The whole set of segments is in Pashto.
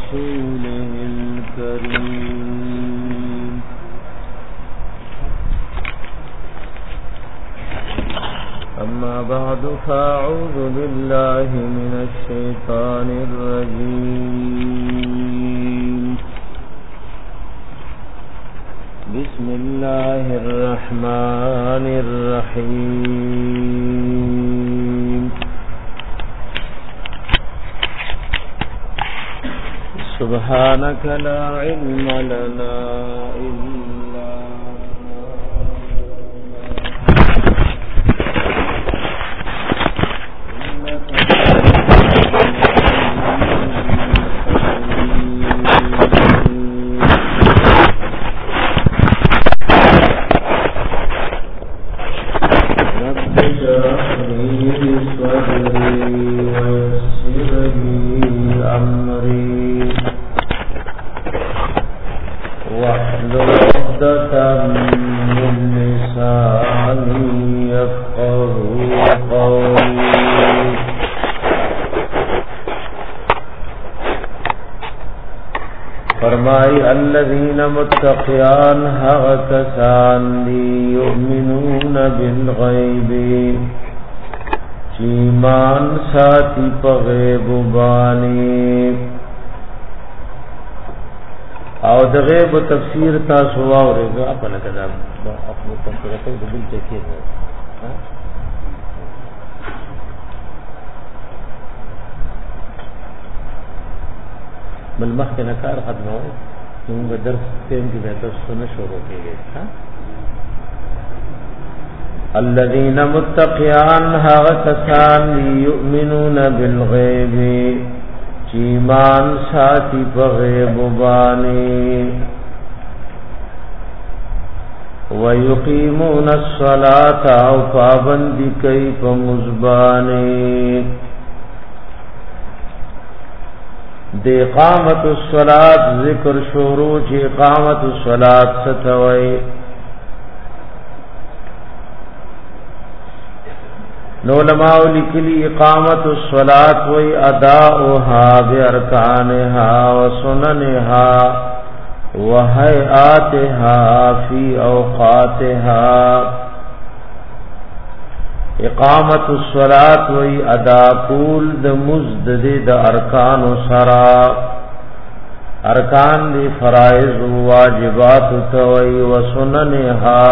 رسوله الكريم. أما بعد فأعوذ بالله من الشيطان الرجيم. بسم الله الرحمن الرحيم. سبحانك لا علم لنا إلا الذين متقيان هغتسان لي يؤمنون بالغيب چیمان ساتی پغیب بانی او د غیب تفسیر تاسو واورېږه خپل کلام خپل تفسیر ته د بل ځکه بل مخکې نه کار ختمو موږ درس ټیم کې به تاسو نه شروع کېږي ها. الذين متقيان هغتسان يؤمنون بالغيب چیمان ساتی پغیب بانی ويقيمون الصلاة او پابندی کئی پمزبانی د اقامت الصلاة ذکر شروع چې اقامت الصلاة ستوي نو علماء لیکلي اقامت الصلاة وی اداؤها بارکانها وسننها وهيئاتها في اوقاتها. اقامت الصلاة وی ادا کول د مزد د ارکان سرا ارکان دی فرائض و واجبات توي و سننها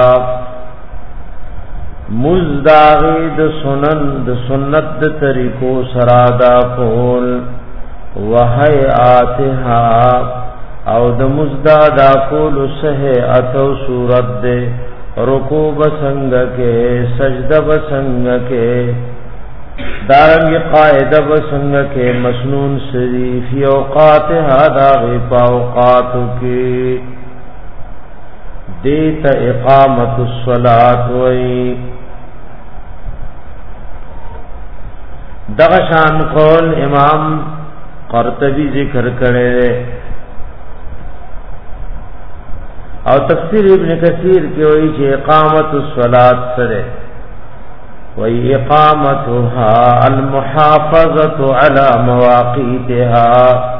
مزداغی د سنت د طریقو سرا دا کول و هيئاتها او د مزدا دا کول صحت او صورت دے رکوع بسنگ کے سجدہ بسنگ کے دارنگ قائدہ بسنگ کے مسنون سری فی اوقات ہادا غیب اوقات کی دیتا اقامت الصلاة وی دغشان قول امام قرطبی ذکر کرے او تفسیر ابن کثیر کی وی چې اقامت الصلاة سره وی اقامتها المحافظة على مواقیتها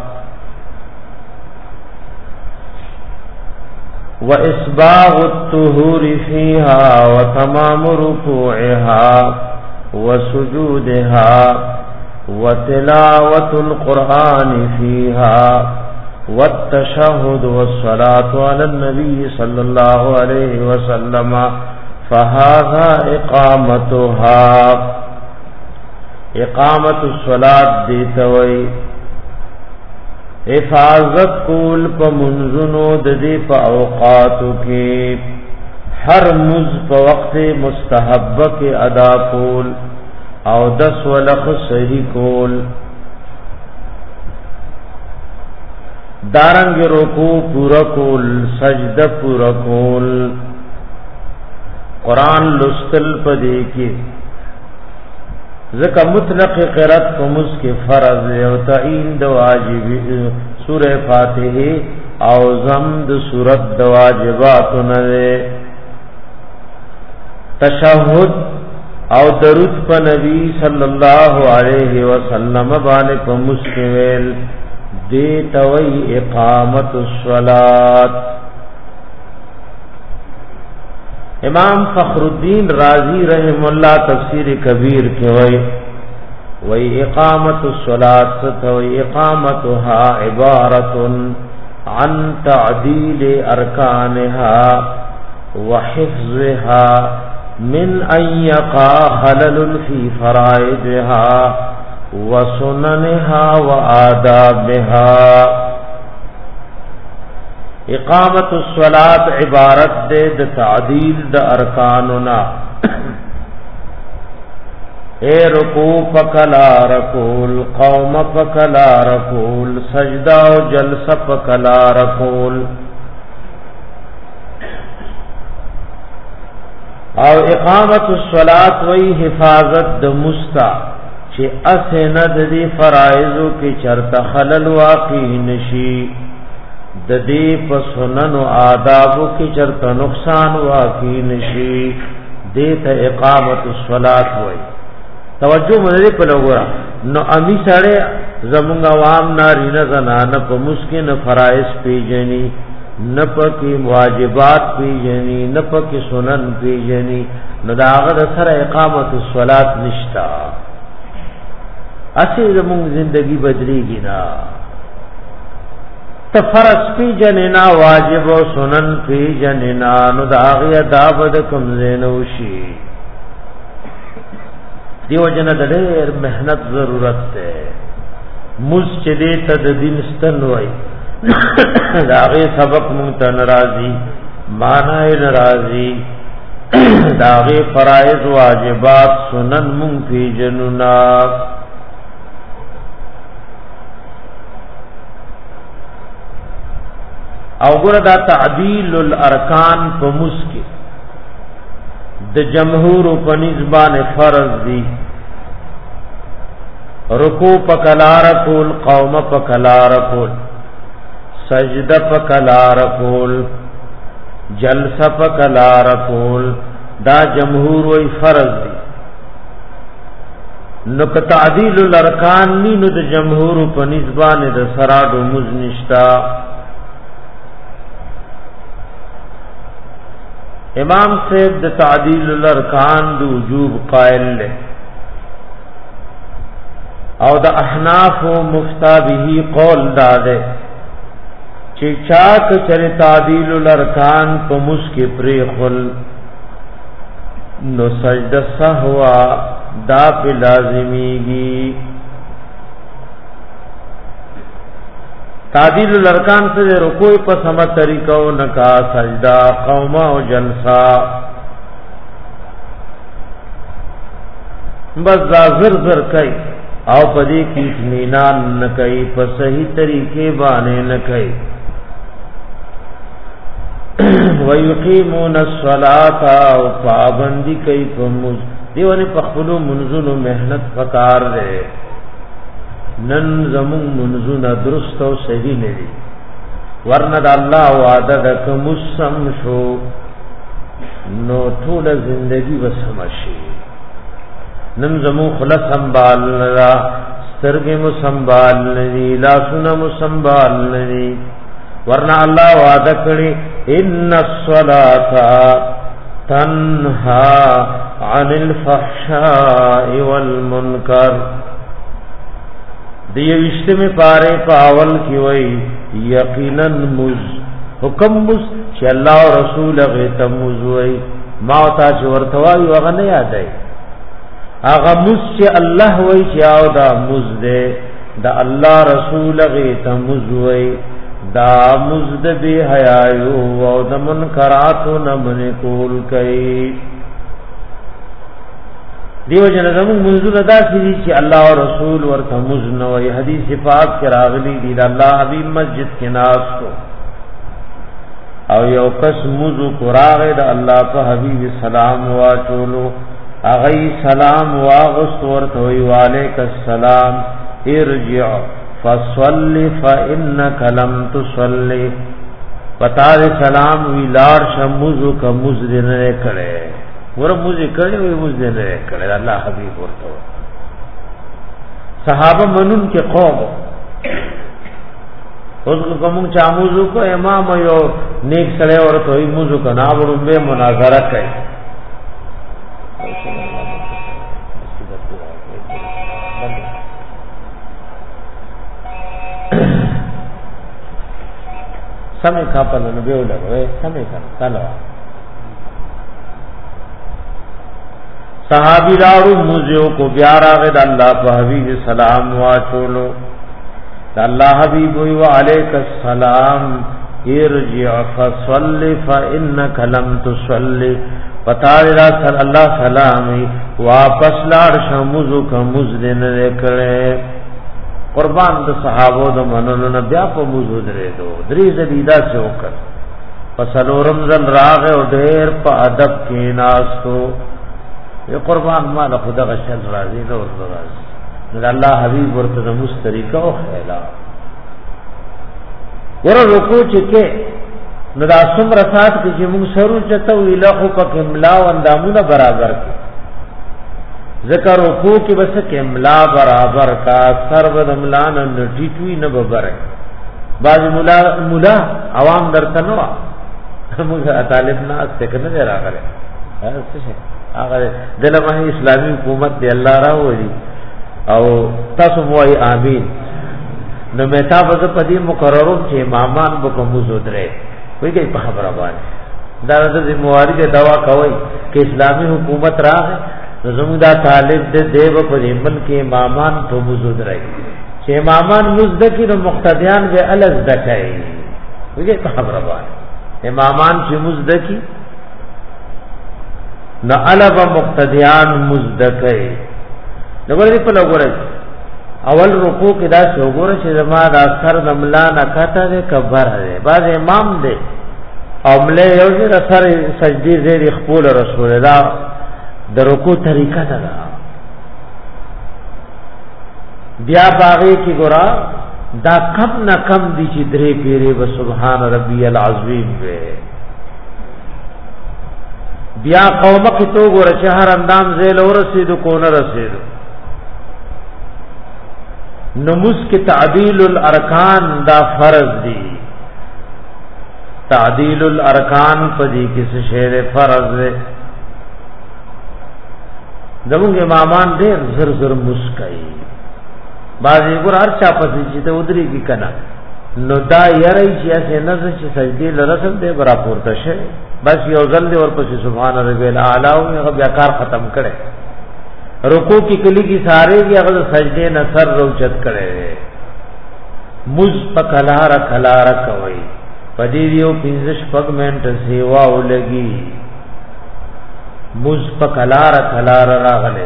واسباغ الطهور فيها وتمام ركوعها وسجودها وتلاوة القرآن فيها والتشهد والصلاة على النبي صلى الله عليه وسلم فهذا اقامتها. اقامت الصلاة دیتوي حفاظت کول په منځونو د دې په اوقاتو کې هر مز په وخت مستحب کې ادا کول او 10 ولخ صحیح کول دارنگ رکوع پورا کول سجدہ پورا کول قرآن لستل پدې کې ذکر مطلق قرات په مس کې فرض او تعین د واجب سورہ فاتحه او زم د سورۃ د واجبات نه تشهد او درود په نبی صلی الله علیه وسلم باندې په مسکویل دیت وی اقامت الصلاة. امام فخر الدین رازی رحم اللہ تفسیر کبیر کے وی اقامت الصلاة ستوی اقامتها عبارت عن تعدیل ارکانها وحفظها من ان يقع خلل في فرائضها وسننها وآدابها. اقامت الصلاة عبارت دے د تعدیل د ارکاننا، اے رکوع پکلا رکول، قوم پکلا رکول، سجدہ و جلسہ پکلا رکول. او اقامت الصلاة وی حفاظت د مستا چې اسنه د دې فرایضو کې چرته خلل واقع نشي، د دې په سنن او آدابو کې چرته نقصان واقع نشي، دې ته اقامت الصلاة وی. توجه مې په لګورا نو امی سره زمونږ عوام نارینه زنانه په مسکن فرایض پیژني، نپکی واجبات پیجنی، نپکی سنن پیجنی، نو داغه سره اقامت الصلاة نشتا. اسی زمون زندگی بدلیږي نا. ته فرض پیجنینا، واجب او سنن پیجنینا، نو داغه دابد کوم زینوشي. دیو جن د ډېر مهنت ضرورت ده. مسجد ته د دین ستن وای داغه سبق مونږ ته ناراضي، معنی ناراضي، داغه فرائض واجبات سنن مونږ پیجنونا. او ګره دا تعدیل الارکان په مسکی د جمهور په نسبانه فرض دي. رکوع پکلار کول، قوم پکلار کول، سجدہ پکلار کول، جلسہ پکلار کول، دا جمهور وی فرض دی. نو که تعدیل الارکان نی نو د جمهور په نسبانه د سراډو مزنشتا. امام صاحب د تعدیل الارکان د وجوب قائل له، او د احناف مفتا به قول داده چې چاک چر تعدیل الارکان په مسکی پری خل نو سجده سهوا دا په لازمیږي. تعدیل الارکان سے رکوع په سم طریقو نکا، سجدہ، قوم او جلسہ، بس زر زر کوي او پدې کې اطمینان نه کوي، په صحیح طریقې باندې نه کوي. ويقيمون الصلاة او پابندی کوي په مز دیونه په خپل منځونو مهنت پکار دی. نن زمون منځونه درست او صحیح نه دي، ورنه د الله وعده د کوم سم شو نو ټول زندگی وسمشي. نن زمون خلاص سنبال لرا، سترګې مو سنبال لري، لاسونه مو سنبال لري، ورنه الله وعده کړی ان الصلاة تنها عن الفحشاء والمنکر. دی وشتمه پاره پاول کی وای یقینا مز حکم مز چې الله او رسول غه تمز وای ما تا چې ورتوای وغه نه یادای. هغه مز چې الله وای چې او دا مز دې دا الله رسول غه تمز وای، دا مز د به حیاو او د منکراتو نه من کول کوي. دیو جن زمون منزول ادا سری چې الله او رسول ورته مزنه وی. حدیث پاک کې راغلی دی الله حبیب مسجد کې ناس کو او یو کس مزو قراغه د الله په حبیب سلام واچولو، اغه سلام واغست ورته وی وعلیک السلام ارجع فصلی فانک لم تصلی. پتا دې سلام وی لار شمزو کا مزر نه کړي، ور موزه کړي وي موزه نه کړي. الله حبيب ورته صحابه منون کې قوم اوس کوم چا موضوع کو امام یو نیک سره ورته وي موضوع کنا ورو به مناظره کوي سمې کاپل نو به ولګوي سمې کړه صحابی راړو موزیو کو بیا راغه د الله په حبیب سلام واچولو د الله حبیب وی علیک السلام ارجع فصلی فانک لم تصلی پتا را الله سلام واپس لاړ شموزو ک مزدن کړه قربان د صحابو د منلو نه بیا په موضوع درې دو درې زیدا چوکر پسلورم زل راغه او ډېر په ادب کې ناستو یہ قربان مال خدا غشل راضی نو راضی نو الله حبیب ورته د مستریکا او خیلا ور رکوع چې نو دا څومره سات کې چې موږ سرو چته ویلا خو په املا او اندامونه برابر کې ذکر رکوع کې بس کې املا برابر کا سر ود املان نټیټوي نه ببره باز مولا عوام درته نو موږ طالب نه استه کنه راغله څه هغه دلته اسلامي حکومت دی الله راوړي او تاسو موي امين نو مې تاسو په دې مقررو چې امامان به کوم زودره وایي په خبره باندې دا د ذمہواری دی دوا کوي چې اسلامي حکومت راغی زموږ دا طالب دې دیو په ملک امامان ته زودره چې امامان مزدکی نو مقتدیان به الز دکای وایي په خبره باندې امامان چې مزدکی نہ علب مقتدیان مزدکے نګورې په لګورې اول رکوع کې دا شوګور چې زما د اثر نملا نه کاته ده کبر ده باز امام ده عمله یو چې اثر سجدي زیر خپل رسول الله د رکوع طریقه ده بیا باغې کې ګورا دا کم نه کم دي چې درې پیری و سبحان ربي العظیم به بیا قومه کی تو ګور چې هر اندام زیل ورسېدو کو نه رسېدو نموز کی تعدیل الارکان دا فرض دی تعدیل الارکان پدې کې څه شی فرض دی زموږ امامان ډېر زر زر مسکای بعضی ګور هر چا پسې چې ته ودري کی کنه نو دا یری چې اسه نه چې سجدي لرسل دی برا پورته شه بس یو ځل دی ورپسې سبحان ربی الاعلى او بیا کار ختم کړي رکوع کی کلی کی سارے کی هغه سجدے نصر روچت کړي مز پکلار کلار کوي پدې یو 15 پګمنټ سیوا ولګي مز پکلار کلار راغله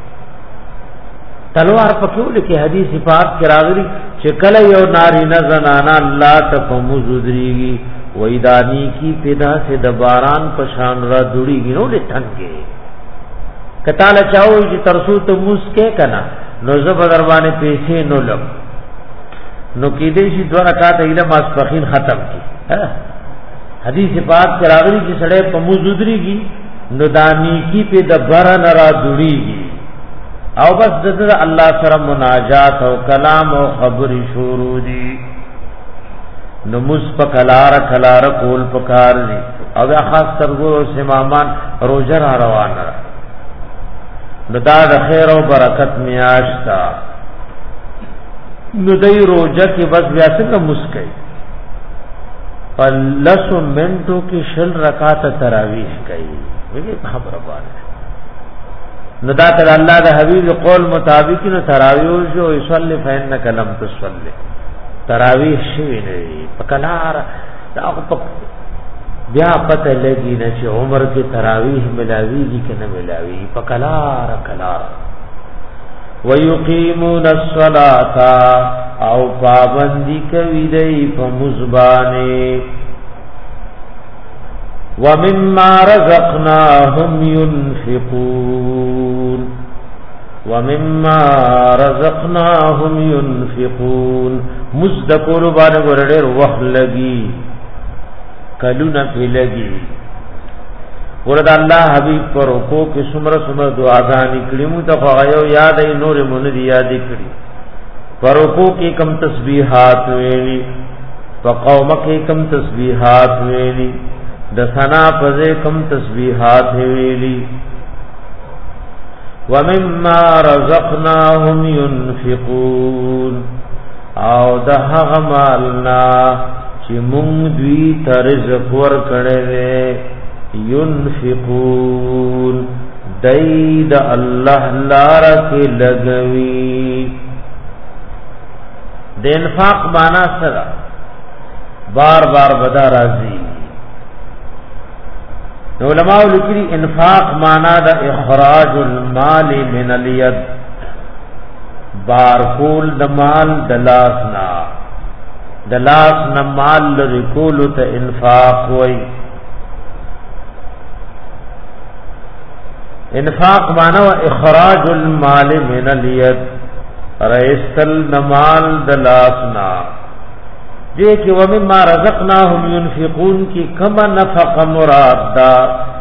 تلوار پکول کی حدیث پاک کې راغلي چې کله یو ناری نه زنانا الله ته فمزدریږي وېدانی کی پیدا سے دباران پشان را دوڑی گنو لے ٹھنگے کتالا چاہو جی ترسو تو مسکے کنا نو زب دربانے پیسے نو لم نو کی دیشی دو رکعت علم اسپخین ختم کی حدیث پاک کراغلی کی سڑے پا موزودری گی نو دانی کی پی دباران را دوڑی گی او بس دد اللہ سر مناجات او کلام او خبری شروع دی نموز پا کلار کول پکار دی او بیا خاص ترگو سمامان روجر روان را ندا دا خیر و برکت میاشتا ندی روجہ کی بس بیا سکا مسکئی پر لسو منٹو کی شل رکات تراویح کئی ویگی خبر بانے ندا تر اللہ دا حبیب قول مطابقی نو تراویح جو یصلی فینک لم تصلی تراویح شوی نه پکلار دا په بیا پته لګی نه چې عمر کې تراویح ملاویږي که نه ملاوي پکلار کلار ويقيمون الصلاه او پابندی کوي دی په مزبانه ومما رزقناهم ينفقون ومما رزقناهم ينفقون مزدکول باندې ورډر وخت لګي کلونه په لګي ورته الله حبيب پر کو کې سمره سمره دعاګانې کړي مو ته غيو یاد ای نور مون دي یاد کړي پر کو کې کم تسبیحات ویلي فقوم کې کم تسبیحات ویلی د ثنا په کم تسبیحات ویلی ومما رزقناهم ينفقون او د هغه مالنا چې مونږ دوی ته رزق ورکړې ينفقون دای د الله لار کې لګوي د انفاق معنا سره بار بار بدا راځي علماء لیکلي انفاق معنا د اخراج المال من اليد بار کول د مال دلاسنا مال لرکول ته انفاق وای انفاق معنا و اخراج المال من اليد رئیسل نمال دلاسنا دیکھ ومما رزقناهم ينفقون کی کما نفق مراد دا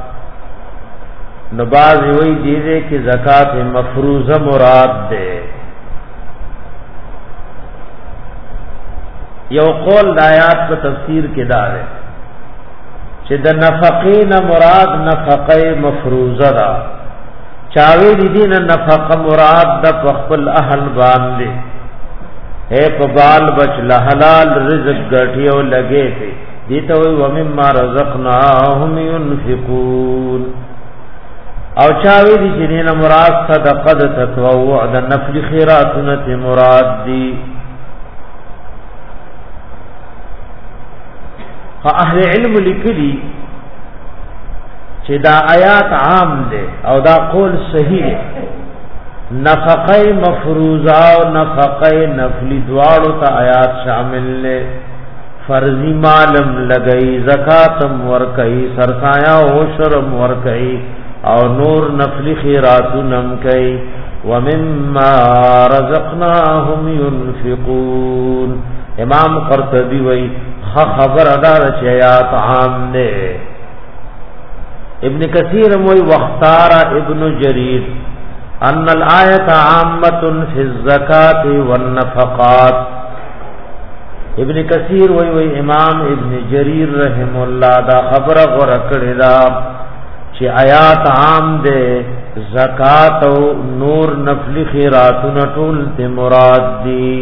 نباز وی دیدے کی زکات مفروضہ مراد دے یو قول دایات په تفسیر کې دا ده چې د نفقین مراد نفقه مفروضه ده چاوی دی دین نفقه مراد د خپل اهل باندې اے په بال بچ له حلال رزق غټیو لګې ته دیته وی ومما رزقناهم ينفقون او چاوی دی چې نه مراد صدقه د تطوع د نفل خیراتونه مراد دی اهل علم لیکلی چې دا آیات عام ده او دا قول صحیح ده نفقه مفروضه او نفقه نفلی دواړو ته آیات شامل له فرضی مالم لګئی زکاتم ورکئی سرسایا او شرم ورکئی او نور نفلی خیراتونم کئی ومما رزقناهم ينفقون امام قرطبی وی خبر ادا چې آیات عام ده ابن کثیر موی واختار ابن جریر ان الآیت عامه فی الزکات والنفقات ابن کثیر وی امام ابن جریر رحم الله دا خبر غور کړی دا چې آیات عام ده زکات او نور نفلی خیراتونه ټول ته مراد دي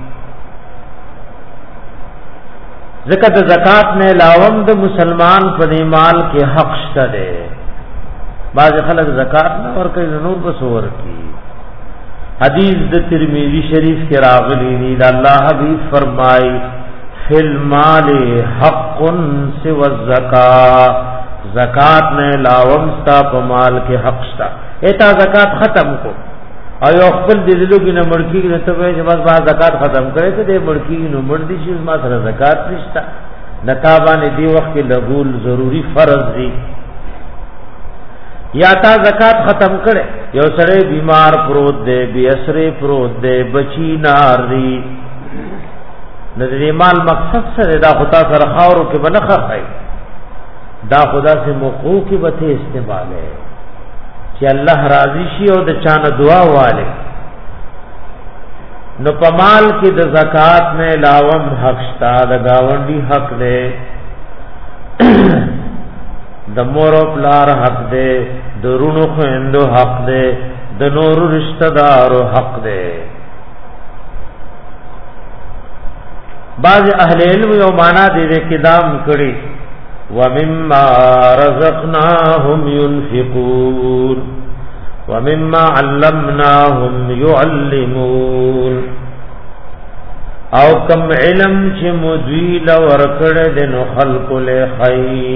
ذکر د زکات نه علاوه د مسلمان په مال کې حق شته ده بعض خلک زکات نه ورکوي نور بسور کی حدیث د ترمذی شریف کې راغلی دی د الله حبیب فرمای فل مال حق سوى الزکات زکات نه علاوه ستا په مال کې حق شته ایتا زکات ختم کو او خپل د دلوګي نه مړکی نه ته وای چې بس با زکات ختم کړي ته د مړکی نو مړ دي چې ما سره زکات نشته نتابانه دی وخت کې لګول ضروری فرض دی یا تا زکات ختم کړي یو سره بیمار پروت دی بی اسره پروت دی بچی نار دی د دې مال مقصد سره دا خدا سره خاورو کې بنخه خای دا خدا سے موقوع کې به استعمال ہے چې الله راضي شي او د چانه دعا والے نو پمال کې د زکات نه علاوه حق شتا د گاونډي حق دی د مور او پلار حق دی د رونو خويندو حق دی د نور رشتہ دارو حق دی بعض اهل علم یو معنا دې کې دام کړي ومما رزقناهم ينفقون ومما علمناهم يعلمون او کم علم چې مدویل ورکړه د نو خلق له خی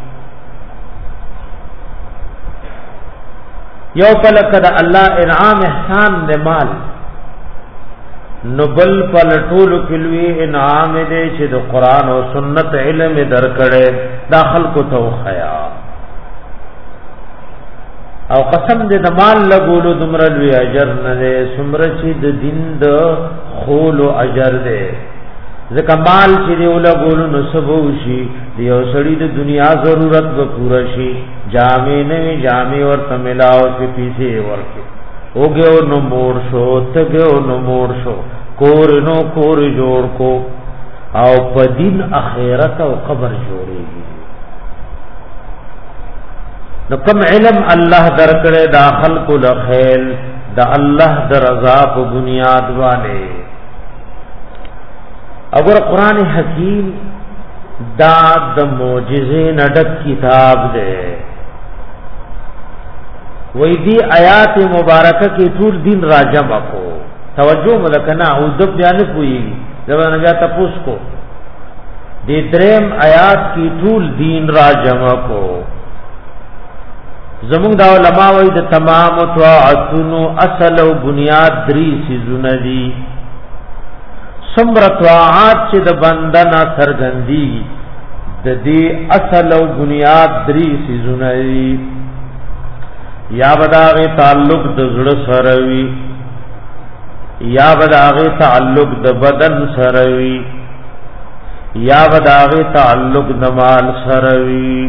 یو پلک د الله انعام احسان د مال نبل پل ټول کلوی انعام دې چې د قران او سنت علم درکړې داخل کو تو خیا او قسم دې د مال لګولو دمر لوی اجر نه دې سمر چې د دین د خول او اجر دې ځکه مال چې دې ولګولو نو سبو شي دې او سړی د دنیا ضرورت به پورا شي جامې نه جامې ورته ملاو چې پیسې ورکې اوګو نو مور شو تګو نو مور شو کور نو کور جوړ کو او په دین اخرت او قبر جوړيږي. نو کوم علم الله درکړي دا خلق الخيل دا الله در رضا په بنیاد والے. اگر قران حکیم دا د معجزې نډک کتاب دی. وې دی آیات مبارکه کې ټول دین راجمع کو. توجه ملکنا او د بیان کوي زبر بیا تاسو کو دې دریم آیات کې ټول دین راجمع کو. زمونږ دا علماء وې د تمام طاعتونو اصل او بنیاد درې سيزونه دي. سمر طاعات چې د بندنا سرګندي د دې اصل او بنیاد درې سيزونه دي. یا بداغه تعلق د زړه سره وي، یا بداغه تعلق د بدن سره وي، یا بداغه تعلق د مال سره وي.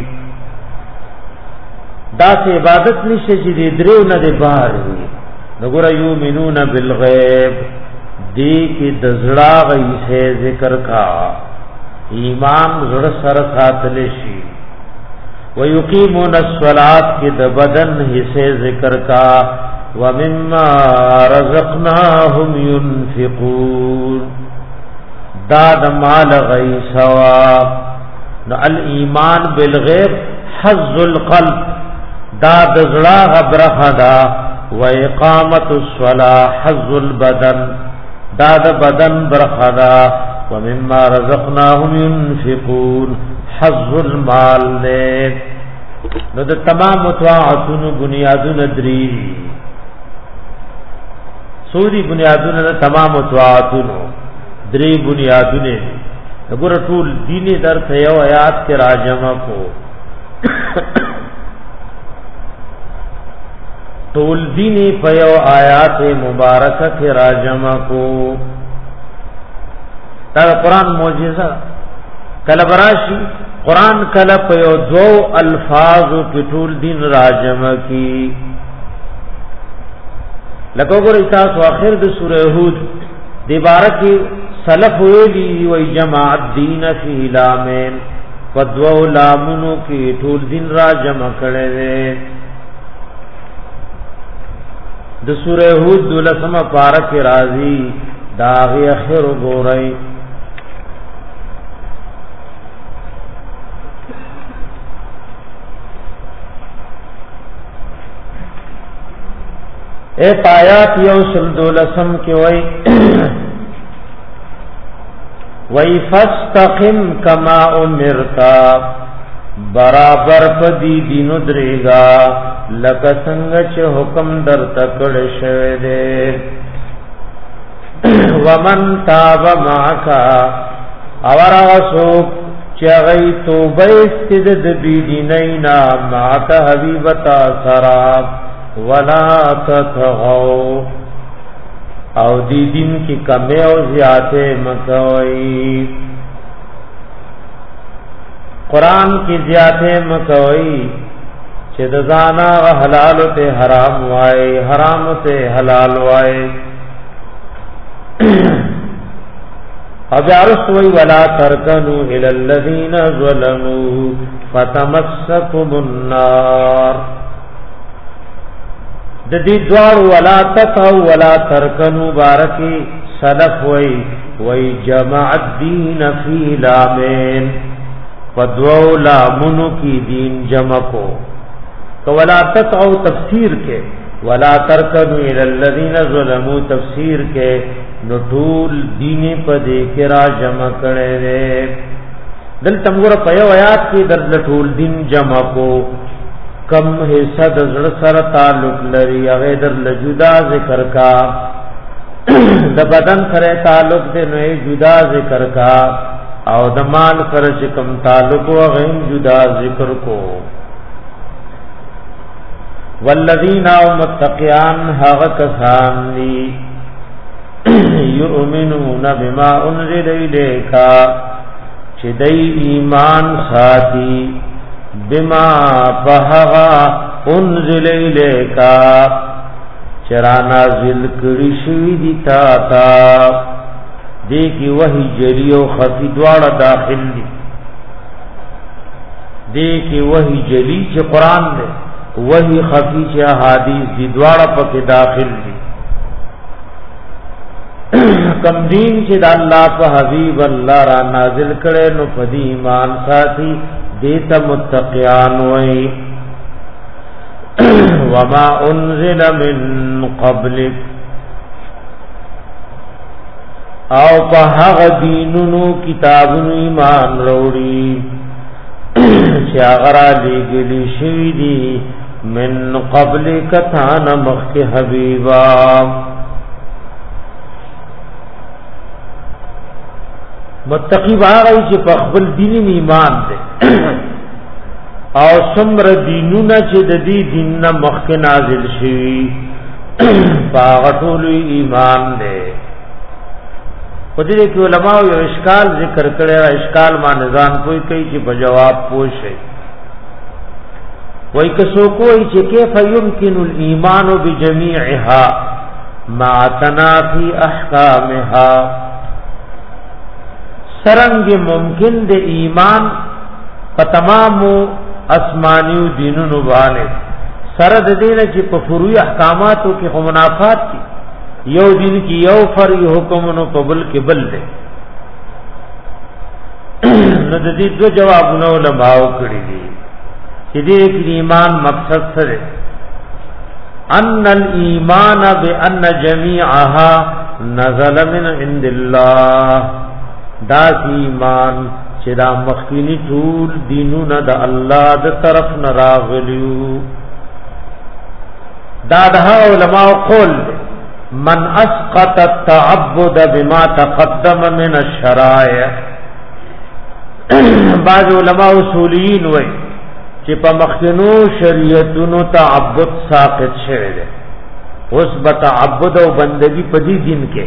دا سه عبادت نشي چې دې درو نه دې بار وي. وګوره یؤمنون بالغیب دې کې د زړه غي ذکر کا ایمان زړه سره ساتل شي. ويقيمون الصلاه کې د بدن حصے ذکر کا ومما رزقناهم ينفقون دا د مال غي ثواب. نو الایمان بالغیب حظ القلب دا د زړه غبره دا و اقامت الصلاه حظ البدن دا د بدن برخه دا ومما رزقناهم ينفقون حظ المال نے. نو د تمام طاعتونو بنیادونه درې سوري بنیادونه د تمام طاعتونو درې بنیادونه. وګوره ټول دیني درته یو آیات کې راجمع کو. ټول دیني په یو آیات مبارکه کې راجمع کو. دا قرآن معجزه کله براشي قرآن کله په یو دو الفاظ په ټول دین راجمع کی. لکه وګورئ تاسو اخر د سوره هود دی بارکی سلف ویلی وی جمع الدین فی لامین فدو لامنو کی ټول دین راجمع کړي دي. د سوره هود دلسمه پارک راضی داغی اخر وګورئ. اے پایات یو سل دولسم کی وی فاستقم کما امرتا برابر پدی دینو دریگا لکا سنگ چه حکم در تکڑ شوه دے. ومن تاب معکا اور آسوک چه غی توبه استدد بی دینینا معکا حبیبتا سراب ولا تطغوا او دی دین کی کمی او زیادے مکوئی. قرآن کی زیادے مکوئی چه دزانا حلال تے حرام وائے حرام تے حلال وائے. اب عرصوی ولا ترکنو الى الذین ظلموا فتمسکم النار. د دې دوار ولا تطو ولا ترکنو بارکی سلف وی جمع الدین فی لامین فدو لامنو کی دین جمع کو. تو ولا تطو تفسیر کے ولا ترکنو الى الذین ظلموا تفسیر کے نطول دین پدے کرا جمع کڑے دے. دل تمور پیو آیات کی درد ټول دین جمع کو. کم حصہ د زړه سره تعلق لري هغه در لجدا ذکر کا. د بدن سره تعلق دې نو جدا ذکر کا او د مال سره چې کم تعلق هغه جدا ذکر کو. والذین متقیان هغه کسان دي یؤمنون بما انزل الیک چې دای ایمان ساتي بما فهغا انزل الیکا چرا نازل کړي شوی دی تا دې کې وحي جلی او خفي دواړه داخل دي دې کې وحي جلی چې قران دی وحي خفي چې احادیث دي دواړه پکې داخل دي کم دین چې د الله په حبيب الله را نازل کړي نو په دې ایمان ساتي دیتا متقیان وئی وما انزل من قبلک او په هغه دینونو کتابونو ایمان وروړي چې هغه را لېږلي شوي دي من قبلک تان مخک حبیبا متقی هغه چې په خپل دین ایمان دي او څومره دینونه چې د دې دین نه مخک نازل شوي هغه ټول ایمان دي په دې کې علماء یو اشکال ذکر کړی را اشکال ما نظام کوئی کوي چې په جواب پوښي وای کسو کوئی چې کیف يمكن الايمان بجميعها مع تنافي احکامها سرنګ ممکن د ایمان په تمامو اسمانیو دینونو باندې سره د دین چې په فروعي احکاماتو کې هم منافات دي یو دین کې یو فرعي حکم نو په بل کې بل دی نو د دې دو جوابونه علماء کړی دي چې دې کې ایمان مقصد سره ان الايمان بان جميعها نزل من عند الله دا ایمان چې دا مخکینی ټول دینونه د الله د طرف نه راغلیو دا د علماء قول من اسقط التعبد بما تقدم من الشرائع بعض علماء اصولیین وای چې په مخکینو شریعتونو تعبد ساقط شوی دی اوس به تعبد او بندگی په دې دین کې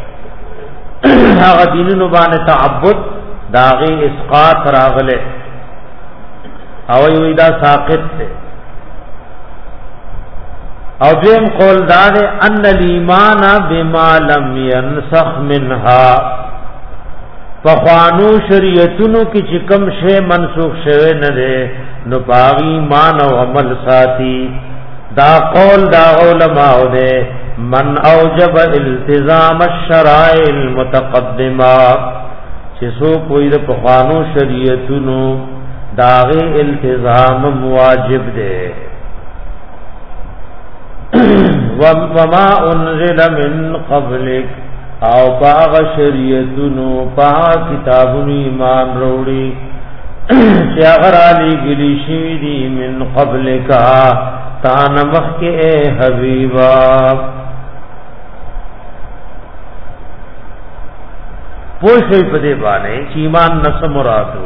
هغه دینونو باندې تعبد داغه اسقاط راغله او یو دا ساقط ده او دیم قول دار ان الايمان بما لم ينسخ منها فخوانو شریعتونو کی چکم شے منسوخ شوه نه ده نو باغی ایمان او عمل ساتي دا قول دا علماء ده من اوجب التزام الشرائع المتقدمه چې سو کوئی د پخوانو شریعتونو داغه التزام واجب ده وما انزل من قبلك او باغ شریعتونو پا کتابونو ایمان وروړي چې هغه علی ګلی شي دي من قبلک تا نمخ کې اے حبیبا پوښي په دې باندې چې ایمان نس مرادو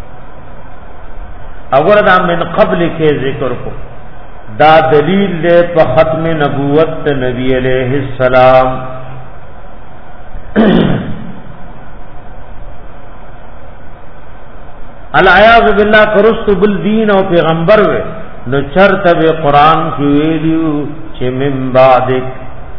اگر دا من قبل کې ذکر کو دا دلیل دے په ختم نبوت نبی علیہ السلام العیاذ باللہ فرست بالدین او پیغمبر وے نو چرته به قران کې ویلو چې من بعدک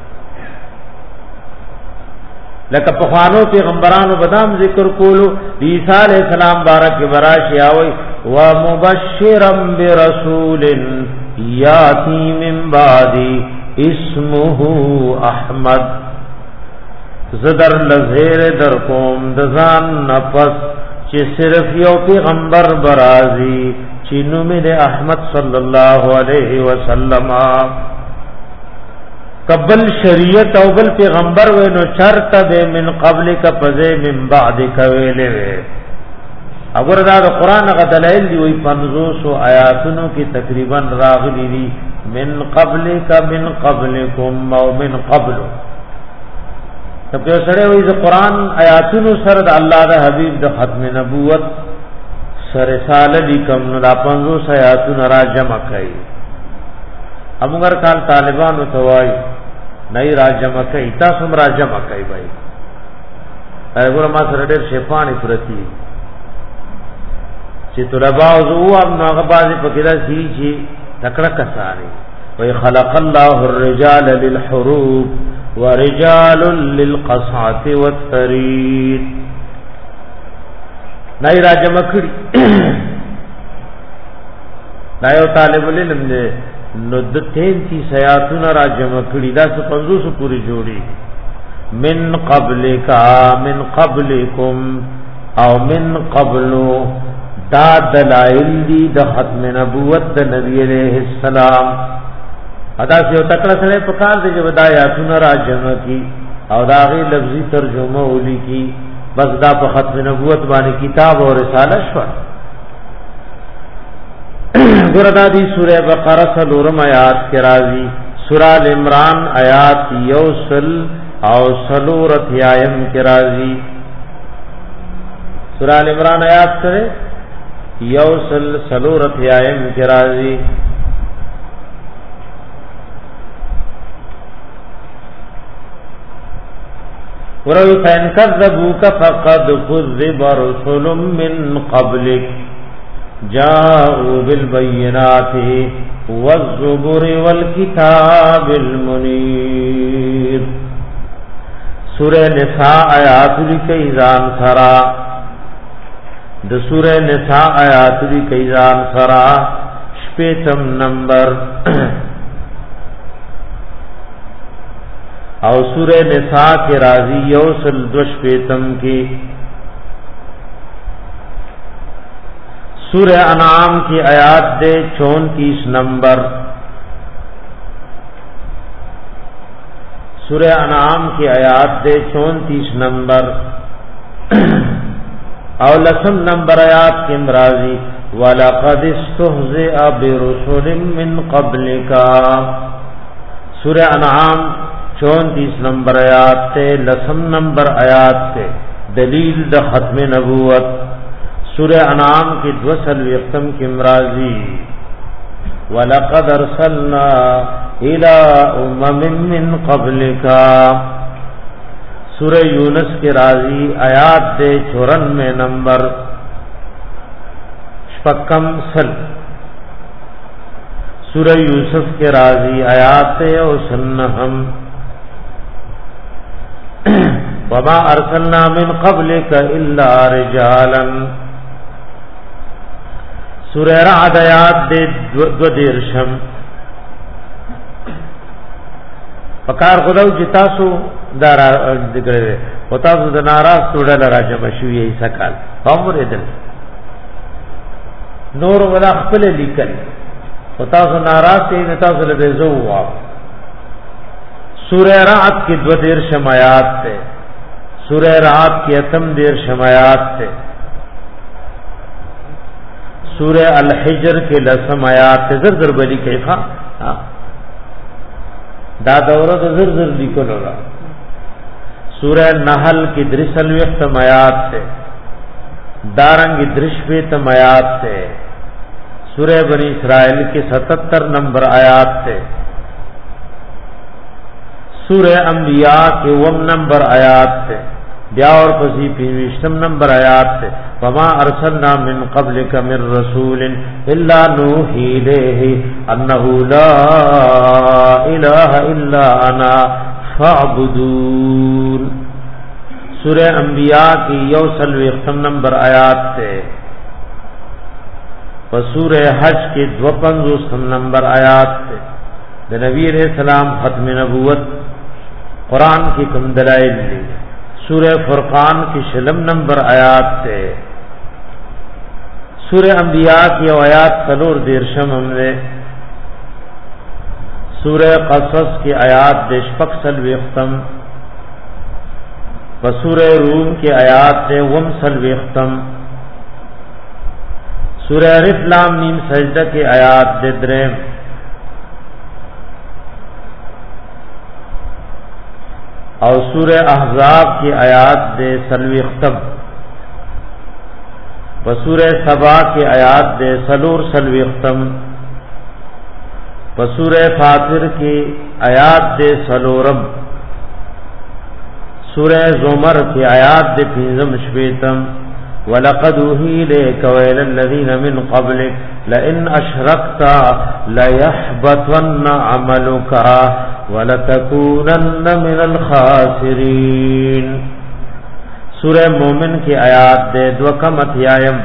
لکه په خوانو پیغمبرانو بدام ذکر کولو عیسی علیہ السلام بارک براشی اوي ومبشرا برسول یاتی من بعدی اسمه احمد زدر لزیر در قوم دزان نفس چې صرف یو پیغمبر برازي چې نوم دې احمد صلی الله علیه وسلم قبل شریعت او بل پیغمبر وینو چرته به من قبل کا پزے من بعد کا ویلې وې اگر دا قرآن غ دلائل دی وی 500 آیاتونو کې تقریبا راغلي دي من قبل کا من قبلکم او من قبل ته په سره وی د قرآن آیاتونو سره د الله د حبیب د ختم نبوت سره رساله لیکم نو دا 500 آیاتونه را جمع کړي امغر کال طالبانو توای نه را جمع کړي تاسو را جمع کړي بھائی وګوره ما سره ډېر شیطان پرتی چې طلباء او ام هغه بازي پکې راځي چې تکړه کسانه وي خلق الله الرجال للحروب ورجال للقصعة والثريد نای راجم کړي دا یو طالب العلم دې نو د 33 آیاتونه راجم کړي دا 500 پوری جوړي من قبلکم او من قبلو دا دلائل دی د ختم نبوت د نبی علیہ السلام ادا سے تکړه سره په کار دی چې ودایاتونه راجم کی او دا غي لفظي ترجمه ولي کی بس دا په ختم نبوت باندې کتاب او رساله شو ګوردا دی سوره بقره سلورم آیات کې راځي سوره ال عمران آیات یوسل او سلورت یایم کې راځي سوره ال عمران آیات سره یوسل سلورت یایم کې راځي ورو فین کذبوک فقد کذب رسل من قبلک جاءوا بالبينات والزبر والكتاب المنير سورہ نساء آیات الکیزان سرا د سورہ نساء آیات الکیزان سرا شپیتم نمبر او سورہ نساء کے راضی یوسل دوش پیتم کی سورہ انعام کی آیات دے 34 نمبر سورہ انعام کی آیات دے 34 نمبر او لسم نمبر آیات کی امراضی وَلَقَدِ اسْتُهْزِئَ بِرُسُلٍ مِّن قَبْلِكَ سورہ انعام 34 نمبر آیات سے لسم نمبر آیات سے دلیل د ختم نبوت سورہ انعام کی 2 کی امراضی وَلَقَدْ أَرْسَلْنَا إِلَىٰ أُمَمٍ مِّن قَبْلِكَ سورہ یونس کے راضی آیات دے 94 نمبر شپکم سل سورہ یوسف کے راضی آیات او سنہم وما ارسلنا من قبلك الا رجالا سورہ رعد آیات دے 2 پکار خداو جتاسو دار ذکر ہوتا تو ناراض توڑا لگا جمع شوی ایسا کال فامور ادل نور ولا خپل لیکل ہوتا تو ناراض تے نتا تو لبے زو واو سورہ رعد کی 2 شمایات سے سورہ رعد کی 8 شمایات سے سورہ الحجر کے 10 آیات سے زر بلی کیفا دا دورہ زر لیکل ہوگا سورہ نحل کی 30 آیات سے دارنگ 30 آیات سے سورہ بنی اسرائیل کی 77 نمبر آیات سے سورہ انبیاء کے 1 نمبر آیات سے بیا اور پسی 20 نمبر آیات سے وما ارسلنا من قبلک من رسول الا نوحی الیہ انہ لا الہ الا انا فاعبدون سورہ انبیاء کی 1 نمبر آیات سے و سورہ حج کی 52 نمبر آیات سے نبی علیہ السلام ختم نبوت قرآن کی کم دلائل لی سورہ فرقان کی 6 نمبر آیات سے سورہ انبیاء کی آیات 4 ہم نے سورہ قصص کی آیات دیشپک سلویختم و سورہ روم کی آیات دے وم سلویختم سورہ الف لام میم سجدہ کی آیات دے 3 اور سورہ احزاب کی آیات دے سلویختم و سورہ سبا کی آیات دے سلویختم و سورہ فاطر کی آیات دے سلورم سورہ زمر کی آیات دے 5 شپیتم ولقد اوحي اليك والى الذين من قبلك لئن اشركت ليحبطن عملك ولتكونن من الخاسرين. سورہ مومن کی آیات دے دو کم اتیایم.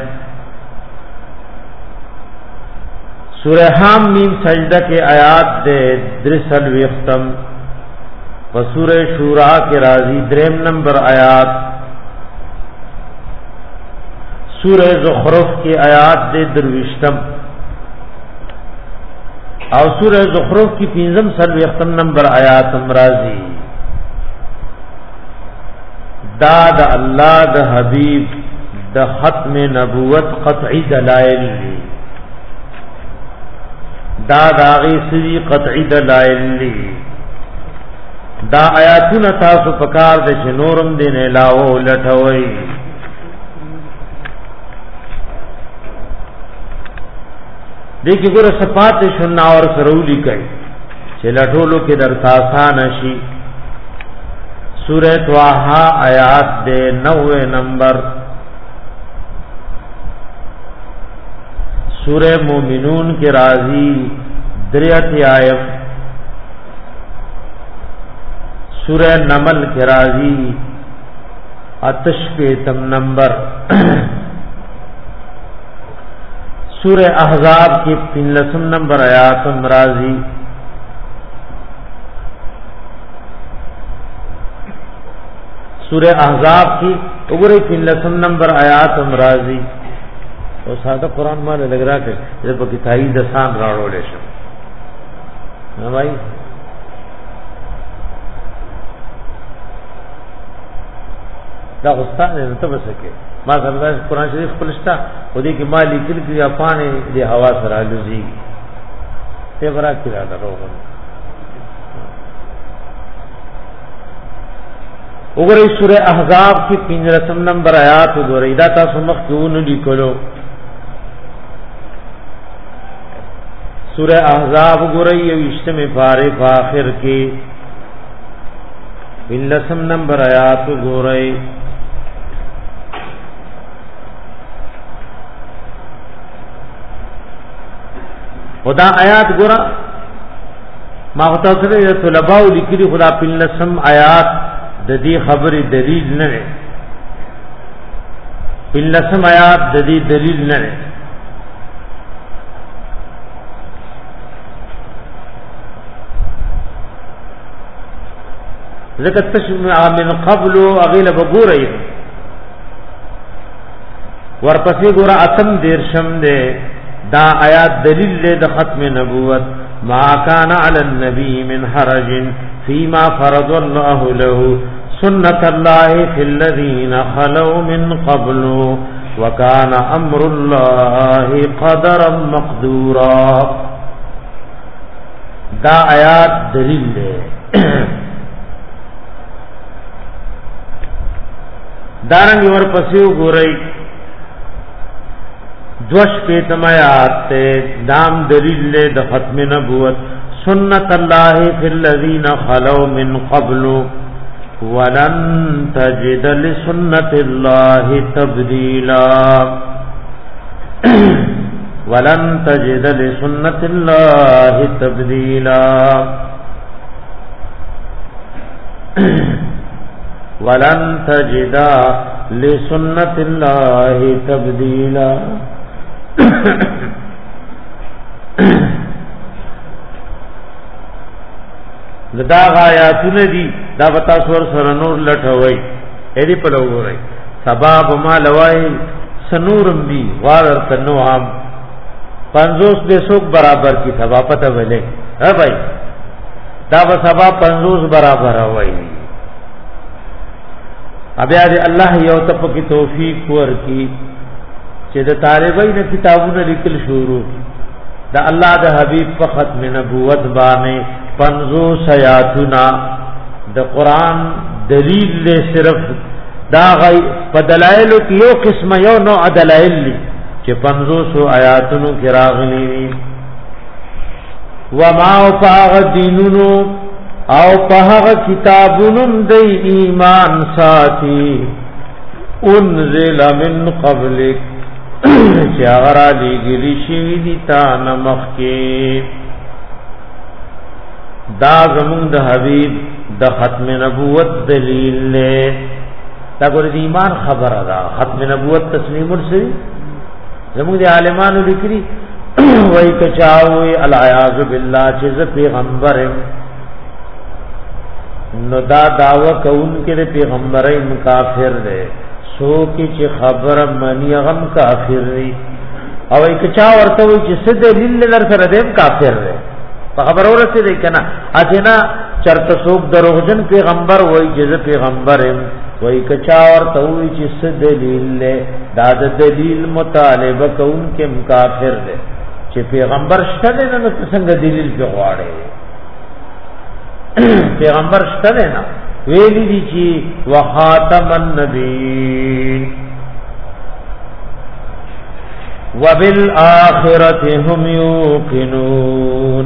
سورہ حم میم سجدہ کے آیات دے درسل ویختم و سورہ شورا کے راضی دریم نمبر آیات. سورہ زخرف کی آیات دے درویشتم اور سورہ زخرف کی پینزم سلویختم نمبر آیات امراضی. دا اللہ دا حبیب دا ختم نبوت قطعی دلائل لی، دا داغی سری قطعی دلائل لی. دا آیاتون تاسو پکار دے شنورم دین علاوہ لٹھوئی. دیکھیں گورا صفات شنہ اور سرولی کئی چھے لٹھولو کے در تاسان شی. سورہ توہا آیات دے 90 نمبر. سورہ مومنون کے راضی 83 آیت. سورہ نمل کے راضی 88 نمبر. سورہ احزاب کی 3 نمبر آیات امراضی. سورہ احزاب کی اگرے 3 نمبر آیات امراضی. اور سادہ قرآن مانے لگ رہا کہ جب کی تائید آسان راڑو لے شو نا بھائی. دا استاد نے تو بسکے ما سمجھا قرآن شریف پلشتا وہ دی کہ مالی کل کی پانے دی ہوا سرا لزی تے برا کلا دا روغن. وګورئ سورہ احزاب کی 15 نمبر آیات وګورئ. دا تاسو مخ کیون لیکلو. سورہ احزاب وګورئ یو اجتماع پارے آخر کی 15 نمبر آیات وګورئ. خدا آیات ګورا ما غتا سره طلباء لیکلي خدا 15 آیات د دې خبرې دلیل نه نه. 15 آیات د دې دلیل نه نه. ذکر تشمع من قبل اغیل بګورئ. ورپسې ګورا اتم دیرشم دے دا آیات دلیل دے دا ختم نبوت. ما کان علی النبی من حرج فیما فرض اللہ له سنت اللہ فی الذین خلو من قبل وکان امر اللہ قدرا مقدورا. دا آیات دلیل دے. دارنگی ورپسیو گورئی دوش پیتم آیات تے دام دلیل لے دا ختم نبوت. سنت اللہ فی الذین خلو من قبل ولن تجد لسنت اللہ تبدیلا. ولن تجد لسنت اللہ تبدیلا. ولن تجد لسنت اللہ تبدیلا. دا آیاتون دی دا بتا سور سرنور لٹھوئی ایدی پلو گو رئی سباب ما لوائی سنورم دی وارر تنو عام 50 بے سوک برابر کی سبا پتہ ملے ہے بھائی. دا سبا 50 برابر ہوئی. اب یاد اللہ یو تپ کی توفیق ورکی چې د طالبین کتابونه لیکل شروع دا الله د حبیب په ختم نبوت باندې 50 آیاتنا د قران دلیل له صرف دا غي په دلایل کې یو قسمه یو نوع دلایل دي چې 500 آیاتونو کې راغلي. وما فاغ دینونو او په هغه کتابونو د ایمان ساتي انزل من قبلک چې هغه را لېږلي شوي دي تا نه مخکې. دا زمونږ د حبیب د ختم نبوت دلیل دی. دا ګورې د ایمان خبره ده. ختم نبوت تسلیم ورسوي زمونږ د عالمانو لیکلي وای کچاوي العیاذ بالله چې زه پیغمبر یم نو دا دعوه کوونکې د پیغمبرۍ کافر دی. سو کی چې خبر منی غم کافر دی او یک چا ورته وي چې څه دلیل لر سره دیم کافر دی. په خبر اورته دی کنه اجنا چرته څوک دروغجن پیغمبر وای چې پیغمبر يم وای کچا ورته وي چې څه دلیل له دا د دلیل مطالبه کوونکې کافر دی. چې پیغمبر شته نه نو څنګه دلیل په غواړي پیغمبر شته نه ویلی دی چی وخاتم النبیین وبالآخرة هم یوقنون.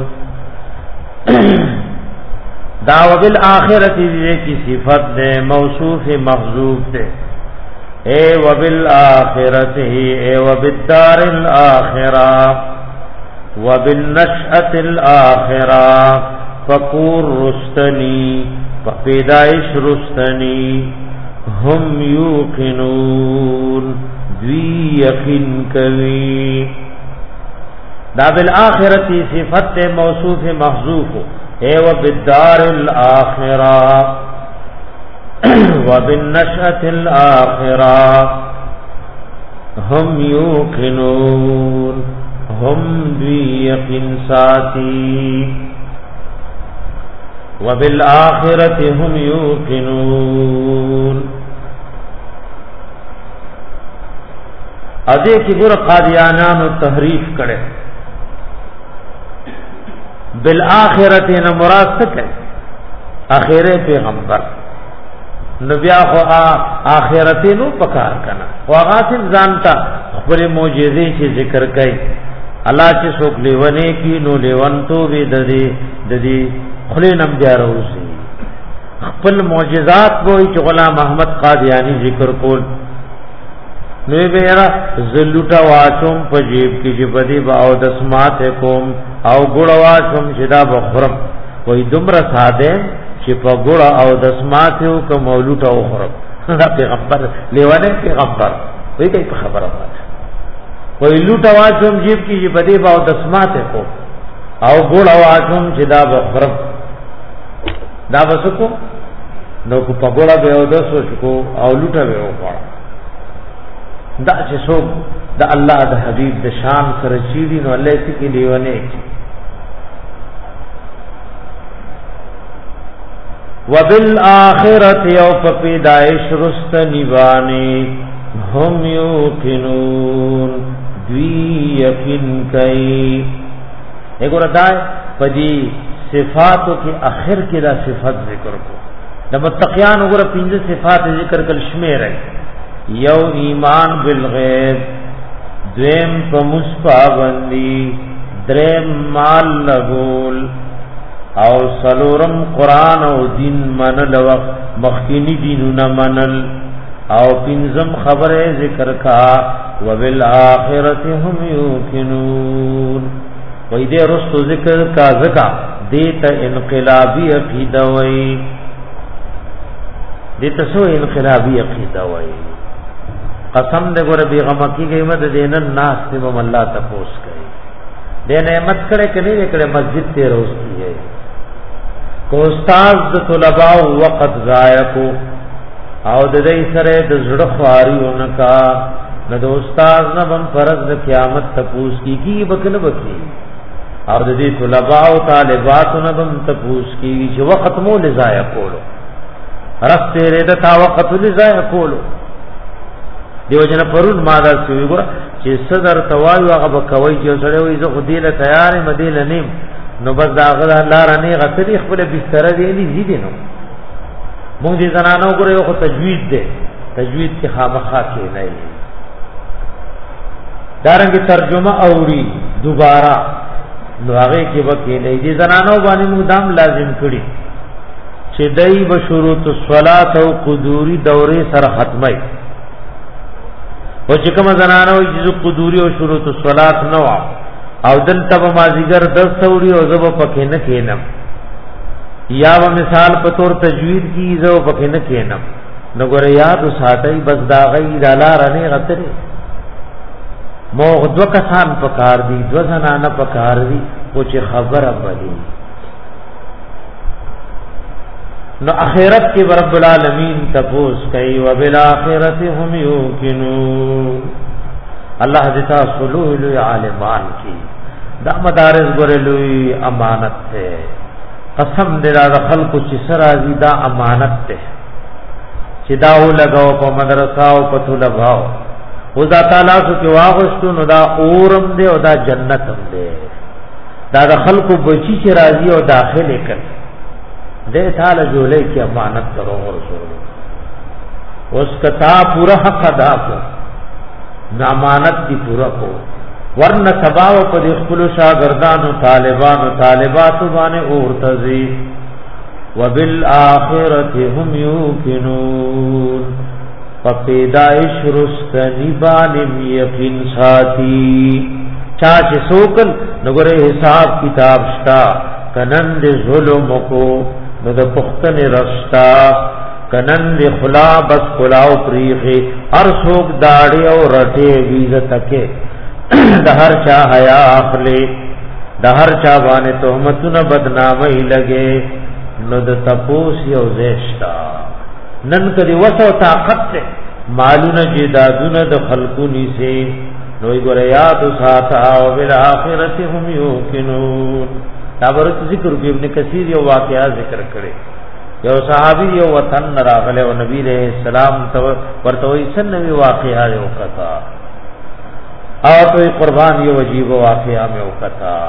دا وبالآخرة دی کی صفت دے موصوف محذوف دے اے وبالآخرة اے وبالدار الآخرة وبالنشأة الآخرة فقور رستنی پیدائش رستنی هم یوقنون دوی یقین کوي. دا بالآخرتی صفت موصوف محذوف اے و بالدار الاخرہ و بالنشأة الاخرہ هم یوقنون هم دوی یقین ساتی وبالآخرة هم یوقنون. ادے کی ګور قادیانانو تحریف کړي بالآخرة نه مراد څه کوي اخره پیغمبر نبی خو آخرت نو پکار کنا واغه ځانتا خپل معجزې چې ذکر کوي الله چې څوک لیونه کی نو لیون تو به د دې خلینم جاروسی خپل معجزات وای چې غلام محمد قادیانی ذکر کول نو بیره زلوټا واچوم په جیب کې چې بدی با او دسمات کوم او ګړ واچوم چې دا بخرم وای دومره ساده چې په ګړ او دسمات یو کوم مولوټا وخرم دا پیغمبر لیوانه پیغمبر وای کوي خبره وای لوټا واچوم جیب کې چې بدی با او دسمات کوم او ګړ واچوم چې دا بخرم دا وسکو نو کو پګوړه به او د سوچکو او لوټه به وکړه. دا چې څوک د الله د حبيب د شان سره چیدي نو الله یې کې دیونه وبالآخرة یو پیدائش رست نیوانی هم یوقنون دوی یقین کئی. ایگو ردائی پدی صفاتو کی آخر کی دا صفات ذکر کو دا متقیان وګوره پنځه صفات ذکر کل شمیر یو ایمان بالغیب دویم په مصپابندی دریم مال لګول او سلورم قران او دین منل وقت مخکینی دینونه منل او پنځم خبره ذکر کا وبالآخرة هم یوقنون وای دې رستو ذکر کا زکا دیتا انقلابی عقیدہ وئی دیتا سو انقلابی عقیدہ وئی قسم دے گورے بیغمہ کی گئی مد دینن ناس تیبم اللہ تپوس گئی دے نعمت کرے کہ نہیں کرے مسجد تے روزتی ہے کو استاز د طلباء وقت ضائع کو او د دې سره د زړه خواریونکا نو د استاد نه بم فرض د قیامت تپوس کی بکنه بکی او د دې طلباء او طالباتو نه بم تپوس کی چې وخت مو لزایا کولو رسته رده تا وخت لزایا کولو دیو جن پرون ماده سوی ګور چې صدر توایو هغه بکوي چې سره وي زه خدي له تیار مدینه نیم نو بس دا غلا لار نه غتري خپل بستر دی نه زیدي نو مونږ دې زنانو ګره یو تجوید دی تجوید کې خامخا کې نه دارنګ ترجمه اوري دوباره نو هغه کې وکې نه دي زنانو باندې موږ دام لازم کړی چې دای به شروط الصلات او قدوري دورې سره ختمه او چې کوم زنانه وي چې قدوري او شروط الصلات نو او دلته ما زیګر 10 سوري او زب پکې نه کینم یا و مثال په تور تجوید کی زو پکې نه کینم نو ګره یاد ساتي بس دا غي دلار نه غتري مو دو کسان پکار دي دو زنانه پکار دي او چې خبره بدي نو اخرت کې رب العالمین تپوس کوي وبالاخره هم یوقنون الله دې تاسو لوی عالمان کی دا مدارس ګورلوی امانت ته قسم دې دا خلق چې سرازي دا امانت ته چې دا لګاو په مدرسه او په طلباو او دا تعالی کې واغستو نو دا اورم دې او دا جنت هم دې دا خلق بچی چې راضي او داخله کړي دے تعالی جولے کی امانت کرو رسول اس کا پورا حق ادا کو امانت کی پورا کو ورنہ تباہ پر خپل شاگردان و طالبان و طالبات باندې اورتزی وبالآخرة هم یوقنون پیدائش رستنی بانم یقین ساتھی چاچ سوکل نگر حساب کتاب شتا کنند ظلم کو نو د پختن رستا کنند خلا بس خلاو پریخي هر څوک داړي او رټي ویزه تکي د هر چا حیا اخلي د هر چا باندې تهمتونه بدنامي لګي نو د تپوس یو زیشتا نن کدي وسو طاقت ته مالونه جیدادونه د خلقونی سي نو ګره یاد ساته او بالاخره هم یوقنون دا ورته ذکر کې ابن کثیر یو واقعا ذکر کړي یو صحابي یو وطن راغله او نبی رحم السلام ورته وي سنوي واقعا یو کتا او ته قربان یو عجیب واقعا مې وکتا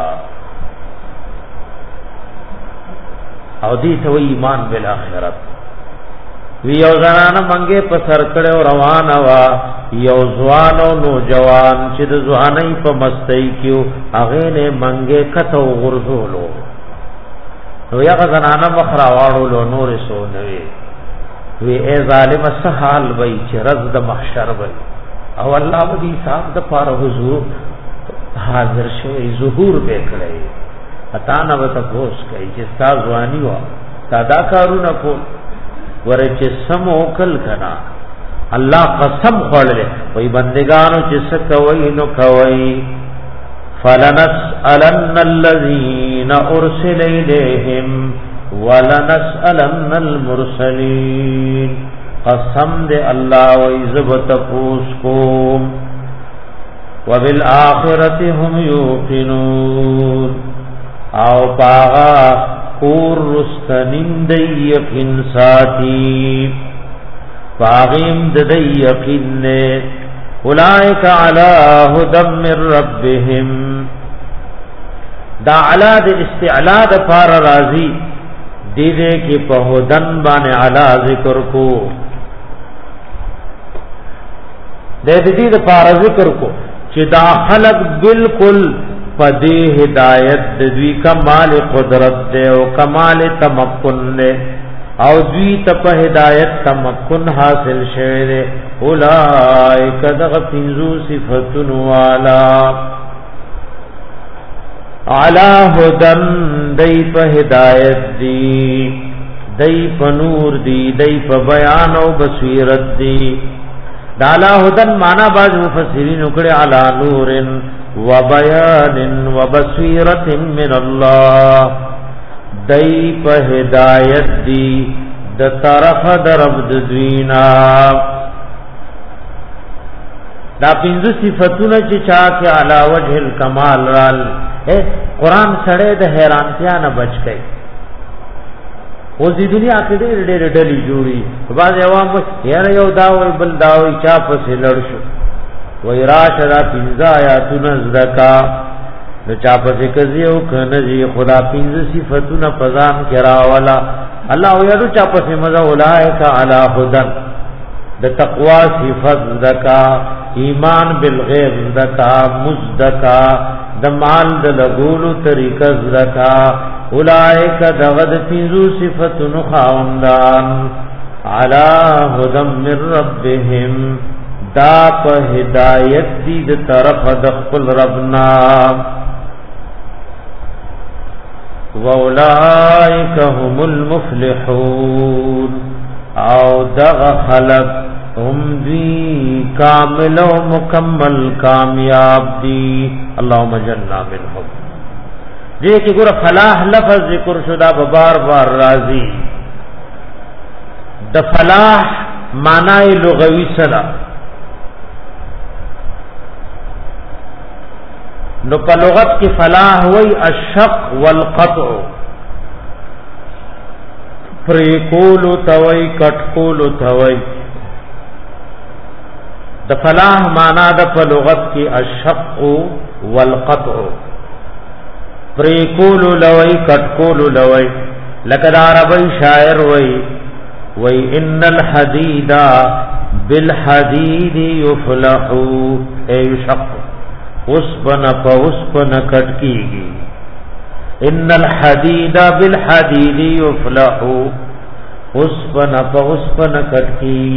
او دې ته وی ایمان بالاخره وی یو زنانه منګه په سر کړه او روانه وا یو ځوان او نوجوان چې د ځوانۍ په مستۍ کې هغه نه منګه کته غرزولو نو یا زنانه مخرا واړو نور سو نوي وی ای ظالم سحال وای چې رز د محشر وای او الله دې صاحب د پاره حضور حاضر شوی ظهور وکړي اتا نه وته کوس کوي چې ستا ځواني وا دا کارونه کو ورچ سم وکل کنا الله قسم خورله وای بندگانو چې څه کوي نو کوي فلنسألن الذين ارسل اليهم ولنسألن المرسلين قسم دے الله وای زبت پوسکم وبالآخرة هم یوقنون او پاغا اور رستنین دی یقین ساتی فاغیم دی یقین نے اولائک علی ہدم من ربهم دا علا دی استعلا دا پار رازی دیدے کی پہودن بان علا ذکر کو دے دی دا پار ذکر کو چی دا خلق بالکل پدی ہدایت دوی کمال قدرت دے او کمال تمکن دے او دوی تپ ہدایت تمکن حاصل شوه دے اولائک دغ پینزو صفتن والا علا ہدن دی پا ہدایت دی دی پا نور دی دی پا بیان و بصیرت دی دالا ہدن مانا باز مفسرین اکڑے علا نورن وبیان وبصیرت من اللہ دی په ہدایت دی د طرف درب دوینا دا پنځه صفاتونه چې چا کې علا وجه الکمال رال قرآن سره د حیرانتیا نه بچ کړي او دې دنیا کې ډېر ډېرې جوړي بعض عوام یو دا وي بل دا وي چا پسې لړ شو وای راشه دا پنځه آیاتونه زدکا نو چا پسې کزیو کنه جی خدا پنځه صفاتونه پزان کرا والا الله یادو چا پسې مزه اولائک علی هدن د تقوا صفات زدکا ایمان بالغیب زدکا مزدکا د مال د لګولو طریقه زدکا اولائک دغد پنځه صفاتونه خاوندان علی هدن من ربهم دا په هدایت دی د طرف د خپل ربنا واولائک هم المفلحون او دغ خلق هم دی کامل و مکمل کامیاب دی اللهم جننا منهم دیکھ گورا فلاح لفظ ذکر شدہ بار بار راضی د فلاح معنی لغوی صدا نو په لغت کې فلاح وی الشق والقطع پریکول توي کټکول توي د فلاح معنا د په لغت کې الشق والقطع پریکول لوي کټکول لوي لکه د عربی شاعر وی ان الحديد بالحديد يفلح اي يشق اسبنا فاسبنا کټکیږي ان الحديد بالحديد يفلح اسبنا فاسبنا کټکی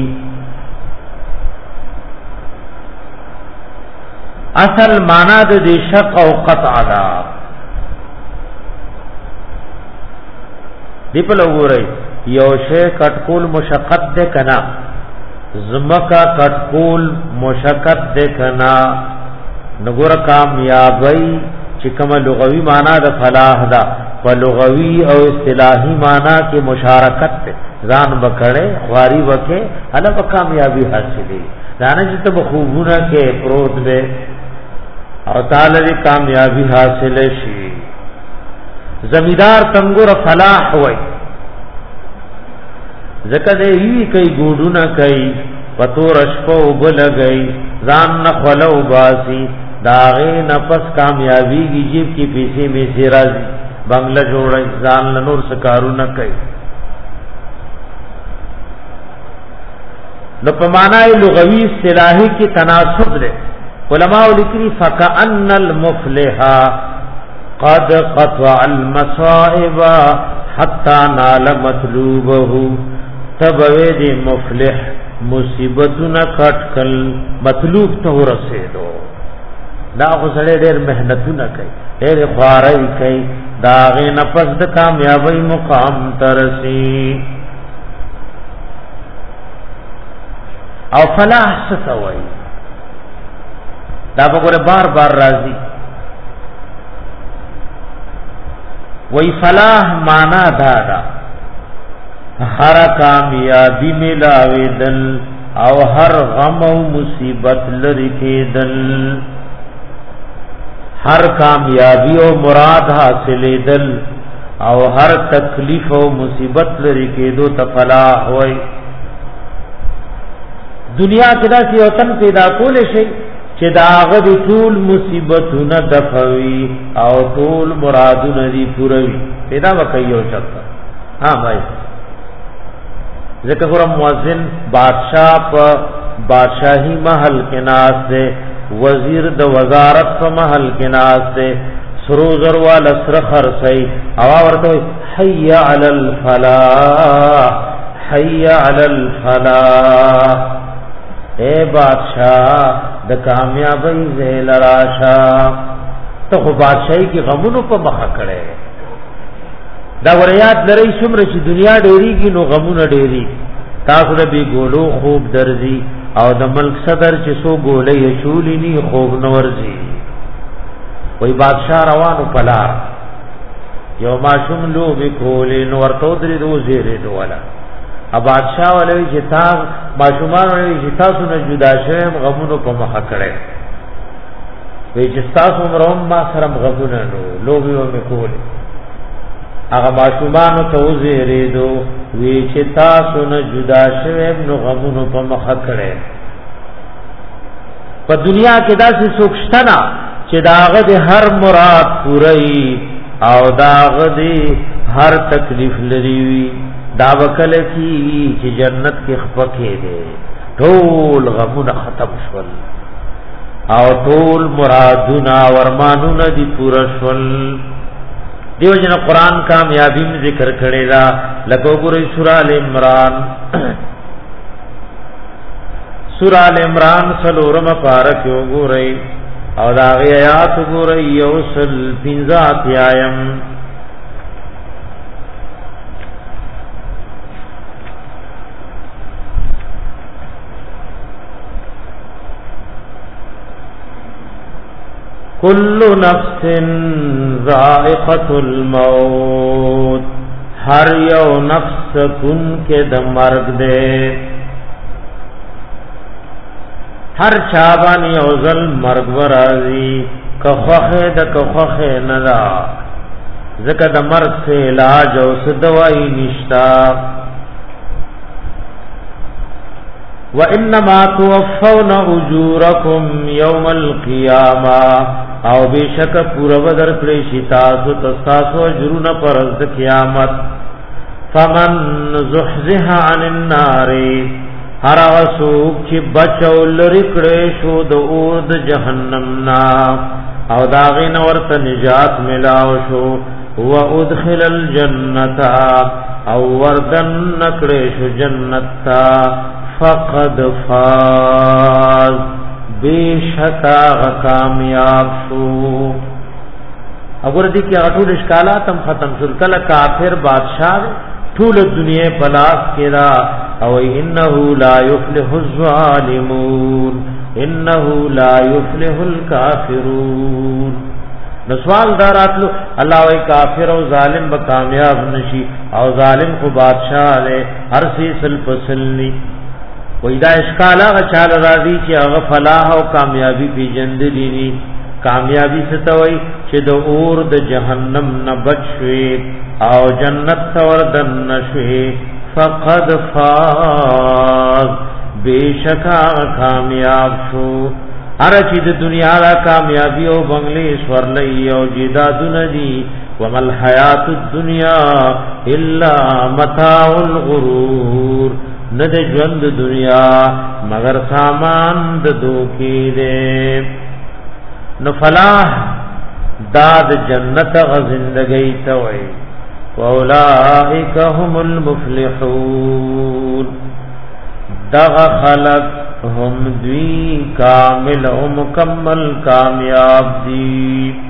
اصل معنا د شق او قطع دا دی په لګوري یو شی کټکول مشقت ده کنا زمکا کټکول مشقت ده کنا نګور کامیابی چې کوم لغوي معنا د فلاح دا په لغوي او اصطلاحي معنا کې مشارکت ځان بکړې خواري وکې هله په کامیابی حاصلې دانه چې ته خوبونه کې پروت ده او تعالی دې کامیابی حاصل شي زمیدار تنګور فلاح وای زکه دې وی کوي ګوډونه کوي پتو رشپو بلګي ځان نه خلو باسي داغه نفس کامیابی کی جیب کی پیسے میں سے راضی بنگلہ جوڑ ځان نور سکارو نه کوي نو په معنی لغوی اصطلاحی کی تناسب ده علماء لیکي فکأن المفلح قد قطع المصائب حتى نال مطلوبه تبوی دی مفلح مصیبتنا کټکل مطلوب ته رسیدو دا خو سره ډېر مهنتونه کوي ډېر خواري کوي دا غي نفس د کامیابی مقام ترسي او فلاح ستوي دا وګوره بار بار راځي وی فلاح معنا دا ہر کامیابی ملاوی دل او ہر غم و مصیبت لری کے دل ہر کامیابی و مراد حاصل دل او ہر تکلیف و مصیبت لری کے دو تفلاح ہوئی دنیا کدا سی وطن پیدا کول شي چې داغه د ټول مصیبتونه دفوي او ټول مرادونه دی پوروي پیدا وکيو چلتا ها بھائی ذکر ګور مؤذن بادشاہ په بادشاہی محل کې ناز دے وزیر د وزارت په محل کې ناز دے سروزر والا سر خرسي او ورته حي علی الفلاح حي علی الفلاح اے بادشاہ د کامیابی زیل راشا ته خو بادشاہی کی غمونو په مخه کړي دا وريات لري څومره چې دنیا ډېری کی نو غمونه ډېری تاسو د بي ګولو خوب درځي او د ملک صدر چې سو ګولې شولینی خوب نورځي وای بادشاہ روانو پلا یو ماشوم لو وکولې نو ورته درې دوزيره دولا ا بادشاہ ولې چې تا ماشومان ولې چې تاسو نه جدا شوم غمونو په مخه کړي وای چې تاسو مروم ما سره غمونه نو لوبي و میکول هغه ماشومان ته وزيره دو وی چې تاسو نه جدا شوم نو غمونو په مخه کړي په دنیا کې داسې سوکشتنا چې داغه د هر مراد پوری او داغه د هر تکلیف لري وي دا وکل کی چې جنت کې خپکه دي ټول غمونه ختم شول او ټول مرادونه ورمانونه دي پورا شول دیو جن قرآن کامیابی میں ذکر کړي دا لکه ګورې سورہ ال عمران سورہ ال عمران سلورم پارک وګورئ او دا غي آیات وګورئ یوسل 15 آیم کل نفس ذائقۃ الموت ہر یو نفس کن کے د مرگ دے ہر چابان یوزل مرگ ورازی کخوخه د کخوخه ندا زکه د مرگ سے علاج او دوائی نشتا وانما توفون اجورکم یوم القیامه او بیشک پورا بدر کړی شي تاسو تاسو اجرونه پر د قیامت فمن زحزح عن النار هر اسوک چې بچو لری کړی شو د اور د جهنم نا او داغین ورته نجات ملاو شو و ادخل الجنه او وردن نکړی شو جنت تا فقد فاز بیشکا کامیاب شو اگر دی کی اٹول اشکالات هم ختم شل کله کافر بادشاہ ټول دنیا پلاس کړه او انه لا يفلح الظالمون انه لا يفلح الكافرون نو سوال داراتلو الله وی کافر او ظالم به کامیاب نشي او ظالم کو بادشاہ له هر سی سل فصلنی وې دا اشکال هغه چاله راځي چې هغه فلاح او کامیابی پیجند دي کامیابی ستوي چې د اور د جهنم نه بچوي او جنت توردن نشوي فقد فاز بیشکا کامیاب شو هر چې د دنیا را کامیابی او بنگلې سورلې او جیدادونه دي ومل حیات الدنیا الا متاع الغرور ند ژوند دنیا مگر سامان د دوکې دې نو فلاح داد جنت غ زندګۍ ته وي واولائک هم المفلحون دغ خلق هم دوی کامل او مکمل کامیاب دی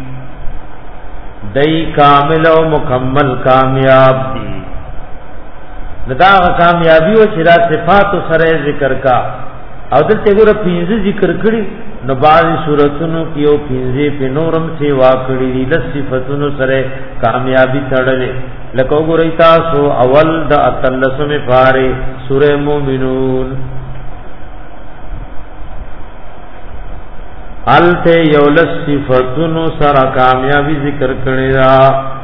دای کامل او مکمل کامیاب دی دا کامیابی او چې را صفات سره ذکر کا او دلته ګوره پنځه ذکر کړي نو بعض صورتونو کې او پنځه په نورم سی واکړي دي د صفاتونو سره کامیابی تړلې لکه ګورئ تاسو اول د اتلسمه پاره سوره مومنون الته یولس صفاتونو سره کامیابی ذکر کړي را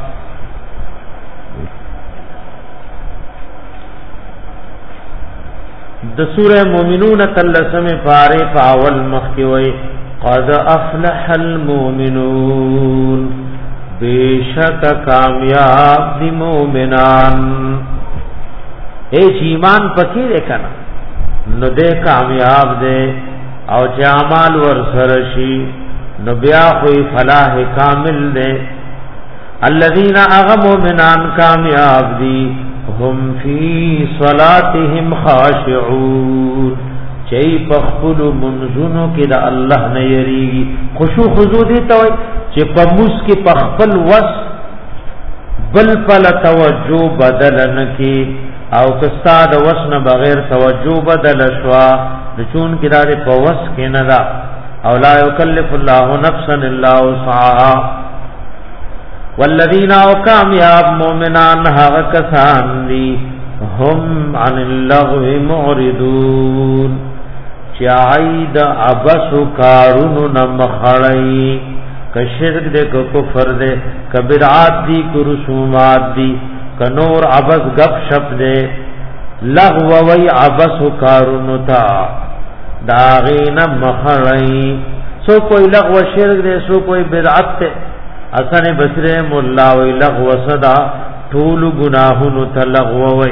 د سوره مومنون تلسمه پاره پاول مخکی وای قد افلح المؤمنون بیشک کامیاب دی مومنان اے ایمان پکې وکنا نو دې کامیاب دے او چې اعمال ور سره شي نو بیا خو فلاح کامل دے الذين اغمؤمنان کامیاب دی هم فی صلاتهم خاشعون چای پخپل منزونو کې د الله نه یریږي خشوع خضوع دي ته چې په موس کې پخپل وس بل پل توجه بدل نکي او کستا د وس نه بغیر توجه بدل شوا د چون کې دار په وس کې نه دا او لا یکلف الله نفسا الا وسعها والذین او کامیاب مومنان هغه کسان دي هم عن اللغو معرضون چاید عبس کارونو نمخړی ک شرک دې کو کفر دې ک بدعات دي کو رسومات دي ک نور عبس غب شپ دې لغو وی عبس کارونو تا داغین مخړی سو کوئی لغو شرک دې سو کوئی بدعت ته حسن بصری مولا وی لغو صدا طول گناہونو تلغو وی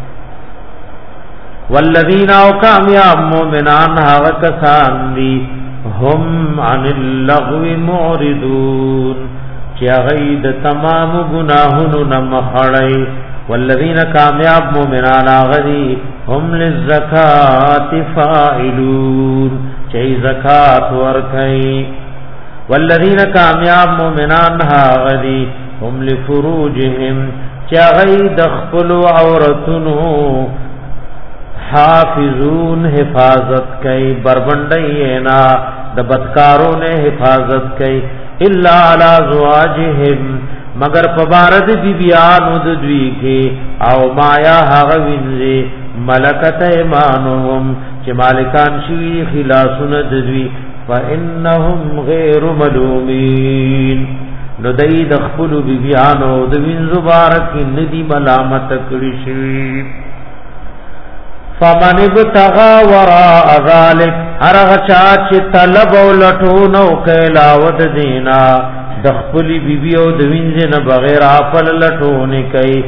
والذین او کامیاب مومنان هاو کسان دی هم عن اللغو معرضون چی غید تمام گناہونو نمخڑی والذین کامیاب مومنان آغدی هم للزکات فاعلون چي زکات ورکي والذین کامیاب مومنان هاغدی هم لفروجهم چاغی دخپل عورتنو حافظون حفاظت کئی بربندینا د بدکاروں نے حفاظت کئی الا علی زواجهم مگر پبارد بیبیانو د دوی کې او مایا هغه وینځي ملکت ایمانهم چې مالکان شوی خلاصون د دوی فانهم غیر ملومین نو دای د خپل بیبیانو د وینځو بارک ندی ملامت کړی شي فمن ابتغى وراء ذلك هرغه چا چې طلب او لټون او کلاود دینا د خپل بیبیو د وینځ نه بغیر خپل لټون کوي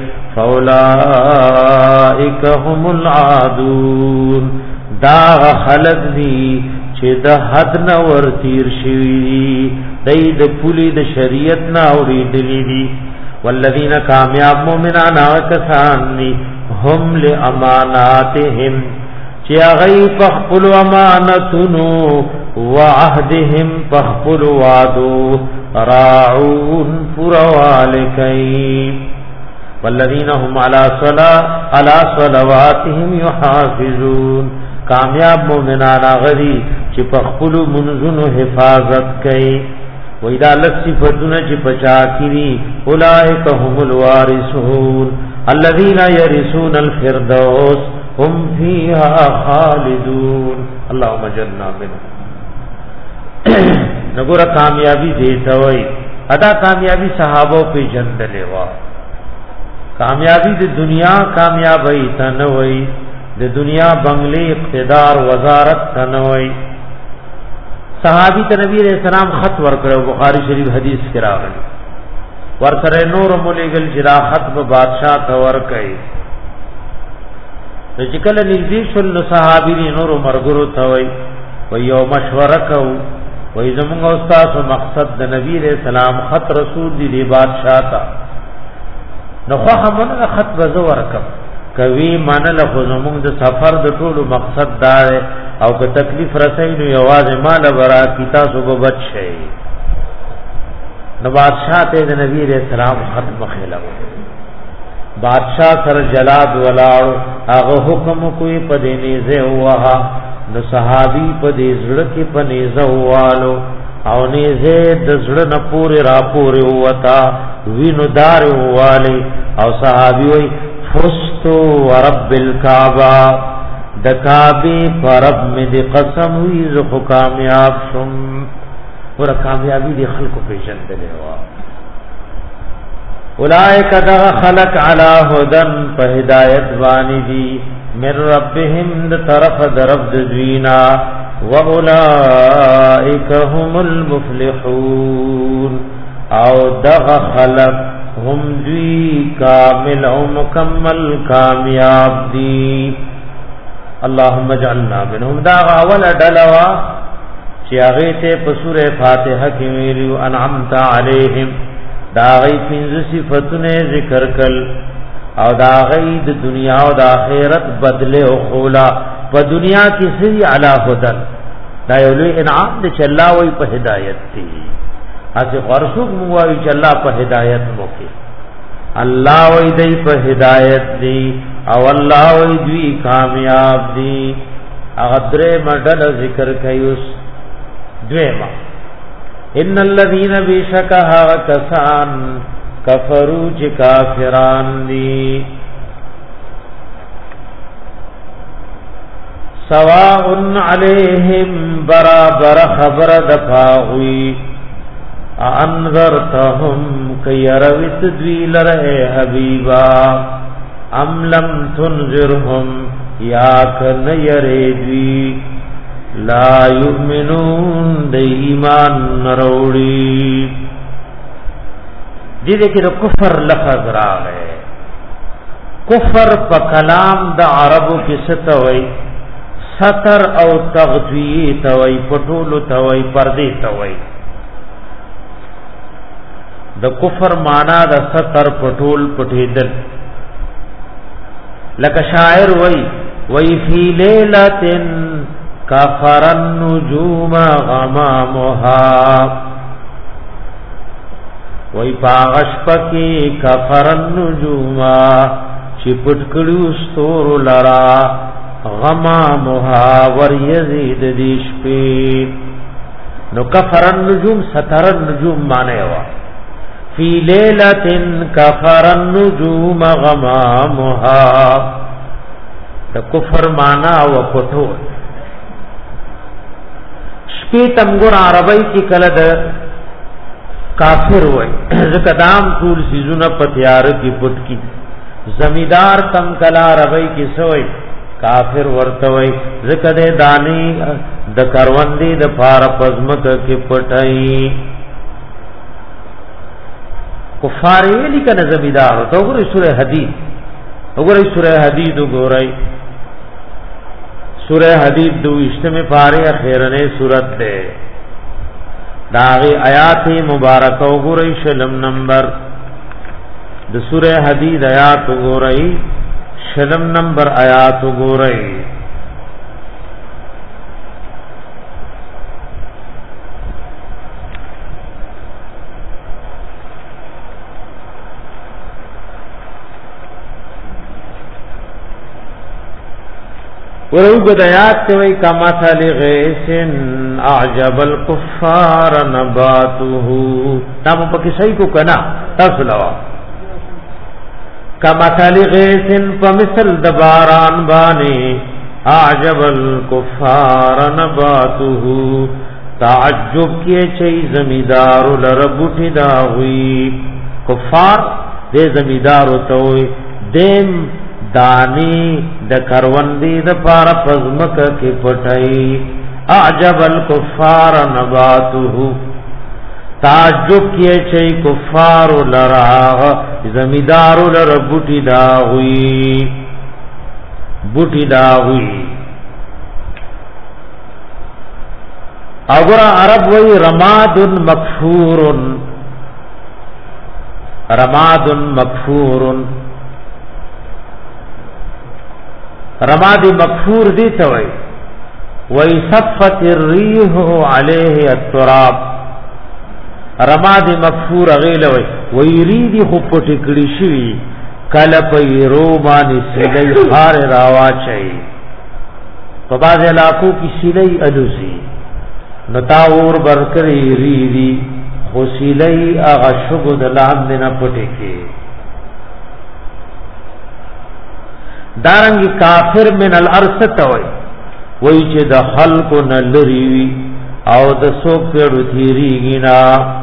فاولائک هم العادون دا خلق دی چې د حد نه ور تیر شي دای د پولی د شریعت نه اوري دلی دي والذین کامیاب مومنان کسان دي هم لاماناتهم چې غی فخل امانتونو وعهدهم فخل وعدو راعون فروالکی والذین هم علی صلواتهم یحافظون کامیاب مومنان غری چې پخپل منځونو حفاظت کوي و اذا لصفتون چې پچا کړي اولئک هم الوارثون الذين يرثون الفردوس هم فيها خالدون اللهم اجعلنا منهم نګور کامیابی دیتا وای ادا کامیابی صحابه په جندلې وا کامیابی د دنیا کامیابی ته نه وای د دنیا بنگلې اقتدار وزارت ته نه وای صحابی ته نبی رسول سلام خط ورکړو بخاری شریف حدیث کې راغلی ورسره نور مولېګل جرا خط به بادشاہ ته ورکړي چې کله نږدې شول صحابي نور مرګرو ته وای و یو مشوره کو وای زموږ استاد مقصد د نبی رسول سلام خط رسول دی بادشاہ ته نو خو همونه خط به زو ورکم کوي منل خو زموږ د سفر د ټولو مقصد دا او که تکلیف رسای نو یوازې مال برا کی تاسو به بچ شئ نو بادشاہ ته د نبی رسول سلام خط مخېلو بادشاہ سر جلاد ولاړ هغه حکم کوي په دې نيزه وها نو صحابي په دې زړه کې په نيزه والو او نيزه د زړه نه پورې را پورې وتا وینو دار والی او صحابي وي فستو ورب الكعبه د کعبه پر رب می دې قسم وي زه کامیاب شم ور کامیابی دی خلقو پیژندلې وا اولائک دا خلق علی هدن په هدایت باندې دی من ربهم د طرف درب دوینا و اولائک هم المفلحون او دا خلق هم دوی کامل او مکمل کامیاب دی اللهم اجعلنا منهم دا اول دلوا چې هغه ته په سوره فاتحه کې ویلو انعمت علیهم دا غي پنځه صفاتونه ذکر کړل او دا غي د دنیا او د آخرت بدله او خولا په دنیا کې سری علی هدن دا یو لوی انعام دی چې الله وی په هدایت دی اته ورسوک مو وی چې الله په هدایت موکي الله وی دی په هدایت دی او الله وی دوی کامیاب دی هغه درې مدل ذکر کيوس دویما ان الذين بشکها کسان کفروا چې کافران دي سواء علیہم برابر خبر دفاعوی انذرتهم کیرویت دوی لرے حبیبا ام لم تنذرهم یا کن یریدوی لا یؤمنون د ایمان نروڑی دیده که کفر لفظ راغے کفر پا کلام د عربو کستوئی ستر او تغطیه توي پټولو توي پردي توي د کفر معنا د ستر پټول پټیدل لکه شاعر وای وی فی لیلۃ کفر النجوم غمامها وی پاغش پکی کفر النجوم چی پټکړو ستور لرا غمامها ور یزید دیش پی نو کفر النجوم ستر النجوم معنی وا فی لیلۃ کفر النجوم غمامها د کفر معنا او پټو شپې تمګور عربی کی کله د کافر وای ځکه دام ټول سيزونه پتیار کی پټ کی زمیدار تم کلا عربی کی سوئی کافر ورته وای ځکه د دانی د کروندې د پار پزمک کی پټای کفار ویلی کنه زمیدار ته وګورئ سورہ حدید وګورئ سورہ حدید وګورئ سورہ حدید دو اشتمه پاره اخیرنه سورت ده داغی آیات مبارک وګورئ شلم نمبر د سورہ حدید آیات وګورئ شلم نمبر آیات وګورئ ورغدایات ته وای کما ثل غیسن اعجب الكفار نباته تاسو پکې صحیح کو کنا تاسو لوا کما ثل غیسن فمثل دباران بانی اعجب الكفار نباته تعجب کې چي زمیدار لربټی دا وی کفار دې زمیدار وتوي دیم دانی د کروندې د پار پزمک کې پټای اعجب الکفار نباته تعجب کې چې کفار لرا زمیدار لر بوټی دا ہوئی اگر عرب وی رماد مکفور رماد مغفور دی ته وای صفت الريح عليه التراب رماد مغفور غیل وای ریدی خو پټ کړي شي کله په رومانی سیلې هار راوا چي په باز علاقو کې سیلې الوزي نتا اور برکری ریدی خو سیلې هغه شګو د لاندې نه پټ کې دارنګ کافر من الارض توي وای چې د خلق نلری او د سوک پیړو تیریږي نا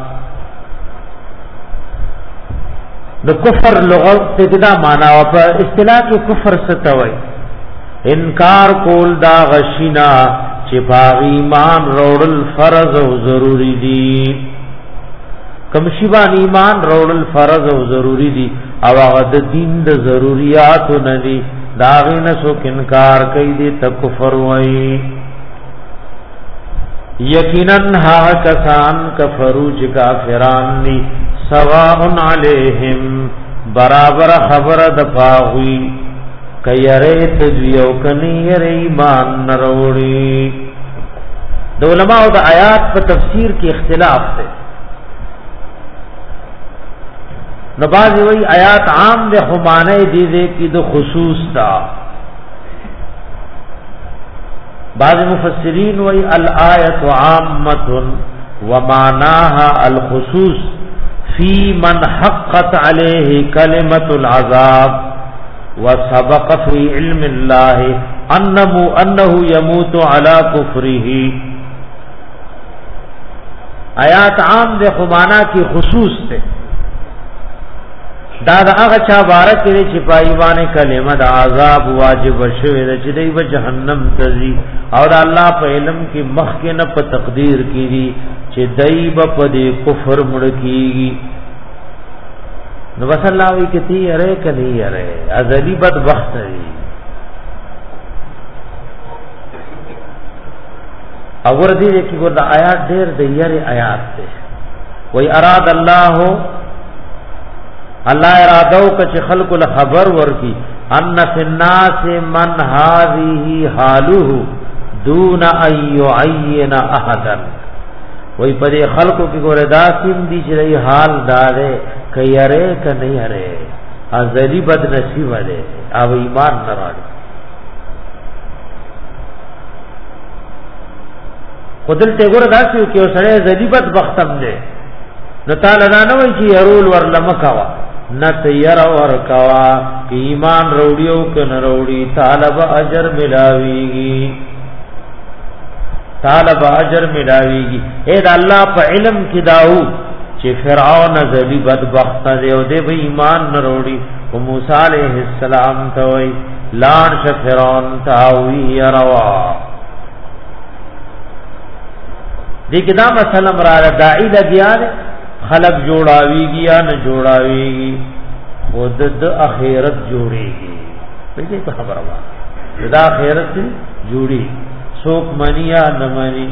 د کفر لغت ته دا معنا او په اصطلاح کې کفر ستوي انکار کول دا غشینا چې باغ ایمان روړل فرض او ضروری دي کم شیبان ایمان روړل فرض او ضروری دي او هغه د دین د ضرورت نه دي داغین سوک انکار کئی دی تکفر وئی یقیناً ہا کسان کفرو چی کافران دی سواء علیہم برابر خبر دفاغوی کئی ریت دویو کنی ری ایمان نروڑی دو علماء دا آیات پا تفسیر کی اختلاف تے نبازی وی آیات عام دے خمانے دیدے کی دو خصوص دا بعض مفسرین وی الآیت عامت ومعناها الخصوص فی من حقت علیہ کلمت العذاب وسبق فی علم اللہ انه یموت علی کفرہ آیات عام دے خمانا کی خصوص تے دا هغه چا بارک دې چې پایوانه کلمه د عذاب واجب شوه د چې دی په جهنم تزي او د الله په علم کې مخ کې نه په تقدیر کې دي چې دای په دې کفر مړ کیږي نو بس الله وی کې تی اره کلی اره ازلی بدبخت دی اور دې کې ګور د آیات ډېر د یاري آیات ده وای اراد الله اراده او چې خلق له خبر ورکی ان فی الناس من هذه حاله دون ان يعين احدا وای پر خلقو کې ګوره داسیم دي چې حال دارې کيره ک نه یره ازلی بد نصیب ده او ایمان نه راړي خدل ته ګوره داسې کې وسره ازلی بد بختم ده نو تعالی نه وای چې يرول ور لمکوا نه تیر ور کوا ایمان وروړیو ک نه وروړي طالب اجر ملاويږي طالب اجر ملاويږي اے د الله په علم کې داو چې فرعون ذلی بدبخت دی او د ایمان نه وروړي او موسی عليه السلام ته وی لان ش فرعون تاوی يروا دې کې دا مثلا را داعی لګیار خلق جوړاویږي یا نه جوړاویږي خود د اخرت جوړيږي دې په خبره وا دا اخرت جوړي سوک منی یا نمانی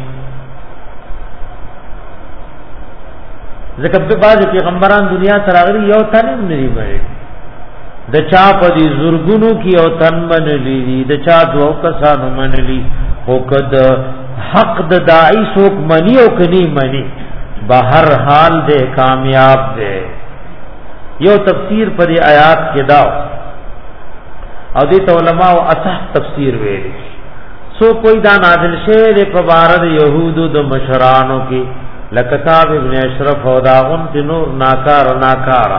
ذکر په بعض پیغمبران دنیا تراغلی یو تنم نری بری د چا په دي زورګونو کې یو تن منلی د چا دوه کسانو منلی او کد حق د داعی سوک منی او کني منی بهر حال دے کامیاب دے یو تفسیر پر آیات کې دا او دې علماء او اصح تفسیر ویلي سو کوئی دا نازل شعر په بارد یهودو د مشرانو کې لکتاب ابن اشرف او داغون تی نور ناکارا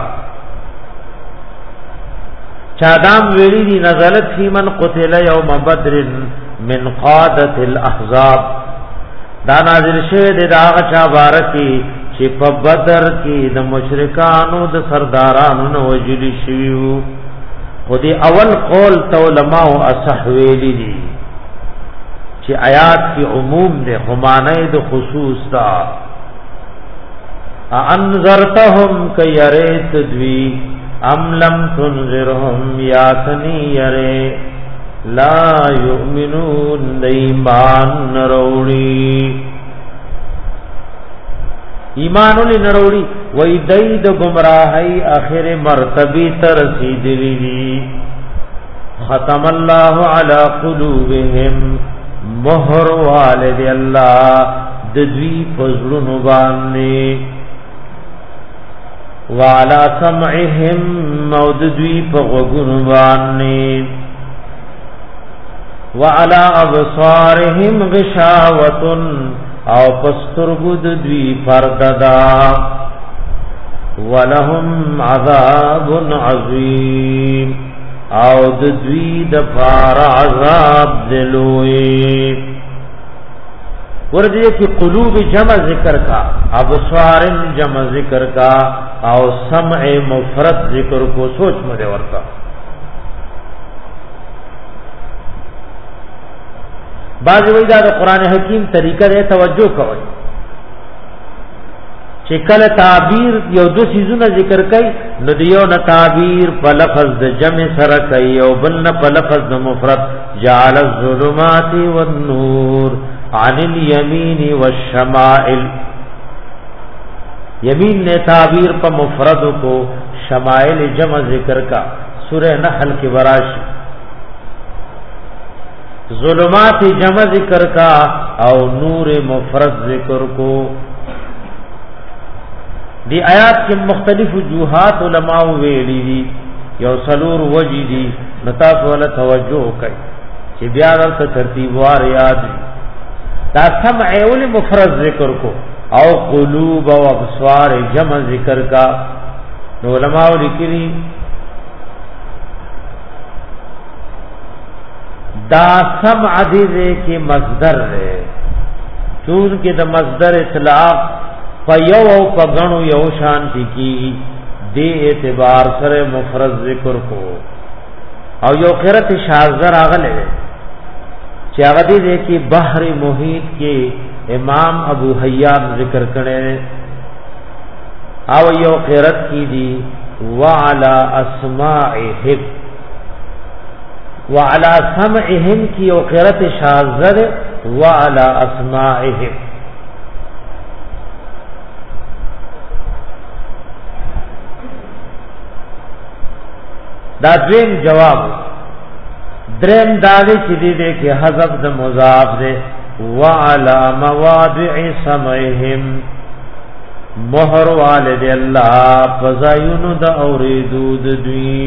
چادام ویلی دی نزلت فی من قتل یوم بدر من قادت الاحزاب دا نازل شعر دا آغا چا بارکی چی پا بدر کی د مشرکانو د سردارانو نوجلی شویو خودی اول قول تو علماء اصح ویلی دی چې آیات کی عموم دے خمانه د خصوص دا انذرتهم کیریت دوی ام لم تنذرهم یاتنی یری لا یؤمنون ایمان نروڑی ایمانو نروڑی وی دید گمراہی آخر مرتبی ترسیدلی دی ختم اللہ علی قلوبهم مہر والد اللہ ددوی فضلن باننے وعلا سمعهم موددوی فغگن باننے وعلا ابصارهم غشاوتن او پسترگد دوی پرددا ولهم عذاب عظیم او د دوی د فار عذاب دلوي ورته کی قلوب جمع ذکر کا ابصار جمع ذکر کا او سمع مفرد ذکر کو سوچ مده ورتا بعض وی دا قرآن حکیم طریقہ دے توجہ کوي چې کله تعبیر یو دو سيزونه ذکر کوي نو دیو نه تعبیر په لفظ د جمع سره کوي او بل نه په لفظ د مفرد جعل الظلمات والنور عن اليمين والشمائل یمین نے تعبیر په مفرد کو شمائل جمع ذکر کا سورہ نحل کی براش ظلمات جمع ذکر کا او نور مفرد ذکر کو دی آیات کې مختلف وجوهات علماء ویلي دي یو سلور وجې دي نتاس ولا توجه کوي چې بیا ورته ترتیب وار یاد دا سمع ول مفرد ذکر کو او قلوب او ابصار جمع ذکر کا علماء لیکلي دا سمع دې کې مصدر ہے چون کې د مصدر اطلاق فیو او پغنو یو شانتی کی دی اعتبار سره مفرد ذکر کو او یو قرات شاذ راغله چې هغه دې کې بحر محیط کې امام ابو حیان ذکر کړي او یو قرات کی دی وعلى اسماعهم وعلى سمعهم کی یو قرات شاذ وعلى اسماعهم دا دویم جواب درم داوی چې دې کې حذف د مضاف ده وعلى مواضع سمعهم مہر والد الله فزایونو د اوریدو د دوی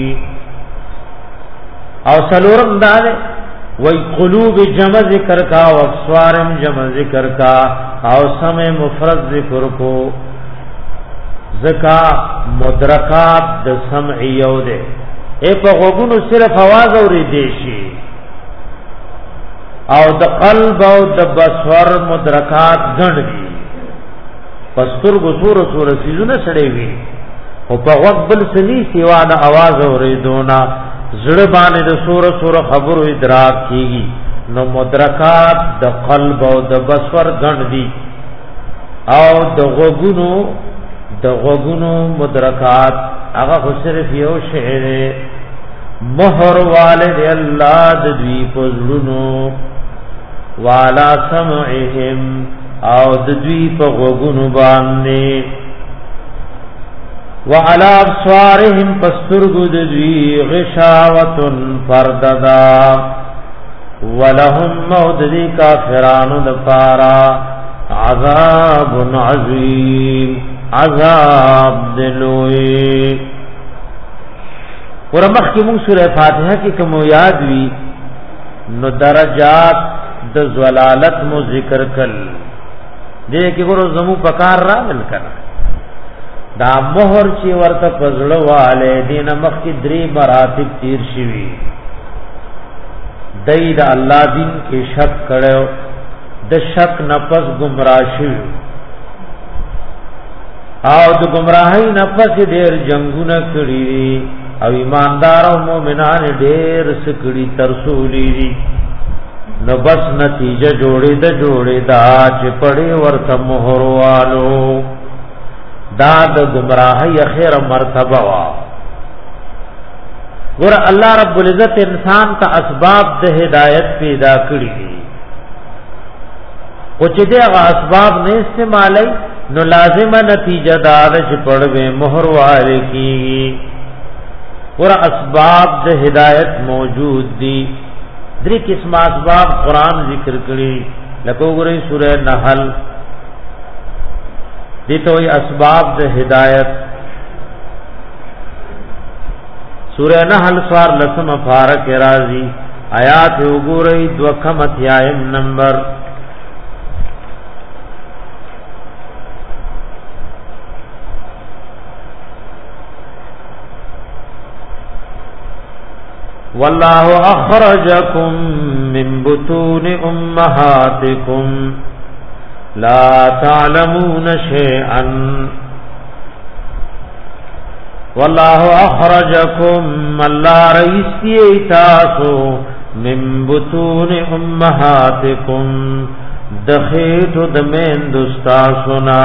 او سلورم داوی وی قلوب جمع ذکر کا و ابصارم جمع ذکر کا او سمع مفرد ذکر کو زکا مدرکات د سمع یو ده اے په غوګونو صرف आवाज اوریدي شي او د قلب او د بصر مدرکات ګڼ دي پستر گو سور سور سيزونه سړې وي او په وخت بل سني سیوا د आवाज اوریدونا زړه باندې د سور سور خبرو ادراک کیږي نو مدرکات د قلب او د بصر ګڼ دي او د غوګونو مدرکات هغه صرف یو شعر مہر والد الله د دوی پزړونو والا سمعهم او د دوی په غوګونو باندې وعلى ابصارهم پسترګو د دوی غشاوه فرددا ولهم مودذ کافرانو د پارا عذاب عظیم عذاب دلوی ورمخ کی مونږ سورہ فاتحه کې کوم یاد وی نو درجات د زلالت مو ذکر کل دې کې ګورو زمو پکار را مل کړه دا مہر چې ورته پزړه والے دینه مخ کی درې مراتب تیر شوی دای د الله دین کې شک کړو د شک نفس گمراه شو او د گمراهی نفس ډیر جنگونه کړی او ایماندار او مؤمنان ډیر سکړي ترسولی نو بس نتیجه جوړې دا چې پړې ورته مہر والو دا د گمراهی اخر مرتبه وا ګور الله رب العزت انسان ته اسباب د هدایت پیدا کړی دي او چې دغه اسباب نه استعمالي نو لازمه نتیجه دار چې پړوي مہر والے کی ګور اسباب د هدایت موجود دي درې قسم اسباب قران ذکر کړي لکه وګورئ سورہ نحل دته وي اسباب د هدایت سورہ نحل سوار لسم فارق راضی آیات وګورئ دوکم اتیایم نمبر والله اخرجكم من بطون امهاتكم لا تعلمون شيئا والله اخرجكم الله رئيسي تاسو من بطون امهاتكم دخیت دمین دستاسونا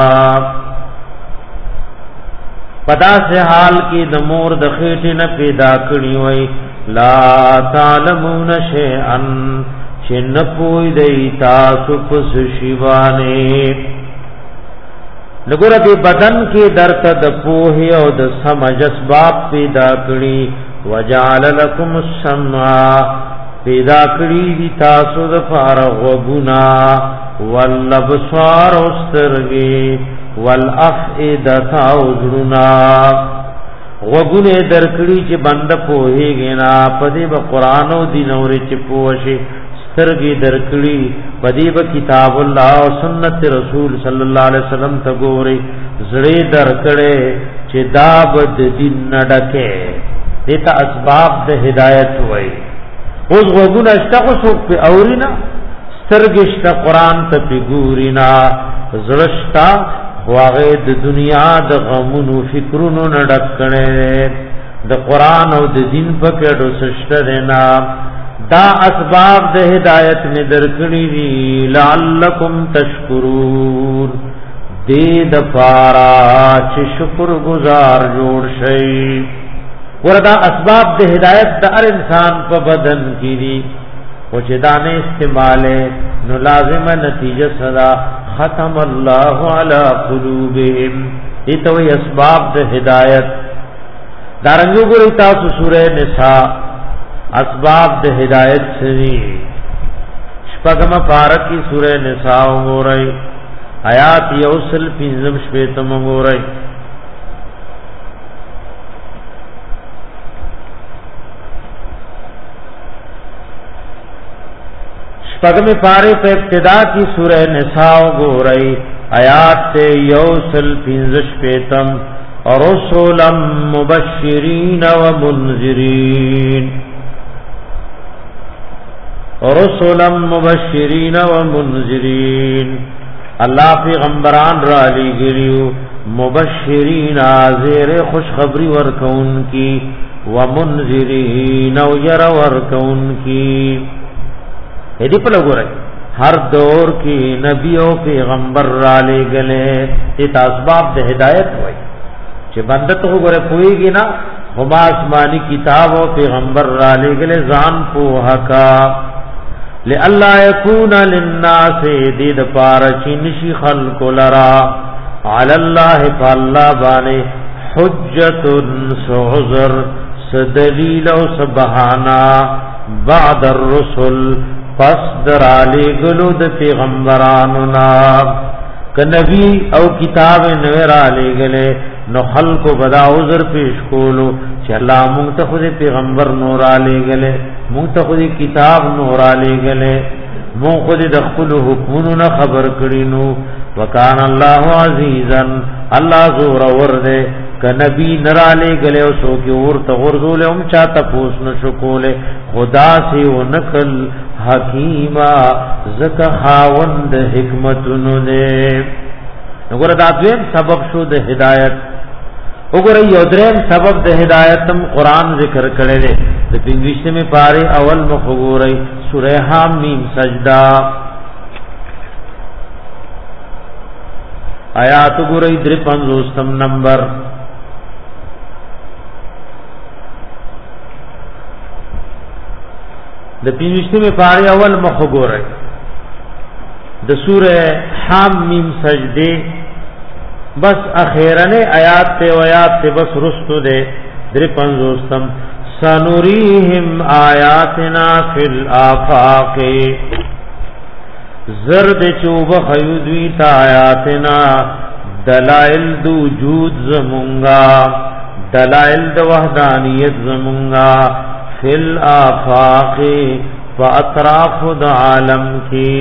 پدا سے حال کی دمور دخیت نہ پیدا کړی وای لا تعلمون شيئا چن پوی دی تاسو پس شیوانه لګور دې بدن کې درته د پوه او د سمج اسباب پیدا کړی وجعل لكم السمع پیدا کړی دي تاسو د فارغ وغنا والابصار واسترګي والافئده اوذرنا وغونه درکړي چې بند پوهیږي نه پدې به قران او دین اورې چې پوښي سترګي درکړي پدې به کتاب الله او سنت رسول صلی الله علیه وسلم ته ګوري زړې درکړي چې دا بد دین نډکه دته اسباب د هدایت وای اوس وغونه اشتخص په اورینا سترګشت قران ته پیګورینا زړشتا واغه د دنیا د غمونو فکرونو نډکړې د قران او د دین په کډو سشته دینا دا اسباب د هدایت می درکړي دي لعلکم تشکرون دې د پارا چې شکر گزار جوړ شي وردا اسباب د هدایت د هر انسان په بدن کې دي او چې دا نه استعماله نو لازمه نتیجه صدا ختم الله علی قلوبهم دته وی اسباب د هدایت دارنګو ګورئ تاسو سورہ نساء اسباب د هدایت سری شپږم پارہ کی سورہ نساء وګورئ آیات یوصل پنځم شپږم وګورئ شپږم پارے په ابتدا کی سورہ نساء وګورئ آیات یوصل پنځم شپږم رسلا مبشرین ومنذرین رسلا مبشرین ومنذرین اللہ پیغمبران را لګریو مبشرین زیر خوشخبری ورکون کی ومنذرین او ير ورکون کی دې په لګورای ہر دور کی نبی او پیغمبر را لګلې دې اسباب د هدایت وای چې بنده ته وګوره پويږي نا هما آسمانی کتاب او پیغمبر را لګلې ځان په حقا لئلا یکون للناس دید پارچنشی خلق لرا علی اللہ فاللہ بانے حجت سعذر سدلیل و سبحانا بعد الرسل پس در آلی گلود پیغمبراننا کہ نبی او کتاب نویر آلی گلے نو خلق بدا عذر پیش کولو چې الله مونږ ته خو پیغمبر نور علی گله مونږ ته خو کتاب نور علی گله مونږ خو د خپل حکمونو خبر کړینو وکان الله عزیزا الله زور ور دے ک نبی نر علی گله او سو کی ورته ورزول هم چاته پوس نشو کوله خدا سی ونکل حکیما زکه خاوند حکمتونو دے وګوره دا دویم سبب شو د هدایت وګورئ یو دریم سبب د هدایتم قران ذکر کړي دي د 25مه پاره اول مخ وګورئ سوره حمیم سجدہ آیات وګورئ 53 نمبر د 25مه پاره اول مخ وګورئ د سوره حمیم سجدے بس اخیرنے آیات تے آیات تے بس رستو دے 53 سنوریہم آیاتنا فی الآفاق زرد چوب خیودوی تا آیاتنا دلائل دو وجود زمونگا دلائل دو وحدانیت زمونگا فی الآفاق فاطراف دا عالم کی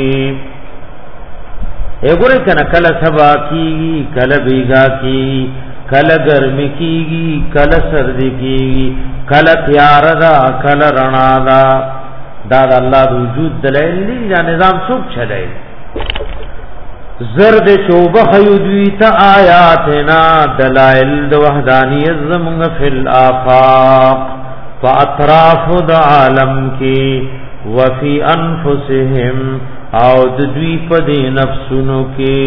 اګوره کنه کله سبا کی کله بیگا کی کله گرمی کیږي کله سردی کیږي کله پیار دا کله رڼا دا دا الله د وجود دلایل دي دا نظام څوک چلای زرد شوبه خیودوی تا آیاتنا دلائل د وحدانیت زمونږ فل آفاق فاطراف د عالم کی وفي انفسهم او د دوی په دې نفسونو کې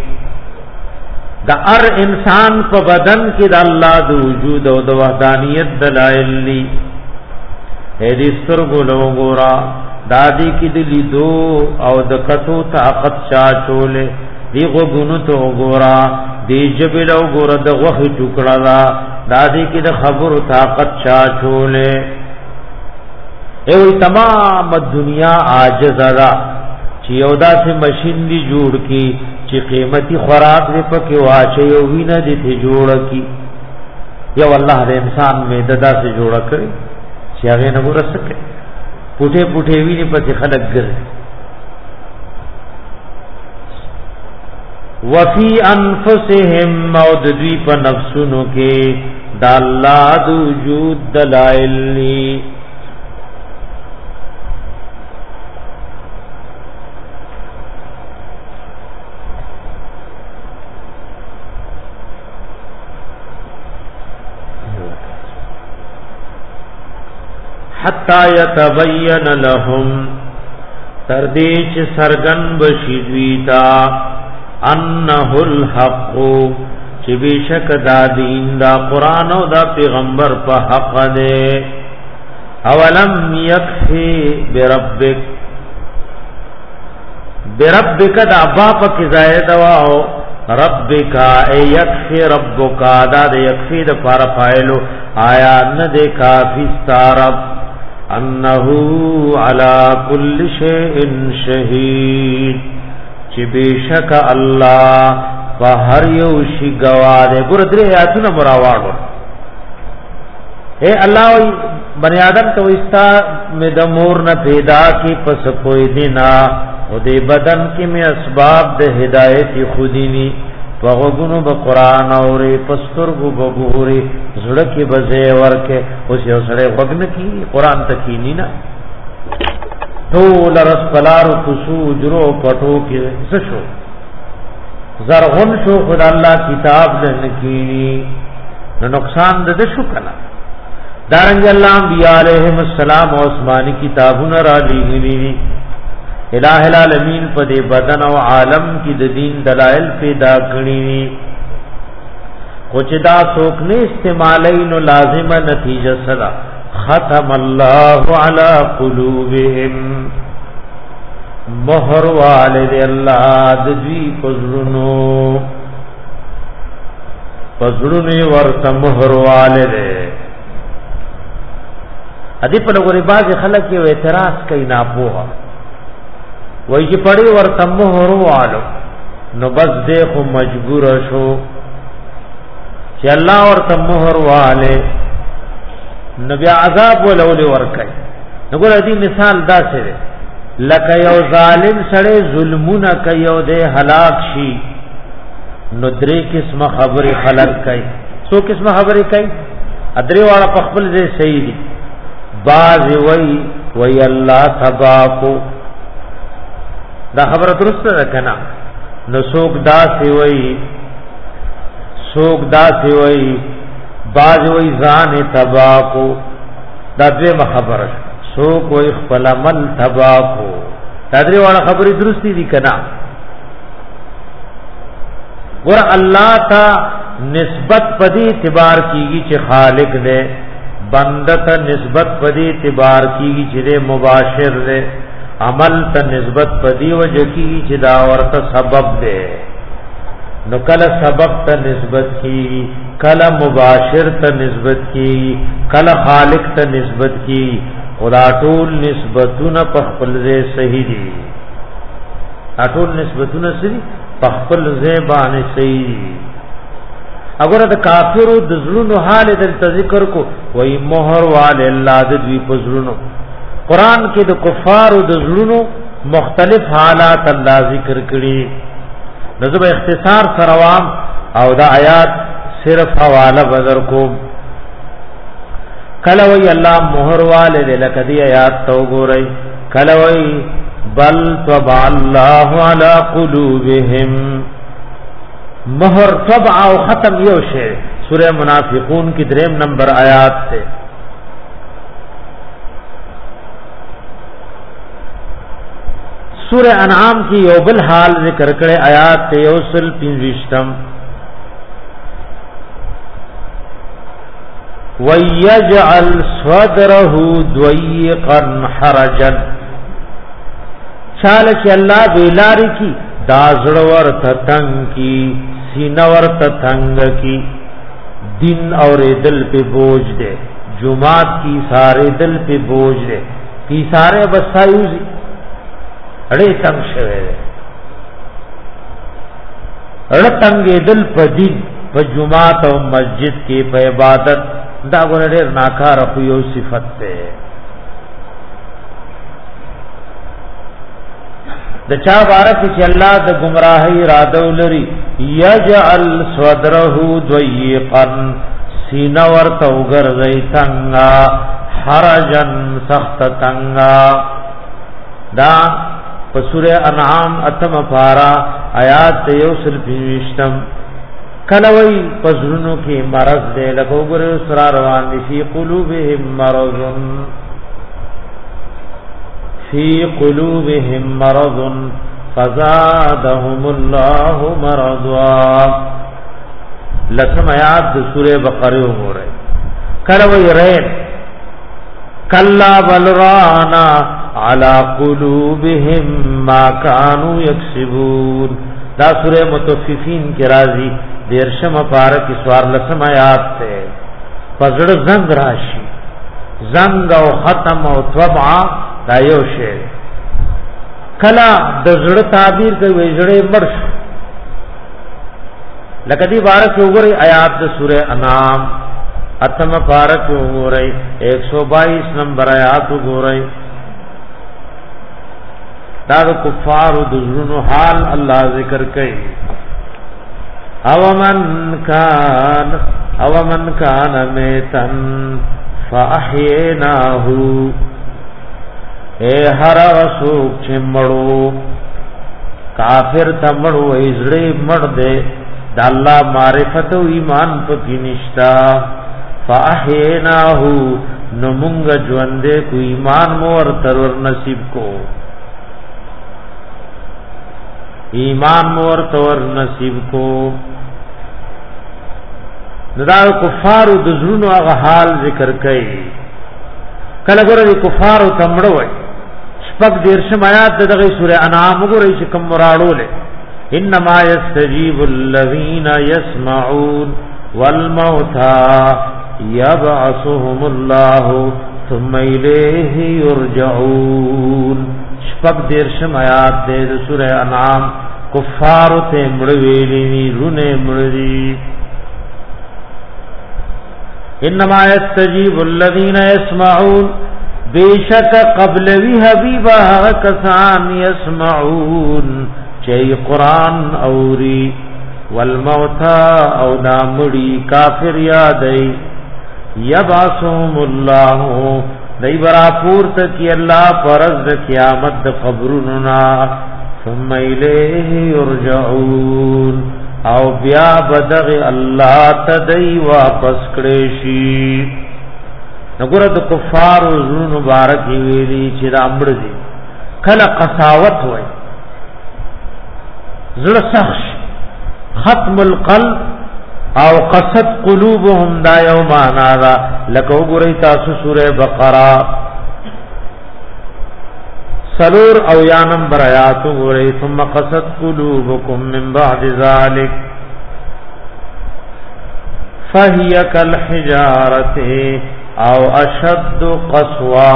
د هر انسان په بدن کې د الله د وجود او د وحدانیت دلایل دي هدي سترګو لوګورا دادی کې د لیدو او د کتو طاقت چا چولې دی غوګونو ته وګورا دی جبل وګورا د غوخي ټوکړه دا دادی کې د خبرو طاقت چا چولې ایوی تمام دنیا عاجز ده چې یو داسې ماشين دی جوړ کی چې قیمتي خوراک دې پکې واچي او وینه دې ته جوړ کی یو الله دې انسان مې ددا سے جوړ کړی چې هغه نه ورسکه پټه پټه ویني پکې خلک ګرځي وفي انفسهم مود دوی په نفسونو کې د الله د وجود دلایل ني حتا يتبين لهم تردیچ سرگن بشیدویتا انه الحق چې بشک دا دین دا قران او دا پیغمبر په حق ده اولم یکفی بربک دا باپ کی زائد واو ربک ای یکفی ربک دا د یکفی د فار فاعل آیا نه د کافی ستارب انه علی کل شیء شهید چې بشک الله په هر یو شی گواه ده. ګور درې آیاتونه مراواړو. اے الله بنی آدم ته وستا مې د مور نه پیدا کی پس کوئی دینا او دې بدن کې مې اسباب د هدایت خودینی وغوګونو به قران اورې پسترګو بګوري زړه کې بځه ورکه اوس یو سره وګن کی قران تکینی نه ټول رس پلارو تسو جرو پټو کې زشو زرغون شو خدای الله کتاب دن کینی نو نقصان د شو کنا دارنګ الله انبیاء علیهم السلام او آسمانی کتابونه را لېږلي الہ العالمین په دې بدن او عالم کې د دین دلائل پیدا کړی خو چې دا څوک نه استعمالای نو لازمه نتیجه سره ختم الله علی قلوبهم مہر والد اللہ دجوی پزرونو ورطا مہر والد ادی پر لگوری باز خلق یو اعتراض کئی ناپوها وی جی پڑی ورطا مہر والو نو بس دیکھو مجبور شو چی اللہ ورطا مہر والے نبی عذاب ولولی ورکای نگور ادی مثال دا سے دے لکه یو ظالم سره ظلمونه کوي او د هلاک شي نو درې قسمه خبرې خلق کوي. څو قسمه خبرې کوي؟ ادري واړه په خپل ځای صحیح دي. باز وی الله تباکو دا خبره درسته ده کنه. نو څوک دا سی وی باز وی ځان تباکو دا دې خبره سو کوئی خپل عمل تبا کو تدری والا خبری درستی دی کنا. ور اللہ تا نسبت پدی اعتبار کیگی چه خالق دے بندتا نسبت پدی اعتبار کیگی چه دے مباشر دے عمل تا نسبت پدی وجہ کیگی چه داورتا سبب دے نو کل سبب تا نسبت کی کل مباشر تا نسبت کی کل خالق تا نسبت کی خدا ټول نسبتونه په خپل ځای صحیح دي. ټول نسبتونه صحیح په خپل ځای باندې صحیح دي. اگر د کافرو د زړونو حال د ذکر کو وای مہر وال الله د دوی په زړونو قران کې د کفارو د زړونو مختلف حالات الله ذکر کړي. نظم اختصار سروام او د آیات صرف حواله بدر کو کلوی اللہ مہر والد لکدی آیات تو گو رئی کلوی بل طبع اللہ علی قلوبهم مہر طبع و ختم یو شے سورہ منافقون کی 3 نمبر آیات سے. سورہ انعام کی یوبل حال ذکر کرے آیات تے یوصل 25 وَيَجْعَلْ صَدْرَهُ ضَيِّقًا حَرَجًا چالچ اللہ بیلاری کی دازڑور تتنگ کی سینور تتنگ کی دن اور دل پہ بوجھ دے جماعت کی سارے دل پہ بوجھ دے کی سارے بسایوزی اڑے تنگ شوے اڑ تنگ دل پہ دن پہ جماعت و مسجد کی پہ عبادت دا ګور ډېر ناکار خو یو صفت ده. د چا بارک چې الله د گمراهی اراده ولري یجعل صدره ضيقا سینه ورته وګرځي څنګه حرجن سخت څنګه. دا په سورہ انعام اتم پارا آیات 120 کلوی پزرونو کی مرض دے لکو گر اسرا روان دی فی قلوبهم مرض فزادهم اللہ مرضوا لکم آیات دی سورہ بقری ہو رہے کلوی رین کلا بلرانا علی قلوبهم ما کانوا یکسبون دا سورہ متففین کی رازی دیرشم پارا کی سوار لسم آیات تے پزڑ زنگ راشی زنگ او ختم او طبع دا یو شی کلا د زړه تعبیر کوي زړه مرش لکه دی بارک وګورئ آیات د سوره انعام اتم بارک وګورئ 122 نمبر آیات وګورئ دا کفار د زړونو حال الله ذکر کوي او من کان میتن فاحیناه اے هر رسوک چې مړو کافر ته مړو ایزړې مړ دې د الله معرفت او ایمان پکې نشتا فاحیناه نو مونږ ژوندې کو ایمان مو ورتر نصیب کو ایمان مو ورتر نصیب کو دا کفار د زړونو هغه حال ذکر کړي کله ګورې کفار او تمړو وي شپږ دیرشم آیات دغه سوره انعام وګورئ چې کوم مراړو له انما يستجيب الذين يسمعون والموتى يبعثهم الله ثم اليه يرجعون شپږ دیرشم آیات د سوره انعام کفار ته مړ ویلي رونه مړي انما يستجيب الذين يسمعون بیشک قبل وی حبیبا کسان يسمعون چي قران اوري والموتى او نامړي کافر یادای یبعثهم الله دای برا پورت کی الله پرز د قیامت د قبرنا ثم الیه یرجعون او بیا بدغ الله تدای واپس کړي شي نګور د کفار او زړه مبارک ویلي چې رامړ دي کله قساوت وای زړه سخت ختم القلب او قصد قلوبهم دا یوم معنا لکه وګورئ تاسو سوره بقره سلور او یا نمبر آیات وګورئ ثم قصد قلوبكم من بعد ذلك فهي كالحجاره او اشد قسوه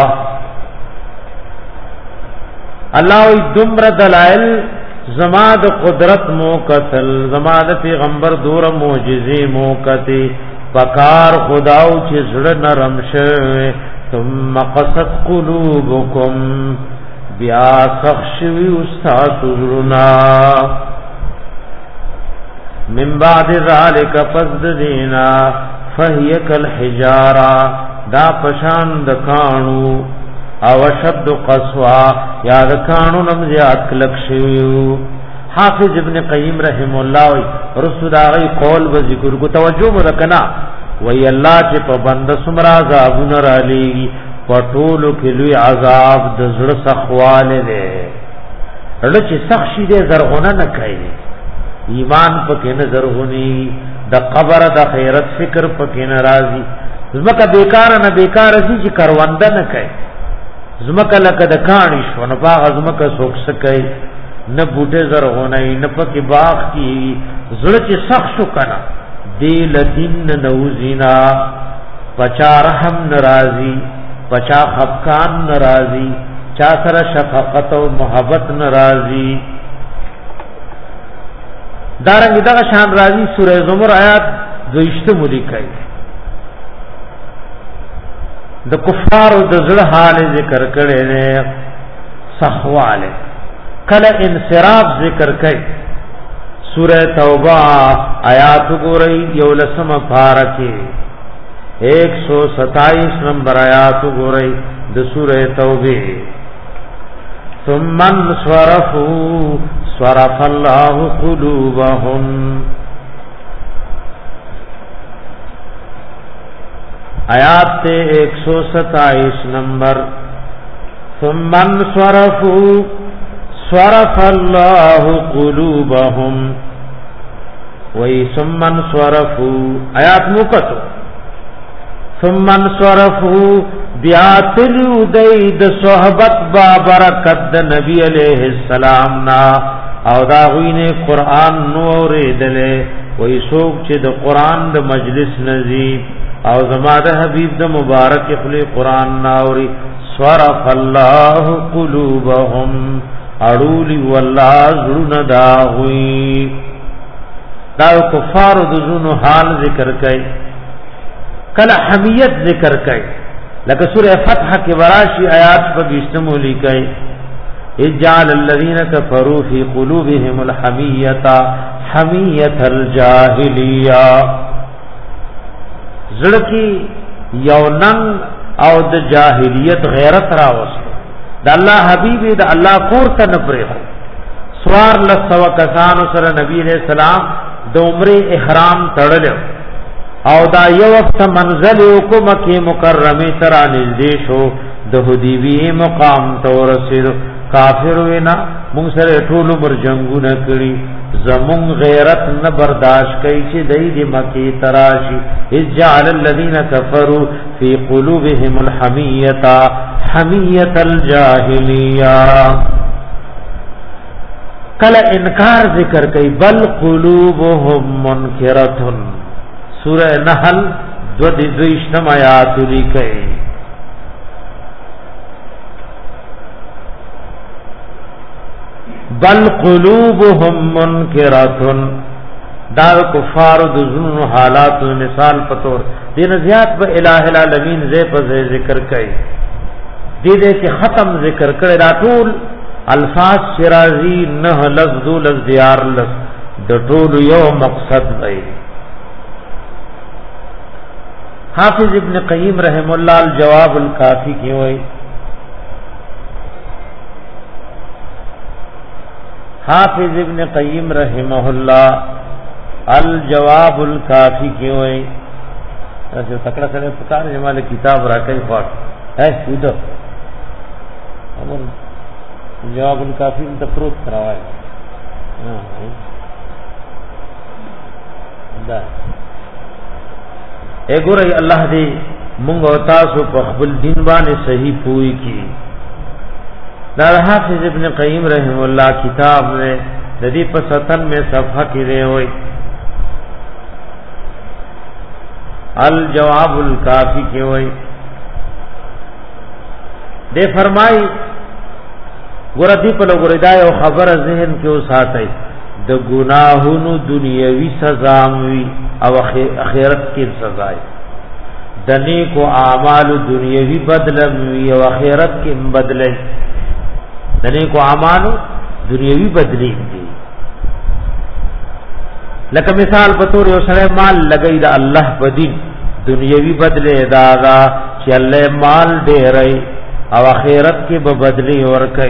الله دمر دلائل زما د قدرت مو قتل زما د پیغمبر دور معجزې مو کته پکار خداو چې زړه نرم شه ثم قصد قلوبكم بیا سخشوی استاد زرنا من بعد ذلك فزدینا فهي كالحجاره دا پشان د کانو او شد قسوا یا د کانو نم زیات کلک شیو حافظ ابن قیم رحم الله رسول داغی قول و ذکر کو توجه مرکنا وی الله چې په بند سمرا عذابونه را لېږي پټولو کې لوی عذاب د زړه سخواله ده رل چې سخشي دې زرغونه نه کوي ایمان پکې نه زرغونی د قبر د خیرت فکر پکې ناراضي زمکه بیکار نه بیکار دي چې کرونده نه کوي زمکه لکه د کانی شو نه باغ زمکه سوک سکي نه بوټه زرغونه نه پکې باغ کی زړه چې سخت شو کنه دی لدین نوزینا پچا رحم ناراضي پچا خفقان ناراضي چا سره شفقت او محبت ناراضي دارنګ دغه شان راضي سوره زمر آیات 2 ملي د کفارو د زړه حال ذکر کړي نه صحواله کله انصراف ذکر کړي سوره توبه آیات ګورئ یو لسم پارکه 127 نمبر آیات ګورئ د سوره توبه ثم انصرفوا صرف الله قلوبهم آیات تے 127 نمبر ثم انصرفوا صرف الله قلوبهم وی ثم انصرفوا آیات موکتو ثم انصرفوا بیاتلو دید صحبت با برکت دا نبی علیہ السلام نا او دا غوین قرآن نوری دلے وی سوک چه دا قرآن دا مجلس نزی او زما د حبیب د مبارک خلی قران ناوري صرف الله قلوبهم اړولی والله زړونه دا ہوئی دا کفار د زونو حال ذکر کړي کله حمیت ذکر کړي لکه سوره فتح کې وراشي آیات په گشتمو لیکي اجعل الذين كفروا في قلوبهم الحميه حميه الجاهليه زړکی یونن او د جاهلیت غیرت راوست د الله حبیب د الله کور ته نه پرې سوار لسو کسانو سره نبی علیہ السلام د عمره احرام تړل او دا یو وخت منزل کو مکه مکرمه ترا نږدې شو د حدیبیه مقام ته ورسېد کافر وینا مونږ سره ټول عمر جنگونه کړی زمون غیرت نه برداشت کوي چې دای دې مکه تراشي اجعل الذين كفروا في قلوبهم الحميه حميه الجاهليه کله انکار ذکر کوي بل قلوبهم منکرة سورہ نحل 22 آیات لیکي بل قلوبهم منکرة دا کفار د زنو حالات مثال پتور دین زیات به الہ العالمین زې په ذکر کوي دې کې ختم ذکر کړي دا ټول الفاظ شرازی نه لفظ لزیار لفظ د ټول یو مقصد دی حافظ ابن قیم رحم الله الجواب الکافی کی وای حافظ ابن قیم رحمه الله الجواب الکافی کی وای تاسو تکړه سره پکار جمال کتاب راکې پات ہے سیدو امر جواب الکافی ته پروت کراوای دا اګورای الله دې مونږ او تاسو په خپل دین باندې صحیح پوي کی دا حافظ ابن قیم رحم الله کتاب نے د دې په 97 صفحه کې دی وای الجواب الکافی کې وای دې فرمای ګردی په لګریدا یو خبر ذهن کې وساتای د ګناهونو دنیوي سزا وي او اخرت کې سزا وي د نیکو اعمال دنیوي بدل وي او اخرت کې بدل د نیکو اعمال دنیوي بدلی دي لکه مثال په تور یو سره مال لګی د الله په دین دنیوي بدله داغا چې الله مال ډېرای او اخرت کې به بدلی ورکړي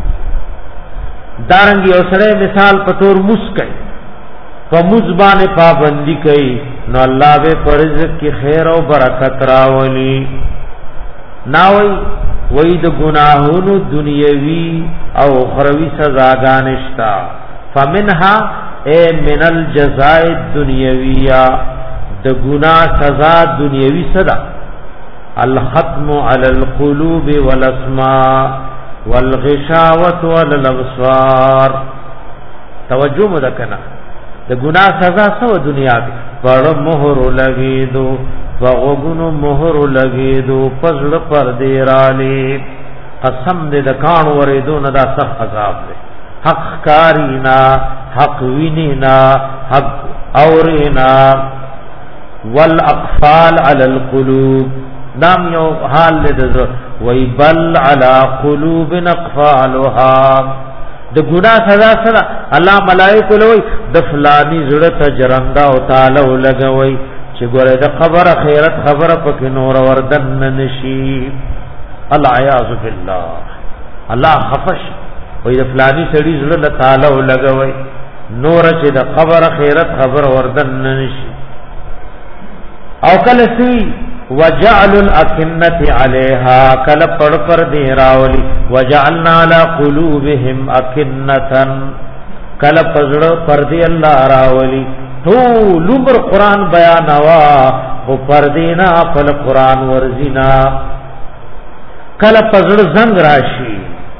دارنګ یو سره مثال په تور مسکای په مزبانه پابندي کوي نو الله به پرزق کې خیر او برکت راولي ناوي وای د گناهونو دنیوي او اخروی سزاګان شتا فمنها اے من الجزاء الدنیویہ د گناہ سزا دنیوی صدا الختم علی القلوب والاسماء والغشاوة على الابصار توجه مدکنا د گناہ سزا سو دنیا کې پر مہر لګیدو وغوګونو مہر لګیدو پزړ پر دی رالی قسم دې د کان ورېدو نه دا سخت عذاب دی حق کارینا حق وینینا حق اورینا والاقفال على القلوب نام یو حال دې وی بل على قلوب اقفالها د ګناه سزا سره الله ملائکه لوی د فلانی زړه ته جرنده او تعالی لګوي چې ګوره د خبر خیرت خبره پکې نور وردن نشي العیاذ بالله الله خفش وې د فلانی سړي زړه تعالی لګوي نور چې د خبر خیرت خبر وردن نشي او کله سی وجعل الاكنه عليها کله پر دی راولي وجعلنا على قلوبهم اكنه کله پر دی الله راولي ټول عمر قران بیان وا او پردینا خپل قران ورزینا کله پزړ زنګ راشي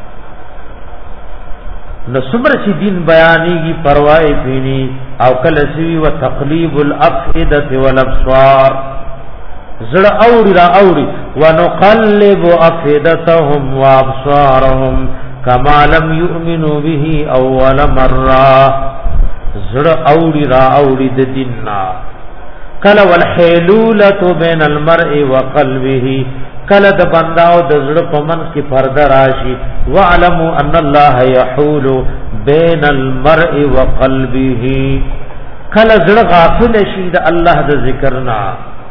نو صبر چې دین بیانېږي پروايي پینی او کله سی و تقلیب الافئده والابصار زړه اوړي را اوړي ونقلب افئدتهم وابصارهم كما لم يؤمنوا به اول مره زړه اوړي را اوړي د دیننا کله والحیلولۃ بین المرء وقلبه کله د بنداو د زړه په من کې پرده راشي واعلموا ان الله يحول بین المرء وقلبه کله زړه غافل شي د الله د ذکرنا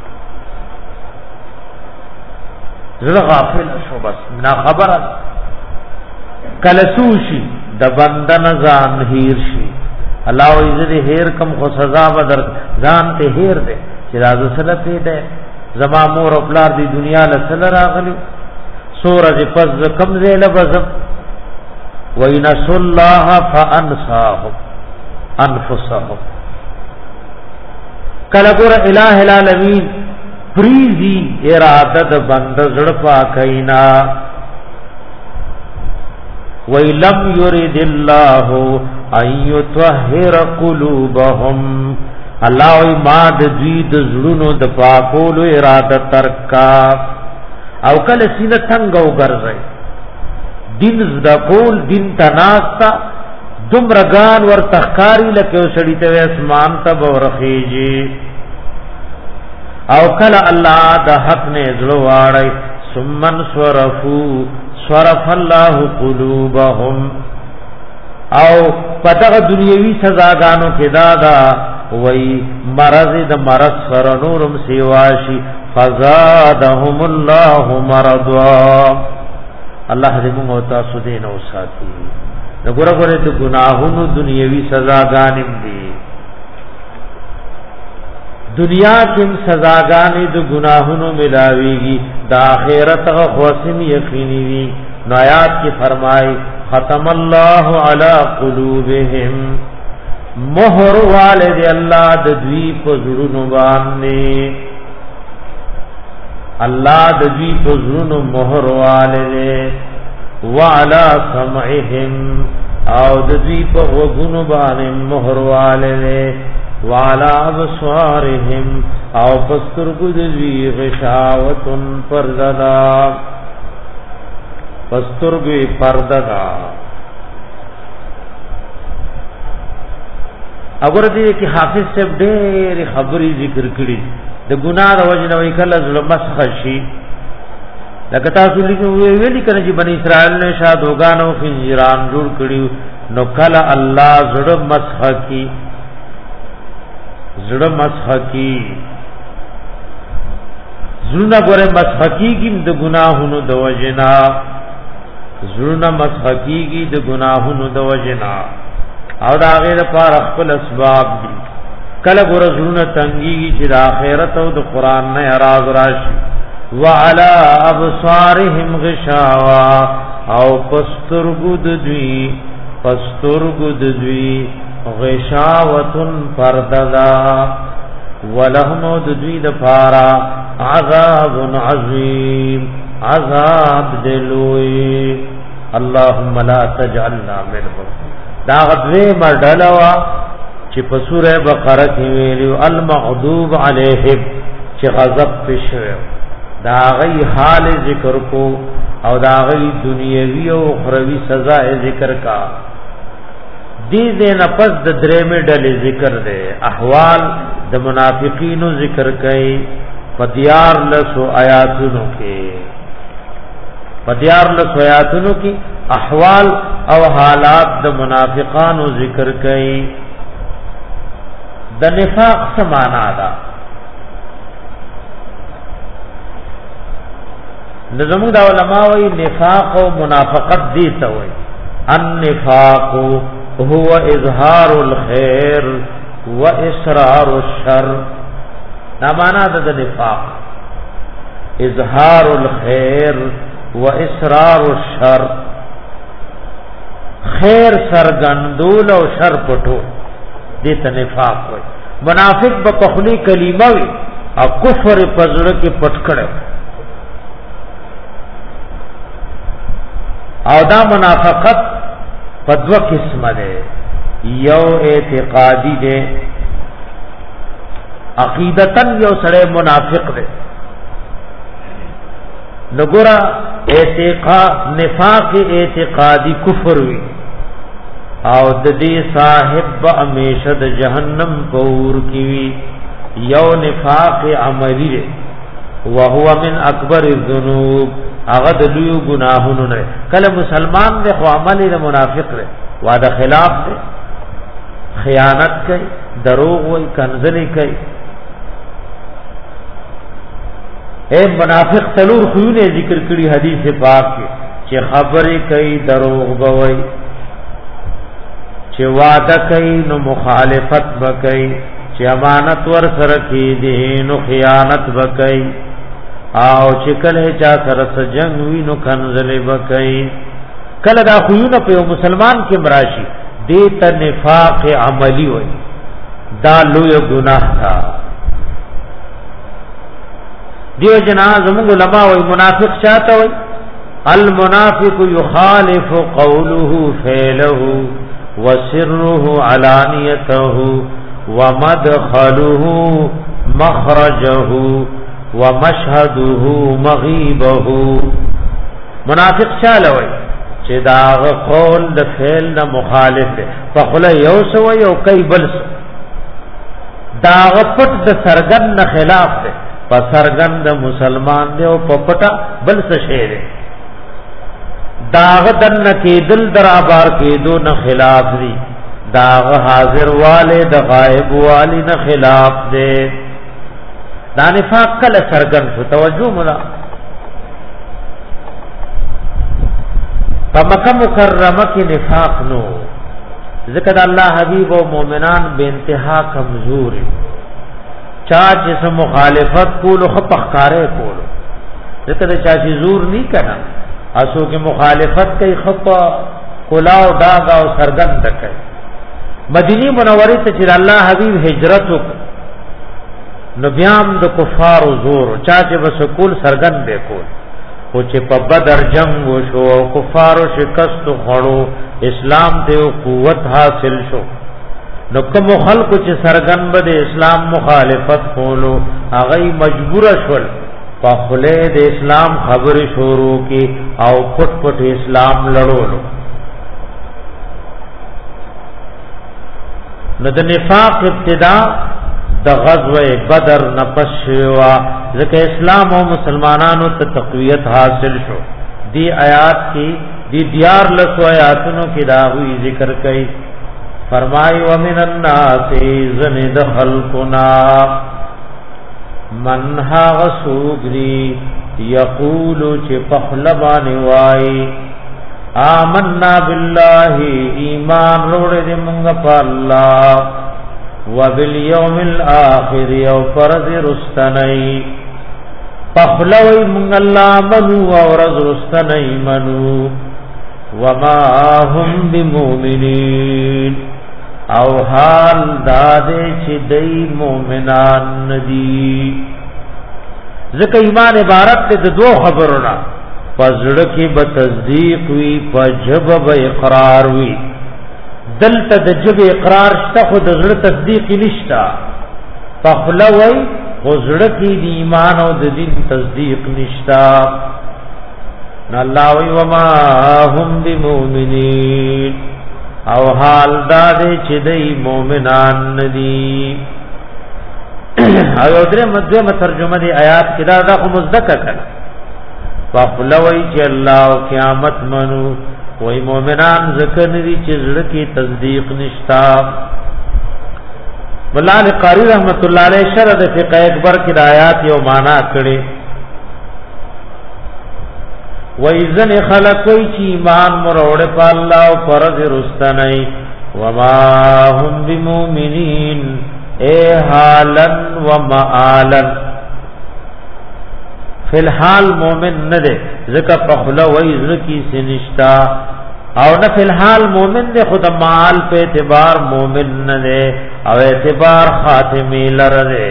زړه غافل شو بس نا خبره کله سوشي د بندن ځان هیر شي الله عزت هیر کم خو سزا بدر ځان ته هیر دے چې راز سره پیدا زما مور او پلار دی دنیا له سره راغلی سورج پس کم زیل بزم وینس الله فانساهم انفسهم کله ګور الہ العالمین پریزی اراده د بند زړه پاکینا وَلَمْ يُرِدِ اللَّهُ أَن يُطَهِّرَ قُلُوبَهُمْ الله ای ما د دوی د زړونو د پاکولو اراده ترکا او کله سینه څنګه وګرځي دین زدا کول دین تناستا دمرغان ور تخکاری لکه وسړی ته اسمان ته ورخیږي او کله الله د حق نه زړه واړی ثم صرف الله قلوبهم او پتہ دنیوی سزاګانو کې دادا وای مرض د مرض سر نورم سیواشی فزادهم الله مرضا الله دې موږ تاسو دې نو ساتي وګوره ګوره د ګناهونو دنیوي سزاګانې دي دنیا کې سزاګانې د ګناهونو ملاويږي د آخرت غوښم یقیني وي نو آیات کې فرمای ختم الله علی قلوبهم مہر والد الله د دوی په زړونو باندې الله د دوی په زړونو مہر والد وعلى سمعهم او د دوی په وګونو باندې مہر والد وعلى ابصارهم او پسترګو د دوی غشاوتن پرددا پسترګو پرددا اگر دې کې حافظ صاحب ډېر خبري ذکر کړي د ګناه د وجنه وی کله ظلم مسخشي لکه تاسو ویلي کړه چې بنی اسرائیل نه شادوغانو خنجران جوړ کړي نو کله الله زړه مسخکی زړه مسخکی زړه ګوره مسخکی کې د ګناهونو د وجنا زړه مسخکی کې د ګناهونو د وجنا او دا غیر پر خپل اسباب دي کله ګور زړه تنګي چې د آخرت او د قران نه اراض راشي وعلى ابصارهم غشاوا او پسترګود دوی غشاوتن پرددا ولهم دوی د پارا عذاب عظیم عذاب دلوی اللهم لا تجعلنا منهم دا غدوی مردلوا چې په سوره بقره کې ویلو المغضوب علیهم چې غضب پښو دا غي حال ذکر کو او دا غي دنیوي او اخروی سزا ذکر کا دې نه پس د درې ډلې ذکر دي احوال د منافقینو ذکر کړي پدیار لسو آیاتونو کې احوال او حالات د منافقانو ذکر کړي د نفاق سمانا دا نظم دا علماء وی نفاق و منافقت دیتا وی النفاق هو اظهار الخير و اسرار الشر نا مانا دا نفاق اظهار الخير و اسرار الشر خیر سرګندول او شر پټو دیتا نفاق وی منافق با پخلی کلمه وی او کفر پزړه کې پټ کړي او دا منافقت په دوه قسمه ده یو اعتقادي ده عقیدتن یو سره منافق ده نګورا اعتقاد نفاق اعتقادی کفر وی او د دې صاحب همیشه د جهنم پور کی وی یو نفاق عملی دی وهو من اکبر الذنوب هغه د لوی ګناهونو نه کله مسلمان دی خو عمل د منافق دی وعده خلاف دی خیانت کوي دروغ وای کنځلې کوي اے منافق تلور خوونه ذکر کړي حدیث پاک کې چې خبرې کوي دروغ بوي چې وعده کوي نو مخالفت وکړي چې امانت ور سره کې دي نو خیانت وکړي او چې کله چا سره جنگ وي نو کنځلې وکړي کله دا خوونه په مسلمان کې مراشي دې ته نفاق عملی وای دا لوی ګناه ده دیو جنا زموږ علماء وای منافق چاته وای المنافق يخالف قوله فعله وسره علانيته ومدخله مخرجه ومشهده مغيبه منافق چاله وای چې دا قول د فعل نه مخالف ده په خله یو سو یو کوي بل دا پټ د سرګن نه خلاف ده په سرګن د مسلمان دی او په پټه بل څه شی ده داغ دن کې دل درابار کې دو نه خلاف دي داغ حاضر والے د غائب والی نه خلاف ده دا نفاق کله سرګن شو توجه مولا په مکه مکرمه کې نفاق نو ذکر الله حبیب او مؤمنان به انتها کمزور چا چې مخالفت کولو خپخکارې کولو ذکر چا چې زور نه کنا اسو کې مخالفت کوي خپ کلاو داغا او سرګن تکي مدینی منوره ته چې الله حبیب هجرت نو بیام د کفار زور چا چې وسکول سرګن به کول او چې په بدر جنگ وشو او کفارو شکست خړو اسلام ته قوت حاصل شو نو کوم خلق چې سرګن به د اسلام مخالفت کولو هغه مجبور شول په خله د اسلام خبره شروع کی او پټ پټ اسلام لړولو نو د نفاق ابتدا د غزوه بدر نپشوا ځکه اسلام او مسلمانانو ته تقویت حاصل شو دی آیات کی دی دیار لسو آیاتونو کی داوی ذکر کئی فرمائی ومن الناس زن دخلقنا من ها غسوگری یقولو چه پخلبانی وائی آمنا باللہ ایمان روڑ دی منگا پا اللہ وبالیوم الاخر یو فرض رستنی پخلوی منگ اللہ منو او رز رستنی منو وما هم بمؤمنین او حال دادے چی دی مومنان ندی ذکر ایمان عبارت تے دو خبرنا پزڑکی بتصدیق وی پجب اقرار وی دلته د جب اقرار شته خو د زړه تصدیق نشتا فخلوی خو زړه کې د ایمان او د دین تصدیق نشتا نه الله وی وما هم بمؤمنین او حال دا دې چې د مؤمنان ندي او درې مدمه ترجمه دی آیات کې دا خو مصدق کړه فخلوی چې الله او قیامت منو وای مومنان ذکر ندی چې زړه کې تصدیق نشتا مولانا قاری رحمت الله علیه شرح د فقہ اکبر کې د آیات یو معنا کړي وای ځنه خلق وای چې ایمان مروړ په الله او فرض رستنی وما هم بمؤمنین اے حالن و معالن فی الحال مومن نه ده ځکه په خله وای ځکه سنشتا او نه فی الحال مومن ده خود مال په اعتبار مومن نه ده او اعتبار خاتمی لره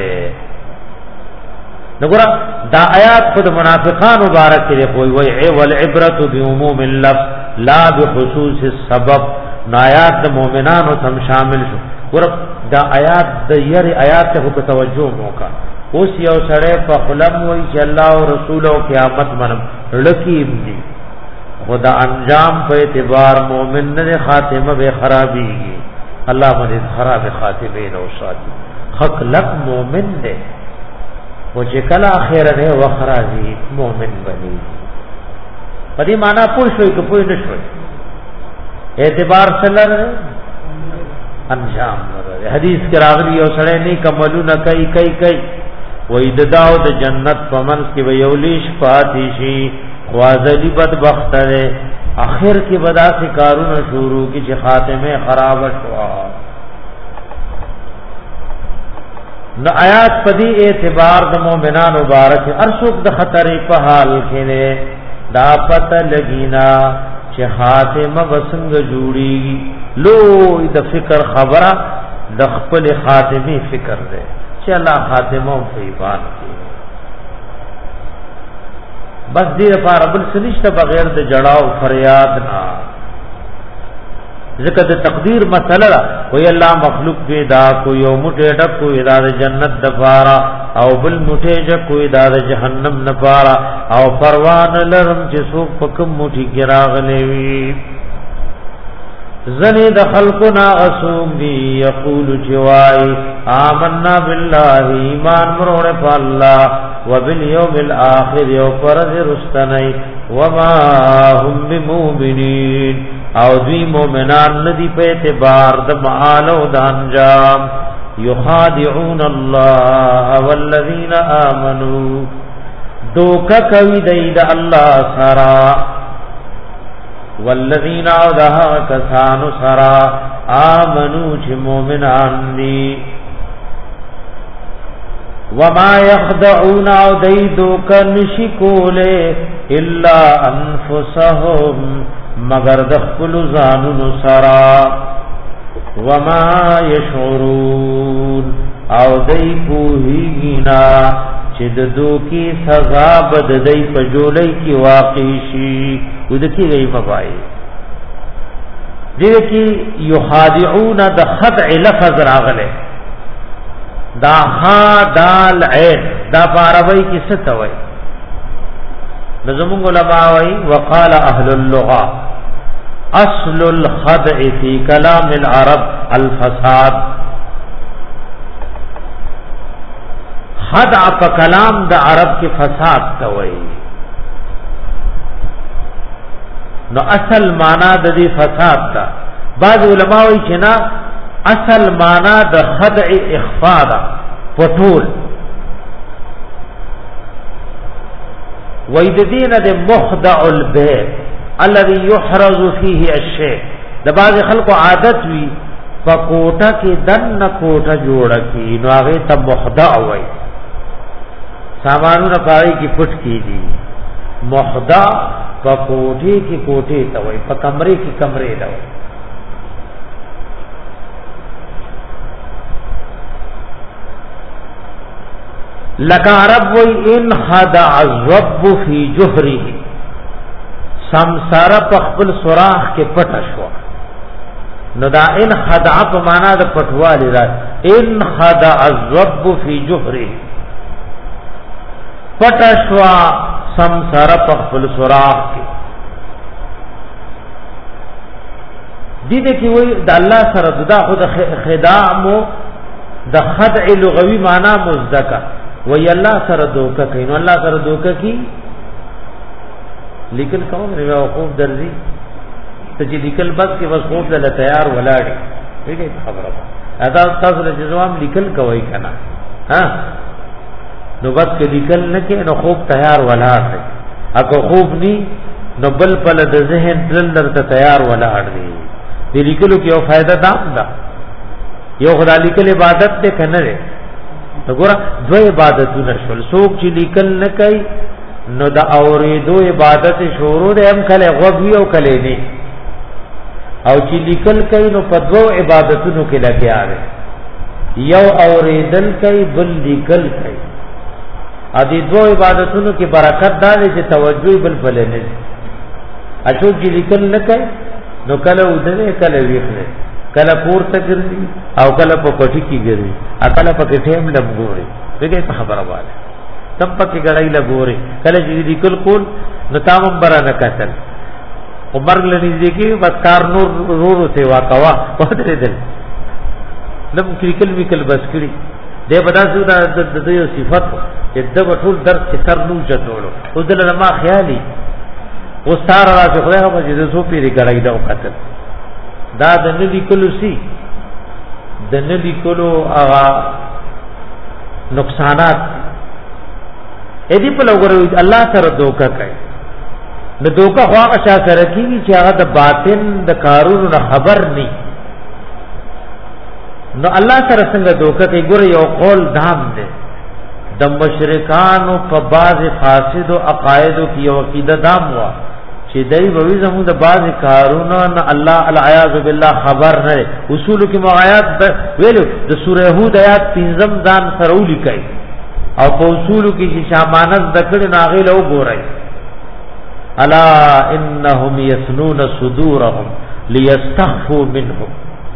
نګور دا آیات خود منافقان مبارک دی کوئی وای والعبرت بعموم اللفظ لا بخصوص السبب آیات د مؤمنانو تم شامل شو ګور دا آیات د یری آیات ته په توجه موکا اوس یو سره په خلم وی چې الله او رسول او قیامت منم لکیم دي خدا انجام په اعتبار مؤمن نه خاتمه به خرابيږي الله باندې خراب خاتمه نو ساتي حق لک مؤمن دے او چې کله اخر نه وخرازي مؤمن بني پدې معنا پوښوي که پوښ نشوي اعتبار سره انجام نه حدیث کې راغلی او سره نه کملونه کوي وې د داو د جنت پمن کې ویولیش پاتې شي خوازلی بدبخت لري اخر کې بدا سے کارونه شروع کی چې خاتمه خراب شوا نو آیات پدی اعتبار د مؤمنان مبارک ارسوک د خطر په حال کې نه دا پته لګینا چې خاتمه وسنګ جوړي لو د فکر خبره د خپل خاتمه فکر ده چې الله خاتمه په ایمان کې بس دې لپاره بل سنشته بغیر د جړاو فریاد نه ذکر د تقدیر مسله وی الله مخلوق پیدا کو یو مټه ډک کو ادار جنت دفارا او بل مټه ډک کو ادار جهنم نفارا او پروان لرم چې سو پکم مټی ګراغلې وی زنی د خلقنا اسوم دی یقول جوای آمنا بالله ایمان مروڑ پا اللہ وبالیوم الاخر یو پرز رستنی وما هم بمؤمنین او دوی مومنان ندی پہ اعتبار د معال و د انجام یخادعون اللہ والذین آمنوا دوکا کوي د الله سرا والذین اودها کسانو سرا آمنو چې مومنان دي وما يخدعون او دیدو کنشکوله الا انفسهم مگر دخل زانو سرا وما يشعرون او دی پوهینا چې د دوکي سزا بد دی په جولای کی واقع شي ودکی گئی مبای دې کی یخادعون د خدع لفظ راغله دا ها دال عین دا عربی کی ستوي نظم علماء وی وقال اهل اللغه اصل الخدع في كلام العرب الفساد خدع په کلام د عرب کې فساد توي نو اصل معنا د دې فساد دا بعض علماء وی چې نا اصل معنا د خدع اخفاء دا پټول وې د دین د مخدع البيع الذي يحرز فيه الشيء د بعض خلکو عادت وی په کوټه کې دن کوټه جوړ کی نو هغه ته مخدع وای سامانونه پای کی پټ کی دي مخدع په کوټه کې کوټه ته وای په کمرې کې کمرې دا وای لکه عرب وای ان خدع الرب فی جهره سمسار په خپل سوراخ کې پټ شو نو دا ان خدع په معنا د پټوالي را ان خدع الرب فی جهره پټ شو سمسار په خپل سوراخ کې دې کې وای د الله سره دا خود خداع مو د خدع لغوي معنا مزدکا وی الله سره دوکه کین الله سره دوکه کی لیکن کوم نه خوب درځي ته چې لیکل بس کې بس خوب له تیار ولاړی ویګي خبره ادا تاسو له جواب لیکل کوي کنه ها نو بس کې لیکل نه کې نو خوب تیار ولاړ دی اګه خوب ني نو بل بل د ذهن دل درته تیار ولاړ دی دې لیکلو کې یو فائدہ ده یو خدای لیکل عبادت ته کنه وګوره دوه عبادتونه شول څوک چې لیکل نه کوي نو د اورېدو عبادت شروع ده هم کله غوږی او کله نه او چې لیکل کوي نو په دوه عبادتونو کې لګیا دی یو اورېدل کوي بل لیکل کوي ا دې دوه عبادتونو کې برکت ده چې توجه بل بل نه اڅوک چې لیکل نه کوي نو کله ودنه کله ویخله کله پورته ګرځي او کله په پټي کې ګرځي اکله په ټیم لم ګوري وګي په خبره واله تم پکې غړای لا ګوري کله چې دې کل کول نو تامم برا نه کتل عمر لنی دې کې بس کار نور رورو سیوا کوا پدې دل لم کل وکل بس کړی دې بداسو د یو صفات چې د ټول درس کې سر نو جوړو او دل ما خیالي او ستاره راځي خدای په دې سو پیری غړای دا وکتل دا د ندی کلو سی د ندی کلو هغه نقصانات اې دې په لګورو الله سره دوکا کوي نو دوکا خو هغه شا سره کیږي چې هغه د باطن د کارونو خبر ني نو الله سره څنګه دوکا کوي ګور یو قول دام دی د مشرکانو په باز فاسد او عقاید کې یو عقیده دام وا چې دای به زموږ د باز کارونو نه الله العیاذ بالله خبر نه اصول کې موایات ویلو د سوره هود آیات 3 ځان سره ولیکي او په اصول کې چې شامانت دکړ ناغه له وګورئ الا انهم يسنون صدورهم ليستخفوا منهم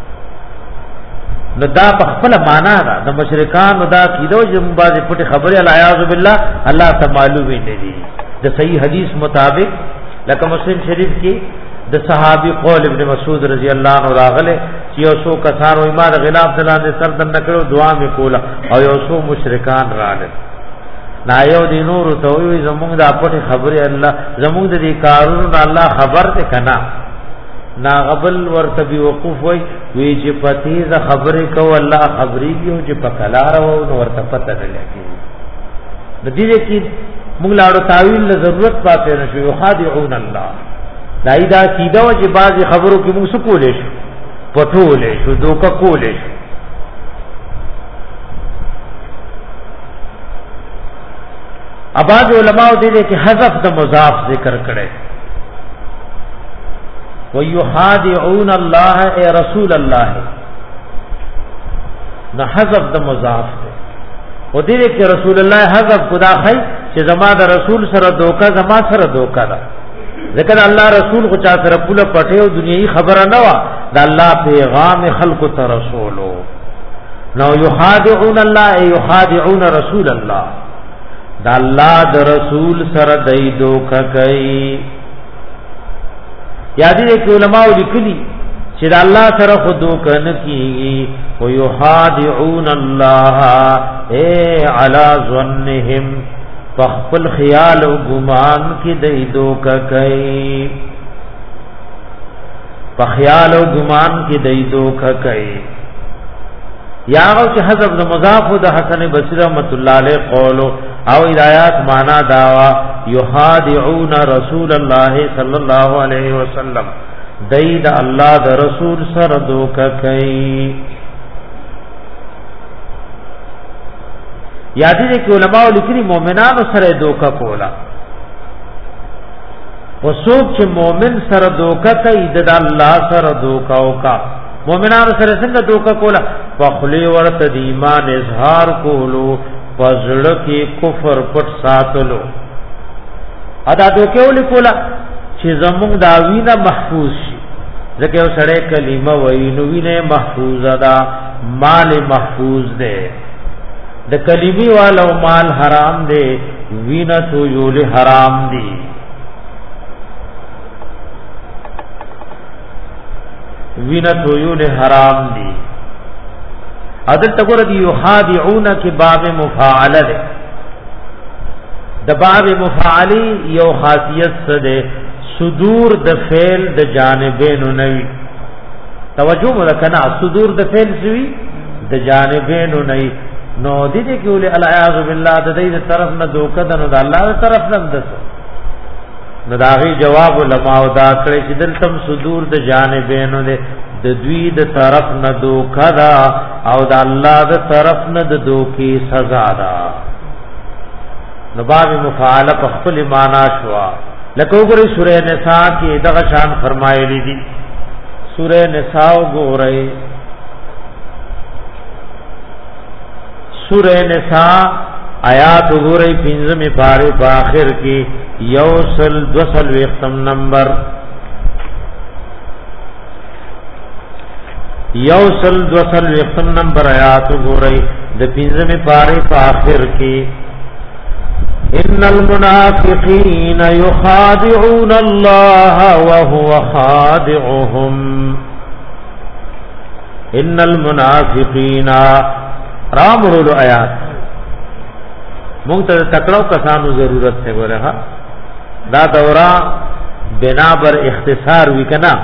ندا په خپل معنا دا د مشرکان دا کیدو چې بعض پټه خبره العیاذ بالله الله تعالی معلوم نه دي د صحیح حدیث مطابق لکه مسلم شریف کې د صحابي قول ابن مسعود رضی الله عنه راغله چې یو څو کسان او ایمان غلاف دلانه سر دن کړو دعا می کوله او یو څو مشرکان راغله نا یو دی نور ته وي زمونږ د پټه خبره الله زمونږ د دې کارونو الله خبر ته کنا نا قبل ورته بي وقوف وي چې پتیز خبره کو الله خبري کیو چې پکلار وو نو ورته پته نه لګي د دې کې موږ لاړو تعویل له ضرورت پاتې نشو یخادعون الله دایدا سیدا او چې بعض خبرو کې موږ سکولې شو پټولې شو دوکا کولې شو اباظ علماء دې کې حذف د مضاف ذکر کړي ويخادعون الله اي رسول الله نه حذف د مضاف او دې کې رسول الله حذف خدا خي چې زما د رسول سره دوکا زما سره دوکا ده ذکر الله رسول خو چا سره پوله پټه او دنیوي خبره نه وا د الله پیغام خلق ته رسولو نو یخادعون الله اي یخادعون رسول الله د الله د رسول سره دای دوکا کوي یادی کې علماء لیکلي چې د الله سره خود دوکا نه کیږي او یخادعون الله اي على ظنهم فخپل خیال او ګمان کې دای دوکا کوي په خیال او ګمان کې دای دوکا کوي یا او چې حذف د مضاف د حسن بصری رحمت الله علیه قول او ہدایات معنا داوا یحادعون رسول الله صلی الله علیه وسلم دید الله د رسول سره دوکا کوي یادی دې کې علماء لیکلي مؤمنانو سره دوکا کولا وسوک چې مؤمن سره دوکا کوي د الله سره دوکا وکا مؤمنانو سره څنګه دوکا کولا فخلی ورته د ایمان اظهار کولو پزړه کې کفر پټ ساتلو ادا دوکه ولیکولا چې زموږ دا وینه محفوظ شي ځکه یو سړی کلمه وایي نو وینه محفوظه ده مال محفوظ ده د کلمې والو مال حرام ده وینه تو یول حرام دي وینه تو یول حرام دي عدل تقول دی یخادعون کی باب مفاعله ده د باب مفاعلی یو خاصیت څه ده صدور د فعل د جانبین نوی توجه ملکنا صدور د فعل سوی د جانبین نوی نو دې کې ول العیاذ بالله د دې طرف نه دوکه ده نو د الله طرف نه دسو نو داغي جواب علماء دا کړی چې دلتم صدور د جانبین نه د دوی د طرف نه دوکا دا او د الله د طرف نه د دوکي سزا دا نو باب مفاعله په خپل معنا شوا لکه وګورئ سورې نساء کې دغه شان فرمایلی دي سورې نساء وګورئ سورې نساء آیات وګورئ 15 پاره په اخر کې یوصل 200 نمبر یوصل دوصل وختم نمبر آیات ګورئ د 15 پاره په آخر کې ان المنافقین یخادعون الله وهو خادعهم ان المنافقین رامرول آیات مونږ ته تکړو کسانو ضرورت ته ګوره دا دورہ بنا بر اختصار وکنا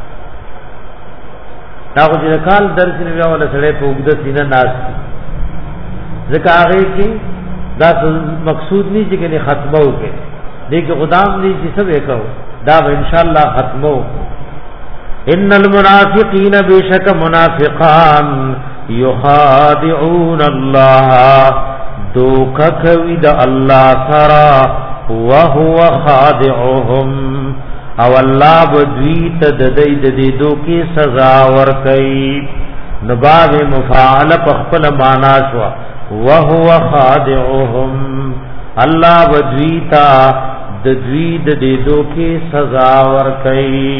دا خو چې کال درس نه ویاوله سره په وګد سینه ناس ځکه هغه کې دا مقصود نه چې کني ختمه وکړي دغه خدام دې چې څه وکاو دا ان شاء الله ختمو ان المنافقین بشک منافقان یخادعون الله دوکه کوي د الله سره وهو خادعهم او الله بدوی ته د دې دوکي سزا ور کوي نباب مفاعل په خپل معنا شو وهو خادعهم الله بدوی ته د دې دوکي سزا ور کوي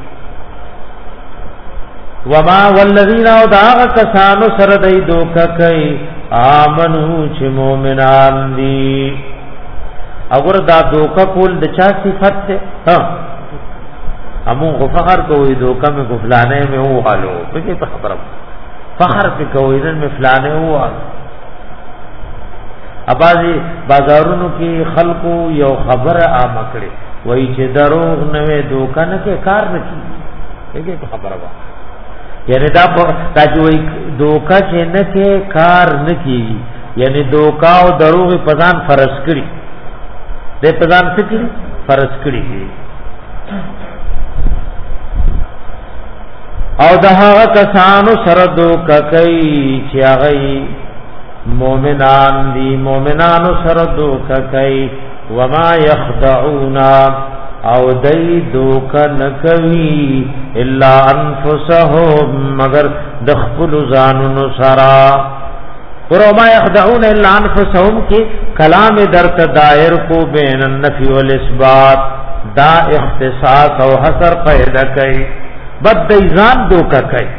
وما والذین او داغ کسانو سره دای دوکه کوي آمنو چې مؤمنان دي اگر دا دوکه کول د چا صفت ته ها همو فخر کوي دوکه میں فلانے میں هو حالو په دې خبره فخر په کوي نن میں فلانے هو ابازي بازارونو کې خلقو یو خبره عام کړي وای چې دروغ نه وي دوکه نه کې کار نه کیږي دې خبره وا یعنی دا چې وای دوکه چې نه کې کار نه کیږي یعنی دوکه او دروغ په ځان فرض کړي دې په ځان څه کړي فرض کړي او دهغه کسانو سره دوکه کوي چې هغه مؤمنان دي مؤمنانو سره دوکه کوي وما يخدعون او دای دوکه نکوي الا انفسهم مگر دخل ځانونو سره وما يخدعون الا انفسهم کې کلام درت دائر کو بین النفي والاثبات دا اختصاص او حصر پیدا کوي بد ایزان دوکا کئی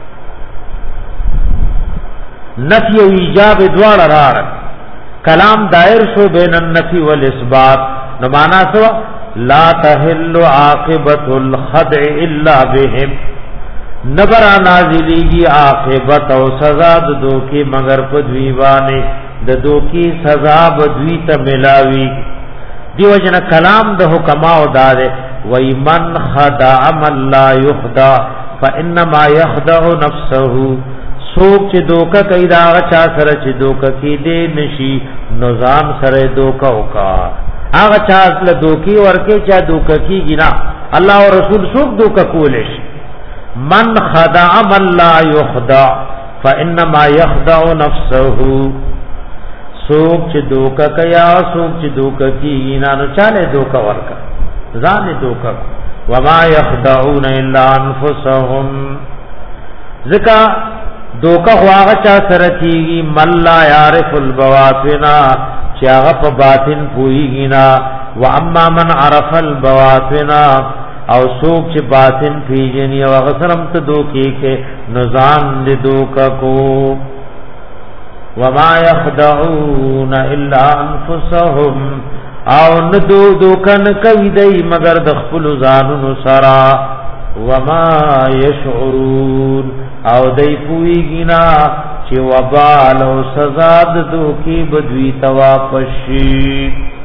نفی و ایجاب دوار رار کلام دائر شو بین النفی والاثبات نمانا سوا لا تحل عاقبت الخدع الا بهم نبرا نازلیگی عاقبت و سزا دو کی مگر پدویوانے دو کی سزا بدوی تا ملاوی دیو جنا کلام د حکماء دارے وَمَنْ خَدَعَ مَنْ لَا يُخْدَعُ فَإِنَّمَا يَخْدَعُ نَفْسَهُ سوک چې دوکا کوي دا چا سره چې دوکا کې دې نشي نظام سره دوکا وکا هغه چا له دوکي ورکه چا دوکا کیږي نه الله او رسول سوک دوکا کولش من خدع من لا يخدع فإنما يخدع نفسه سوک چې دوکا کیا سوک چې دوکا کیږي نه نو چاله دوکا ورکا ځان دوکا وما يخدعون الا انفسهم ذکا دوکا هواغه چا سره کیږي مل لا يعرف البواطن چې هغه په باطن پويږي نا و اما من عرف البواطن او سوق چې باطن پیژني او هغه سره ته دوکي کې نظام دې دوکا کو وما يخدعون الا انفسهم او ندو دوکن کوي دای مگر د خپل ځانونو سرا وما يشعرون او دای پویږي نا چې وبال او سزا د دوکي بدوي توافشي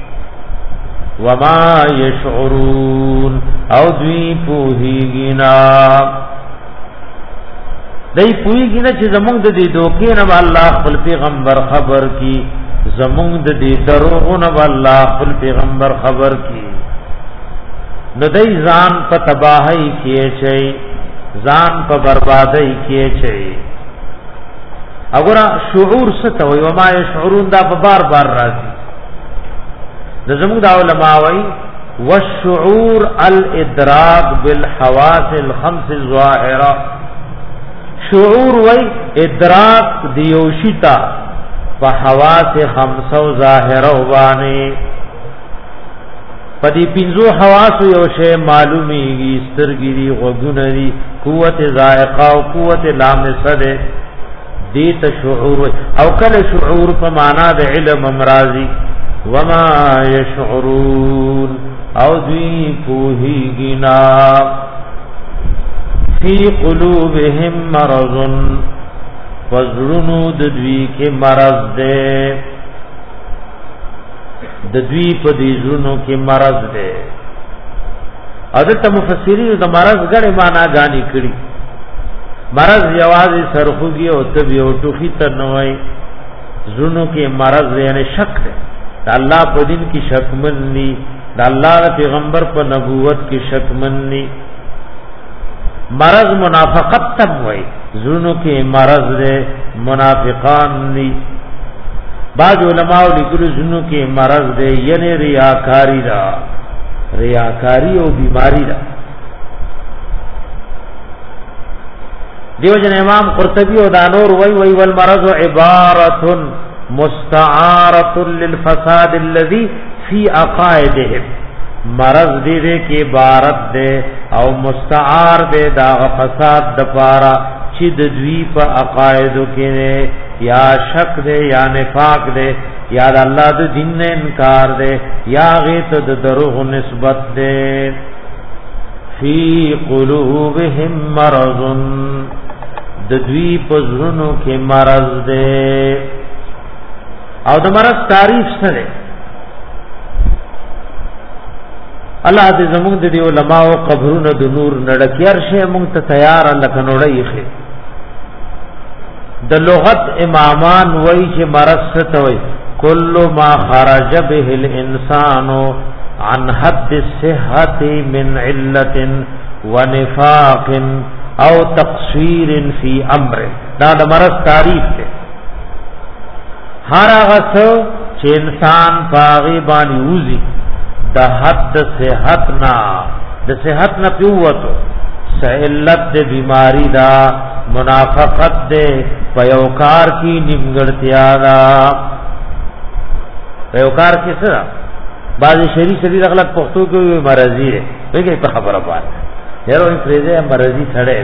وما يشعرون او دوی پویږي نا دای پویږي نا چې زمونږ د دې دوکي نه الله خپل پیغمبر خبر کی زمونږ د دې دروغونه والله خپل پیغمبر خبر کی نو دای ځان په تباہی کیه چي ځان په بربادی کیه چي اګوره شعور ست وي وما يشعرون دا بار بار راځي د زموږ د علماء وي والشعور الادراك بالحواس الخمس الظاهره شعور وي ادراک دیوشتا په حواس خمسو ظاهره وبانه پدی پنځو حواس یو شی معلومیږي سترګې دي غوږونه دي قوت ذائقه او قوت لامسه ده دیت شعور او کله شعور په معنا د علم امراضی وما يشعرون او دوی پوهیږي فی قلوبهم مرض وزرنو د دوی کې مرض ده د دوی په دې زونو کې مرض ده حضرت مفسرین د مرض غړي معنا غاني کړي مرض یوازې سرخوږي او تبي او ټوخي ته نه وای زونو کې مرض یعنی شک ده الله په دین کې شک منني د الله پیغمبر په نبوت کې شک منني مرض منافقت تم وای زونو کې مرض ده منافقان ني بعض علماء لیکلو زونو کې مرض ده یعنی ریاکاری دا ریاکاری او بیماری دا دیو جن امام قرطبی او دانور وی والمرض عبارت مستعارت للفساد الذي في عقائدهم مرض دې کې عبارت ده او مستعار ده دا فساد د پارا چې د دوی په عقایدو کې یا شک ده یا نفاق ده یا د الله د دین نه انکار ده یا غیت د دروغ نسبت ده فی قلوبهم مرض د دوی په زړونو کې مرض ده او د مرض تعریف سره الله دې زموږ د علماء او قبرونو د نور نړکیر شه مونږ ته تیار لکه نوړی خې د لغت امامان وای چې مرض څه وای کل ما خرج به الانسان عن حد الصحه من عله ونفاق او تقصير في امر دا د مرض تعریف ده هر هغه څه چې انسان پاغي باندې وزي د حد صحت نه پیوتو سہلت دے بیماری دا منافقت دے پیوکار کی نیمګړتیا دا پیوکار کی سره بعضی شری اغلب پښتو کې مرضی ہے وګورئ په خبره باندې یاره وی پریزه مرضی سره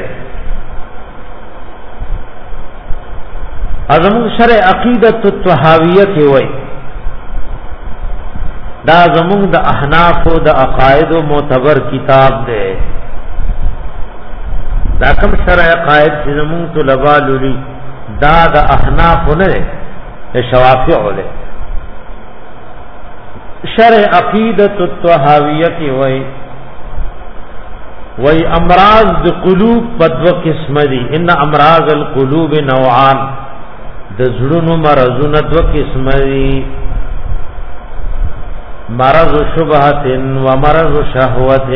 اعظم شرع عقیدۃ الطحاویہ کې وای دا زمون د احناف او د عقاید معتبر کتاب دی دا کوم شرع عقاید چې زمون طلباء لولي دا د احناف نه دی شوافع له شرع عقیدۃ الطحاویہ کی وای امراض د قلوب بدو قسم دي ان امراض القلوب نوعان د زړونو مرزونه دو قسم دي مرض شبهت و مرض شهوت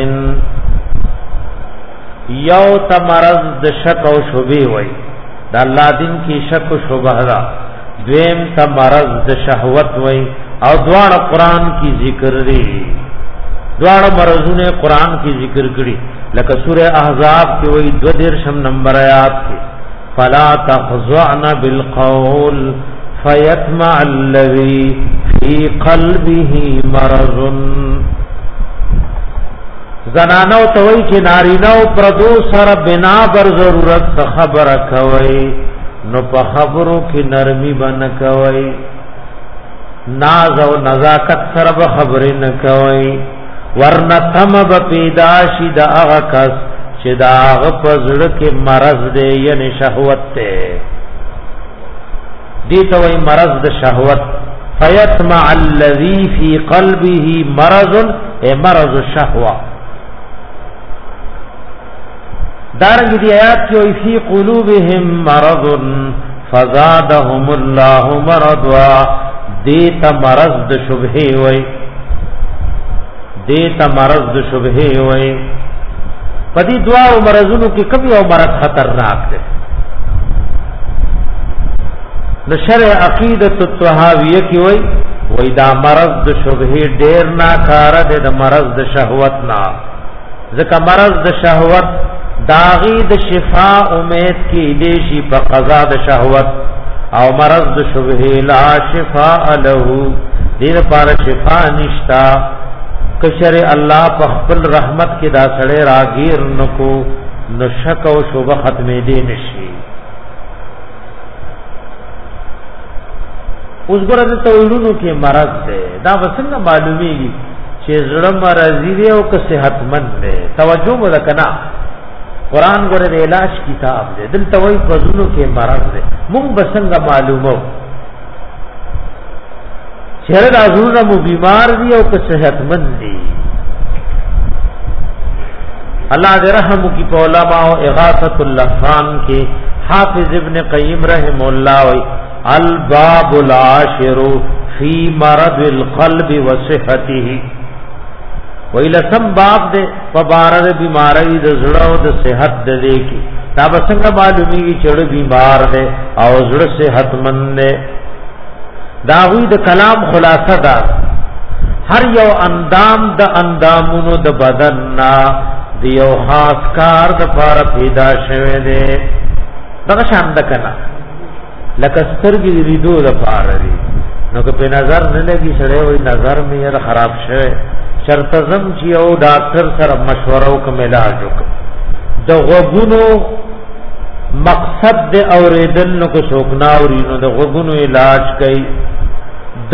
یو تا مرض د شک او شبهه وای د الله دین کی شک او شبهه دا دویم تا مرض د شهوت وای او دوار قران کی ذکر دی دوار مرزونه قران کی ذکر کړي لکه سوره احزاب کې وای 22 نمبر آیات کې فلا تخضعن بالقول فیطمع الذی فی قلبه مرض زنانو توي چې نارینو پردو سره بنا بر ضرورت خبره کوي نو په خبرو کې نرمي بن کوي ناز او نزاکت سره به خبرې نه کوي ورنه تم به پیدا شي د هغه کس چې دا هغه په زړه کې مرض دی یعنی شهوت ته دي ته وایي مرض د شهوت فیطمع الذی فی قلبه مرض ای مرض الشهوه دارنګ دی آیات کې وایي فی قلوبهم مرض فزادهم الله مرضا دیتا مرض د شبهه وای دیتا مرض د شبهه وای پدې دعا او مرزونو کې کوم یو مرض خطرناک دی د شرع عقیدۃ الطحاویہ کې وای دا مرض د شبهه ډیر ناکار دی د مرض د شهوت نه ځکه مرض د شهوت داغي د شفاء امید کې دیشي په قضا د شهوت او مرض د شبهه لا شفاء له دین پر شفاء نشتا کشر الله په خپل رحمت کې دا سړی راګیر نکو نو شک او شوبه ختمې دي نشي. اوس ګره د توړونو کې مرض ده دا وسنګ معلومیږي چې زړه مرضی دی او که صحتمند دی. توجه وکنا قران ګره د علاج کتاب دی دلته وای پزونو کې مرض دی مونږ بسنګ معلومو چهره د ازونه مو بیمار دی او که صحتمند دی. الله دې رحم کی په علماء او اغاثۃ اللفان کې حافظ ابن قیم رحم الله وای الباب العاشر فی مرض القلب وصحته ویلسم باب دے پبارد بیماری د زړه او د صحت د دې کی دا بسنګ معلومی چړ بیمار دے او زړه صحتمند دے. دا وی د کلام خلاصه دا هر یو اندام د اندامونو د بدن نا دیو خاص کار د پار پیدا شوه دے. دا شان د کنا لکه سترګې ریدو د پار دی نو که په نظر نه لګي سره وي نظر مې یې خراب شوه شرطزم چې او ډاکټر سره مشوره وکم علاج وکم. د غوګونو مقصد د اوریدل نو کو شوکنا اورینو د غوګونو علاج کوي. د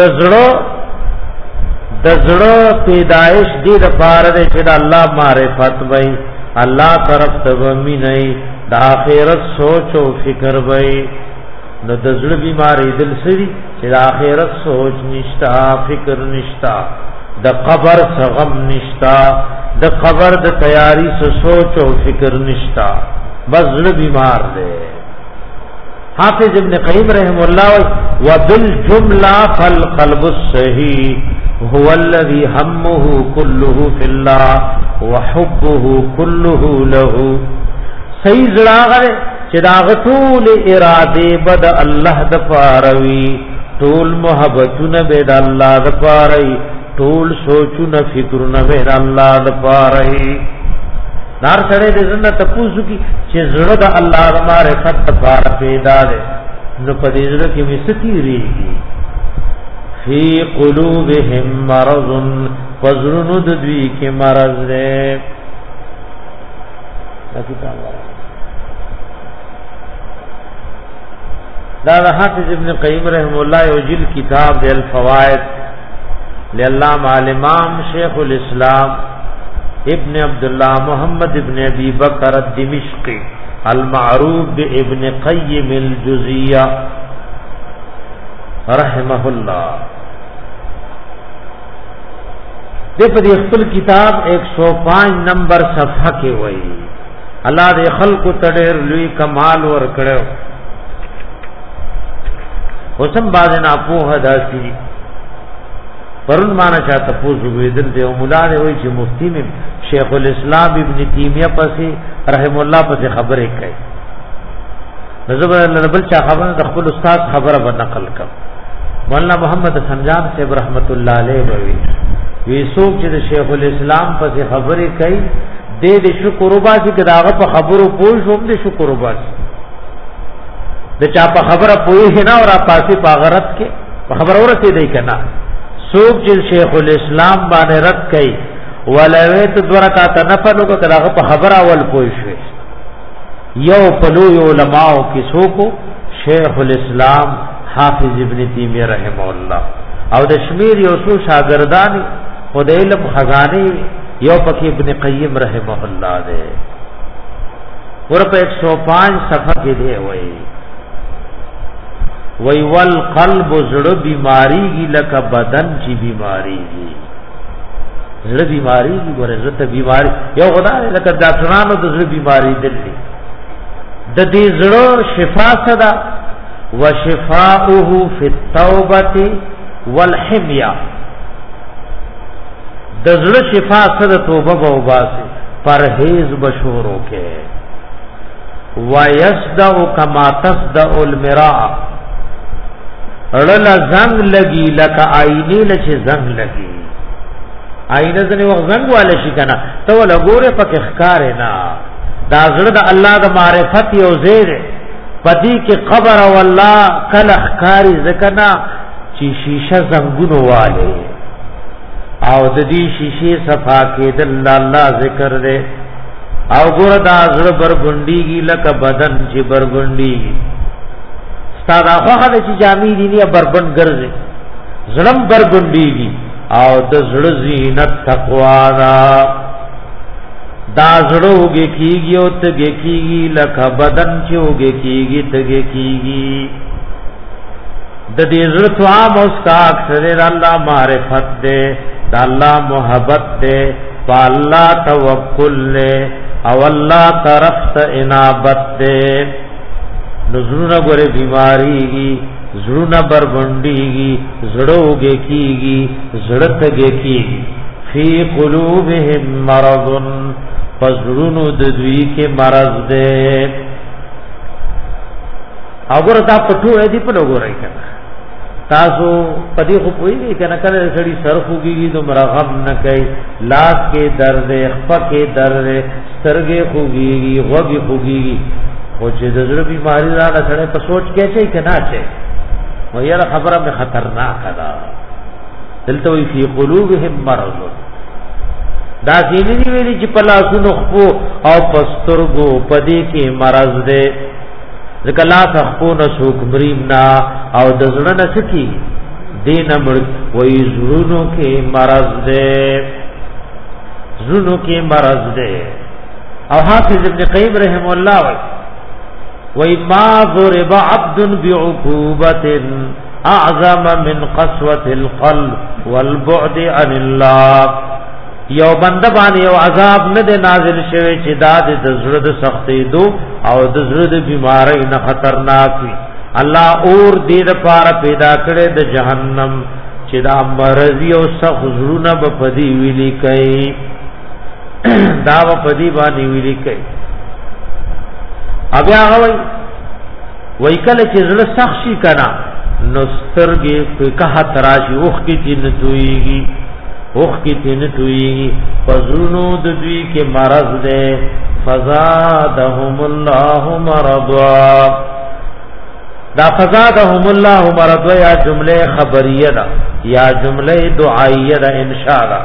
زړه پیدائش دې د پاره دې چې د الله معرفت وای الله طرف ته ومي نه د آخرت سوچ او فکر وای. نو د زړه بیماری دل سری چې د آخرت سوچ نشتا فکر نشتا د قبر غم نشتا د قبر د تیاری سے سوچ او فکر نشتا بس زړه بیمار دی. حافظ ابن قیم رحم الله و بالجمله فالقلب الصحيح هو الذي همه كله في الله وحبه كله له. صحیح زړه چې دا غټول اراده بد الله د پاروي ټول محبتونه بد الله د پاروي ټول سوچونه فکرونه به الله د پاره دار سره د زنه تپوسو کی چې زړه د الله د معرفت لپاره پیدا ده نو په دې زړه کې مستیریږي. فی قلوبهم مرض فزرن د دوی کې مرض ده. دا حافظ ابن قیم رحم الله یو جل کتاب د الفوائد لعلامہ الامام شیخ الاسلام ابن عبداللہ محمد ابن ابی بکر الدمشقی المعروف بابن قیم الجزیہ رحمہ اللہ دے پر خپل کتاب 105 نمبر صفحہ کې وایي الله دې خلق تډر لوی کمال ور کړو وسم باز نه په هدا سي پرون معنا چاته پوښتنه دل دی او مولا نه وای چې مفتی میں شیخ الاسلام ابن تیمیہ پسې رحم الله پسې خبرې کوي نظر بل چا خبره د خپل استاد خبره به نقل کړ. مولانا محمد سنجان صاحب رحمت الله علیه وی څوک چې د شیخ الاسلام پسې خبرې کوي د شکر وباسي کداغه په خبرو پوه شوم د شکر وباسي د چا په خبره پوه نه او را پاسي په غرض کې په خبره ورته دی کنه سوق چې شیخ الاسلام باندې رد کړي ولویت درکات نفلو کداغه په خبره اول پوه شوي یو پلو علماء کې سوکو شیخ الاسلام حافظ ابن تیمیہ رحمه الله او د شمیر یو څو شاګردان خدای علم خزانه یو پکې ابن قیم رحمه الله ده ورپه 105 صفحه کې دی وی والقلب زړه بیماری کی لکه بدن چی بیماری کی زړه بیماری کی ورزه ته بیماری یو خدای لکه ډاکټرانو د زړه بیماری دلی د دې زړه شفا صدا وشفاؤه فی التوبه والحميه د زړه شفا صدا توبه او باسه پرهیز بشورو کې ويصدع كما تصدع المراء اړه زنګ لګي لکه آینه لچ زنګ لګي آینه ځنه وخت زنګ واله شي کنه ته ولا ګوره پکې ښکار نه دا زړه د الله د معرفت یو زیر پدی کې قبر او الله کله ښکاری ځکنا چې شیشه زنګونو والے او د دې شیشې صفا کېدل الله ذکر دې او ګور دا زړه برګونډيږي لکه بدن چې برګونډيږي ستاره خو د چې جامې دي نه بربند ګرځي ظلم برګونډيږي او د زړه زینت تقوا دا زړوږي کیږي او تګي کیږي لکه بدن چې وږي کیږي تګي کیږي د دې زړه توام او اسکا اکثر الله معرفت دې د الله محبت دې په الله توکل له او الله طرف ته انابت دې نزرونه ګوره بیماریږي زړونه بربنديږي زړوږي کیږي زړه تګي کیږي فی قلوبهم مرض فزرونو د دوی کې مرض ده اگر تا پټو دې په لګورای کنه تاسو پدې خو پوي کنه کله سړي سر خوږي نو مرغم نه کوي لاس کې درد خپه کې درد سترګې خوږي غوږی خوږي او چې د زړه بیماری را لسړې په سوچ کې شي کنه چې و یاره خبره به خطرناک ده دلته وی فی قلوبهم مرض دا سینې دی ویلي چې په لاسونو خپو او پسترګو پدې کې مرض ده ځکه لا تخپو نسوک مریم نا او د زړه نسکی دین مړ وې زړونو کې مرض ده زړونو کې مرض ده او حافظ ابن قیم رحم الله وې ما ضرب عبد بعقوبه اعظم من قسوه القلب والبعد عن الله یو بنده باندې یو عذاب نه ده نازل شوی چې دا د زړه د سختې دو او د زړه د بیماری نه خطرناک وي الله اور دې لپاره پیدا کړي د جهنم چې دا مرضی او سخت زړونه په پدی ویلي کوي دا په پدی باندې ویلي کوي بیا هغه وای کله چې زړه سخت شي کنا نو سترګې په که تراشي اوخ کې تین تويږي اوخ کی تین توئی فزرنو دوی کے مرض دے فزادهم اللہ مرضوا دا فزادهم اللہ مرضوا یا جملے خبریہ دا یا جملے دعائیہ دا انشاءاللہ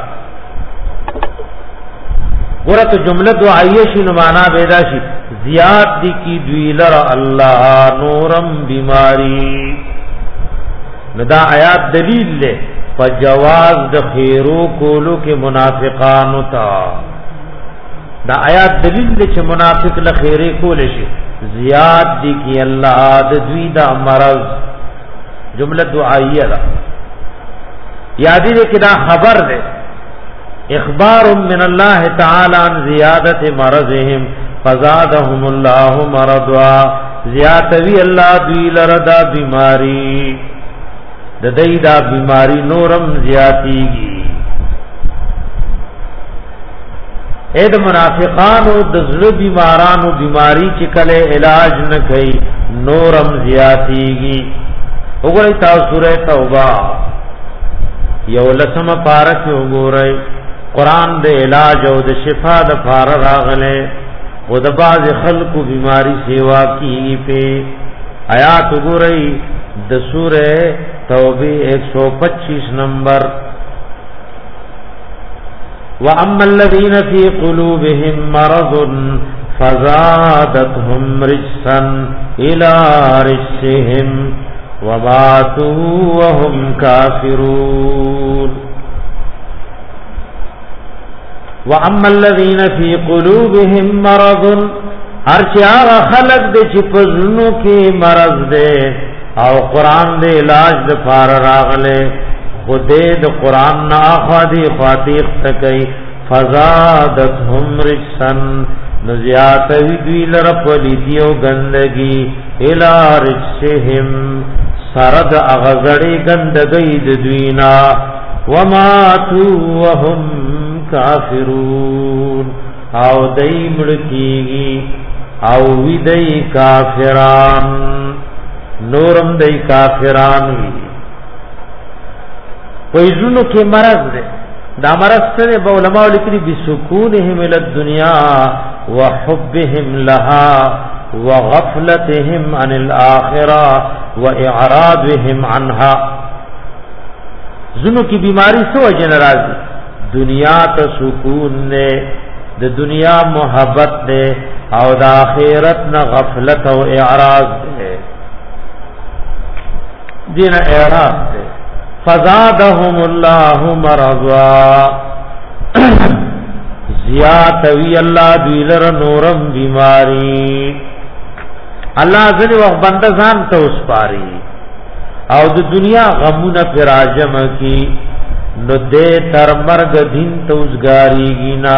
گورا تو جملہ دعائیہ شی نمانا بیدا شی زیاد دی کی دوی لر اللہ نورم بیماری ندا آیات دلیل لے فجواز د خیرو کولو کې منافقانو تا دا آیات دلیل دی چې منافق له خیره کول شي زیاد دی کی الله د دوی دا مرض جمله دعائیه ده یاد دې کې دا خبر ده اخبار من الله تعالی عن زیادت مرضهم فزادهم الله مرضا زیاتوی الله دوی لردا بیماری د دې دا بیماری نورم زیاتیږي اې د منافقانو د زړه بیمارانو بیماری چې کله علاج نه کوي نورم زیاتیږي وګورئ تاسو سورۃ توبه یو لسم پارک وګورئ قران د علاج او د شفا د فار راغله او د باز خلقو بیماری سیوا کیږي په آیات وګورئ د سورۃ توبه 125 نمبر واما الذين في قلوبهم مرض فزادتهم رجسا الى رجسهم وماتوا وهم كافرون واما الذين في قلوبهم مرض ارچا خلق د چپزنو کې مرض ده او قران دې علاج د فار راغله خدای د قران نه اخادي فاتح تکي فزادتهم رجسا نزيات وی لرپ لیدیو گندگی الى رجسهم سرد اغزړی گندګی د دوینا وماتوا وهم کافرون او دای مړکیږي او وی دای کافران نورم دای کافران وی ویزونو کې مرض ده دا مرض سره به علماء لیکلي بسکونهم الى الدنيا وحبهم لها وغفلتهم عن الاخره واعراضهم عنها زونو کی بیماری سو جن راضی دنیا ته سکون نه د دنیا محبت نه او د آخرت نه غفلت او اعراض نه دین اعراض نه فزادهم الله مرضا زیات وی الله دیلر نورم بیماری الله ځنه وخت بنده ځان ته وسپاري او د دنیا غمونه پر راجم کی نو دې تر مرګ دین ته وزګاریږي نا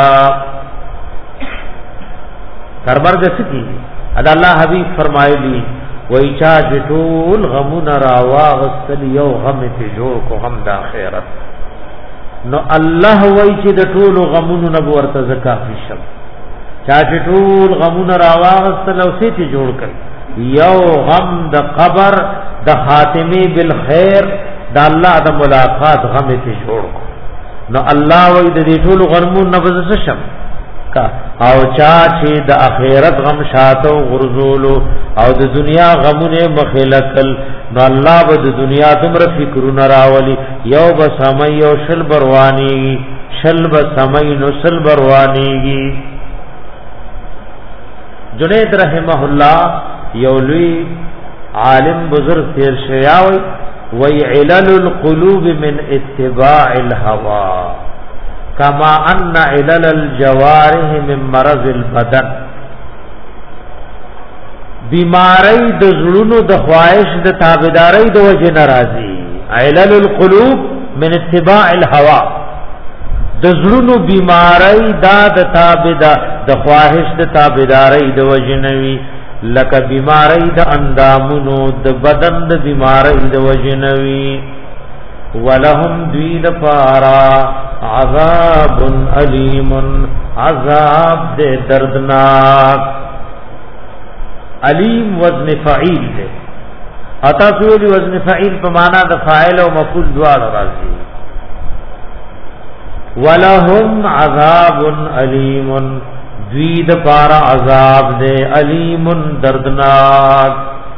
تر مرګ سکی ادا الله حبیب فرمایلی وای چا ټول غمونه راواغستل یو غم ته جوړ کو غم د آخرت نو الله وای چې د ټول غمونو نه ورته زکافي شم چا ټول غمونه راواغستل او سې جوړ کړ یو غم د قبر د خاتمه بالخير د الله د ملاقات غم ته جوړ کو نو الله وای د دې ټول غمونو نه بز شم کا او چا چې د اخرت غم شاتو غرزولو او د دنیا غمونه مخلکل نو الله به د دنیا تمره فکرونه راولي یو بسمای یو شل بروانی شل بسمای نو شل بروانیږي جنید رحمه الله یولوی عالم بزرگ تیر شیاوی وی علل القلوب من اتباع الهوى کما ان علل الجوارح من مرض البدن بیماری د زړونو د خواهش د تابعداري د وجه ناراضي علل القلوب من اتباع الهوى د زړونو بیماری دا د تابعدار د خواهش د تابعداري د وجه نوي لکه بیماری د اندامونو د بدن د بیماری د وجه نوي ولهم دوید پارا عذاب علیم عذاب دے دردناک علیم وزن فعیل دے اتا سویلی وزن فعیل پا مانا دا فاعل و مفعول دوار راضی ولهم عذاب علیم دوید پارا عذاب دے علیم دردناک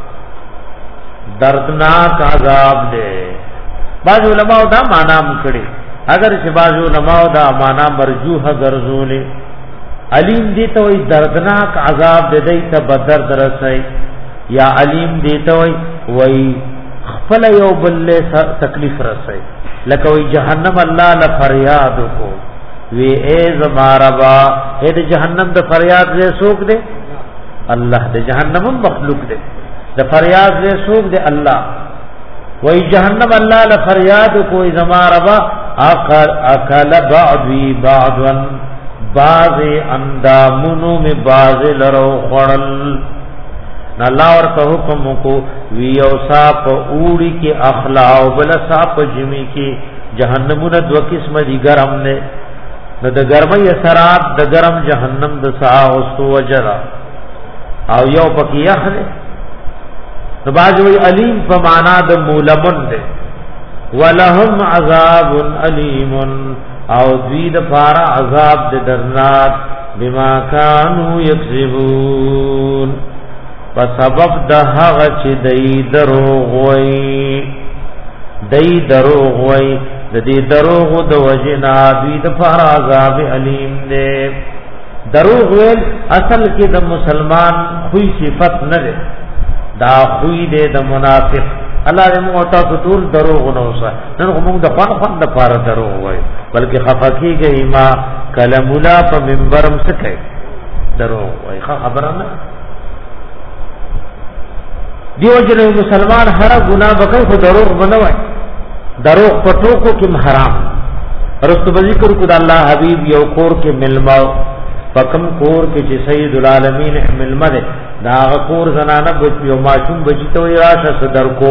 دردناک عذاب دے بعض علماء دا مانا مکڑی اگر چې بعض علماء دا معنا مرجوح ګرځولې علیم دې ته وي دردناک عذاب دې ته بدر درسای یا علیم دې ته وي خپل یو بل تکلیف رسای لکه وي جهنم الله ل فریاد کو وی ای زماربا اې د جهنم د فریاد دې سوک دې الله د جهنم مخلوق دې د فریاد دې سوک دې الله وی جهنم الله ل فریاد کو زماربا اکل بعضی بعضن بعض اندامونو میں بعض لرو خړل الله ورته حکم کو ویو صاحب اوړي کې اخلا او بل صاحب جمی کې جهنمونه دو قسم دي ګرم نه نو د ګرمۍ اثرات د ګرم جهنم د سا او سو وجرا او یو پکې اخله نو باج وی علیم په معنا د مولمن ده ولهم عذاب علیم او دوی د پارا عذاب د درناک بما كانوا یکذبون په سبب د هغه چې دای دروغ وای د دې دروغ د وجنا دوی د پارا عذاب علیم ده دروغ ویل اصل کې د مسلمان خوې صفت نه ده دا خوې د منافق الله دې موږ ته ټول دروغ نه وسه نن موږ د خپل د پاره دروغ وای بلکې خفقيږي ما کلم الله په منبرم څه کوي دروغ وای خبره نه دیو جن مسلمان هر ګناه وکړي خو دروغ بنوي دروغ پټو کو کوم حرام رسول ذکر کو د الله حبيب یو کور کې ملما پکم کور کې چې سید العالمین ملما ده دا کور زنانه بچو ماشوم بچته وي راشه صدر کو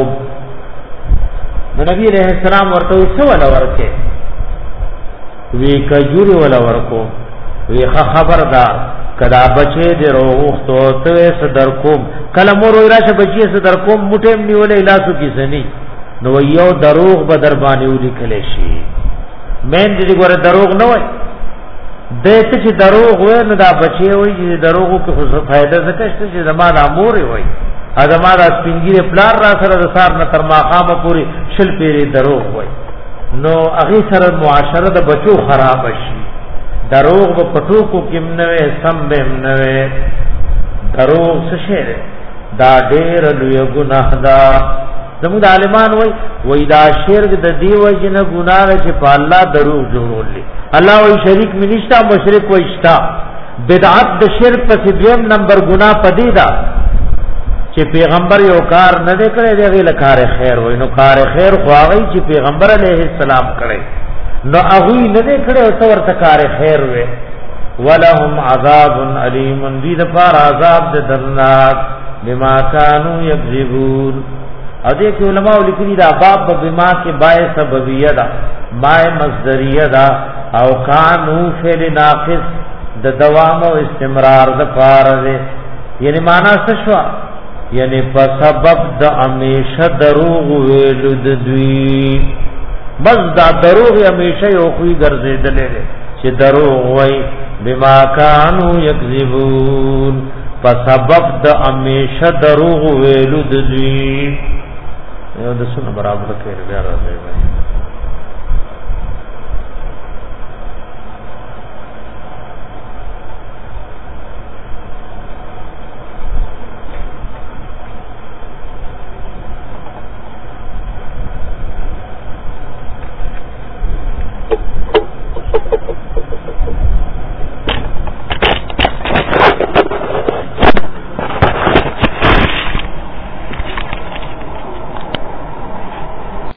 نبی رحم السلام ورته څه ولا ورکه وی کجوري ولا ورکو وی خبردار کدا بچي دی روغتو ته صدر کوم کله مور وی راشه بچي صدر کوم موټم نیولې لاسو کې سني نو یو دروغ به در باندې ولیکل شي مین دې ګوره دروغ نه وای دته چې دروغ وای نو دا بچي وای چې دروغو کې خو فائدہ زکه چې زماد امور وای ازما دا سپینګری پلار را سره د سار نه تر ماقامه پوری شل پیری دروغ وای نو هغه سره معاشره د بچو خراب شي دروغ په پټو کو کېم نه سم بهم نه دروغ څه شي دا ډېر لوی ګناه ده زموږ عالمان وای دا شرک د دیو جن ګناه چې په الله دروغ جوړولې الله وای شریک منشتا مشرک وایشتا بدعت د شرک په دویم نمبر ګناه پدې ده چې پیغمبر یو کار نه کړی دی له کار خیر وای نو کار خیر خو هغه چې پیغمبر علیه السلام کړی نو هغه نه کړی او څور ته کار خیر وای ولهم عذاب الیم دې د پار عذاب د درناک بما كانوا یکذبون او دې کې علماء لیکلي دا باب بما کې بای سببیه ده بای مصدریه ده او کانو فعل ناقص د دوام او استمرار د پار ده یعنی معنا څه شو یعنی په سبب د همیشه دروغ ویل د دوی بس دا دروغ همیشه یو خوې ګرځیدلې چې دروغ وای بما كانوا یکذبون په سبب د همیشه دروغ ویل د دوی یو د سونه برابر کړی بیا راځي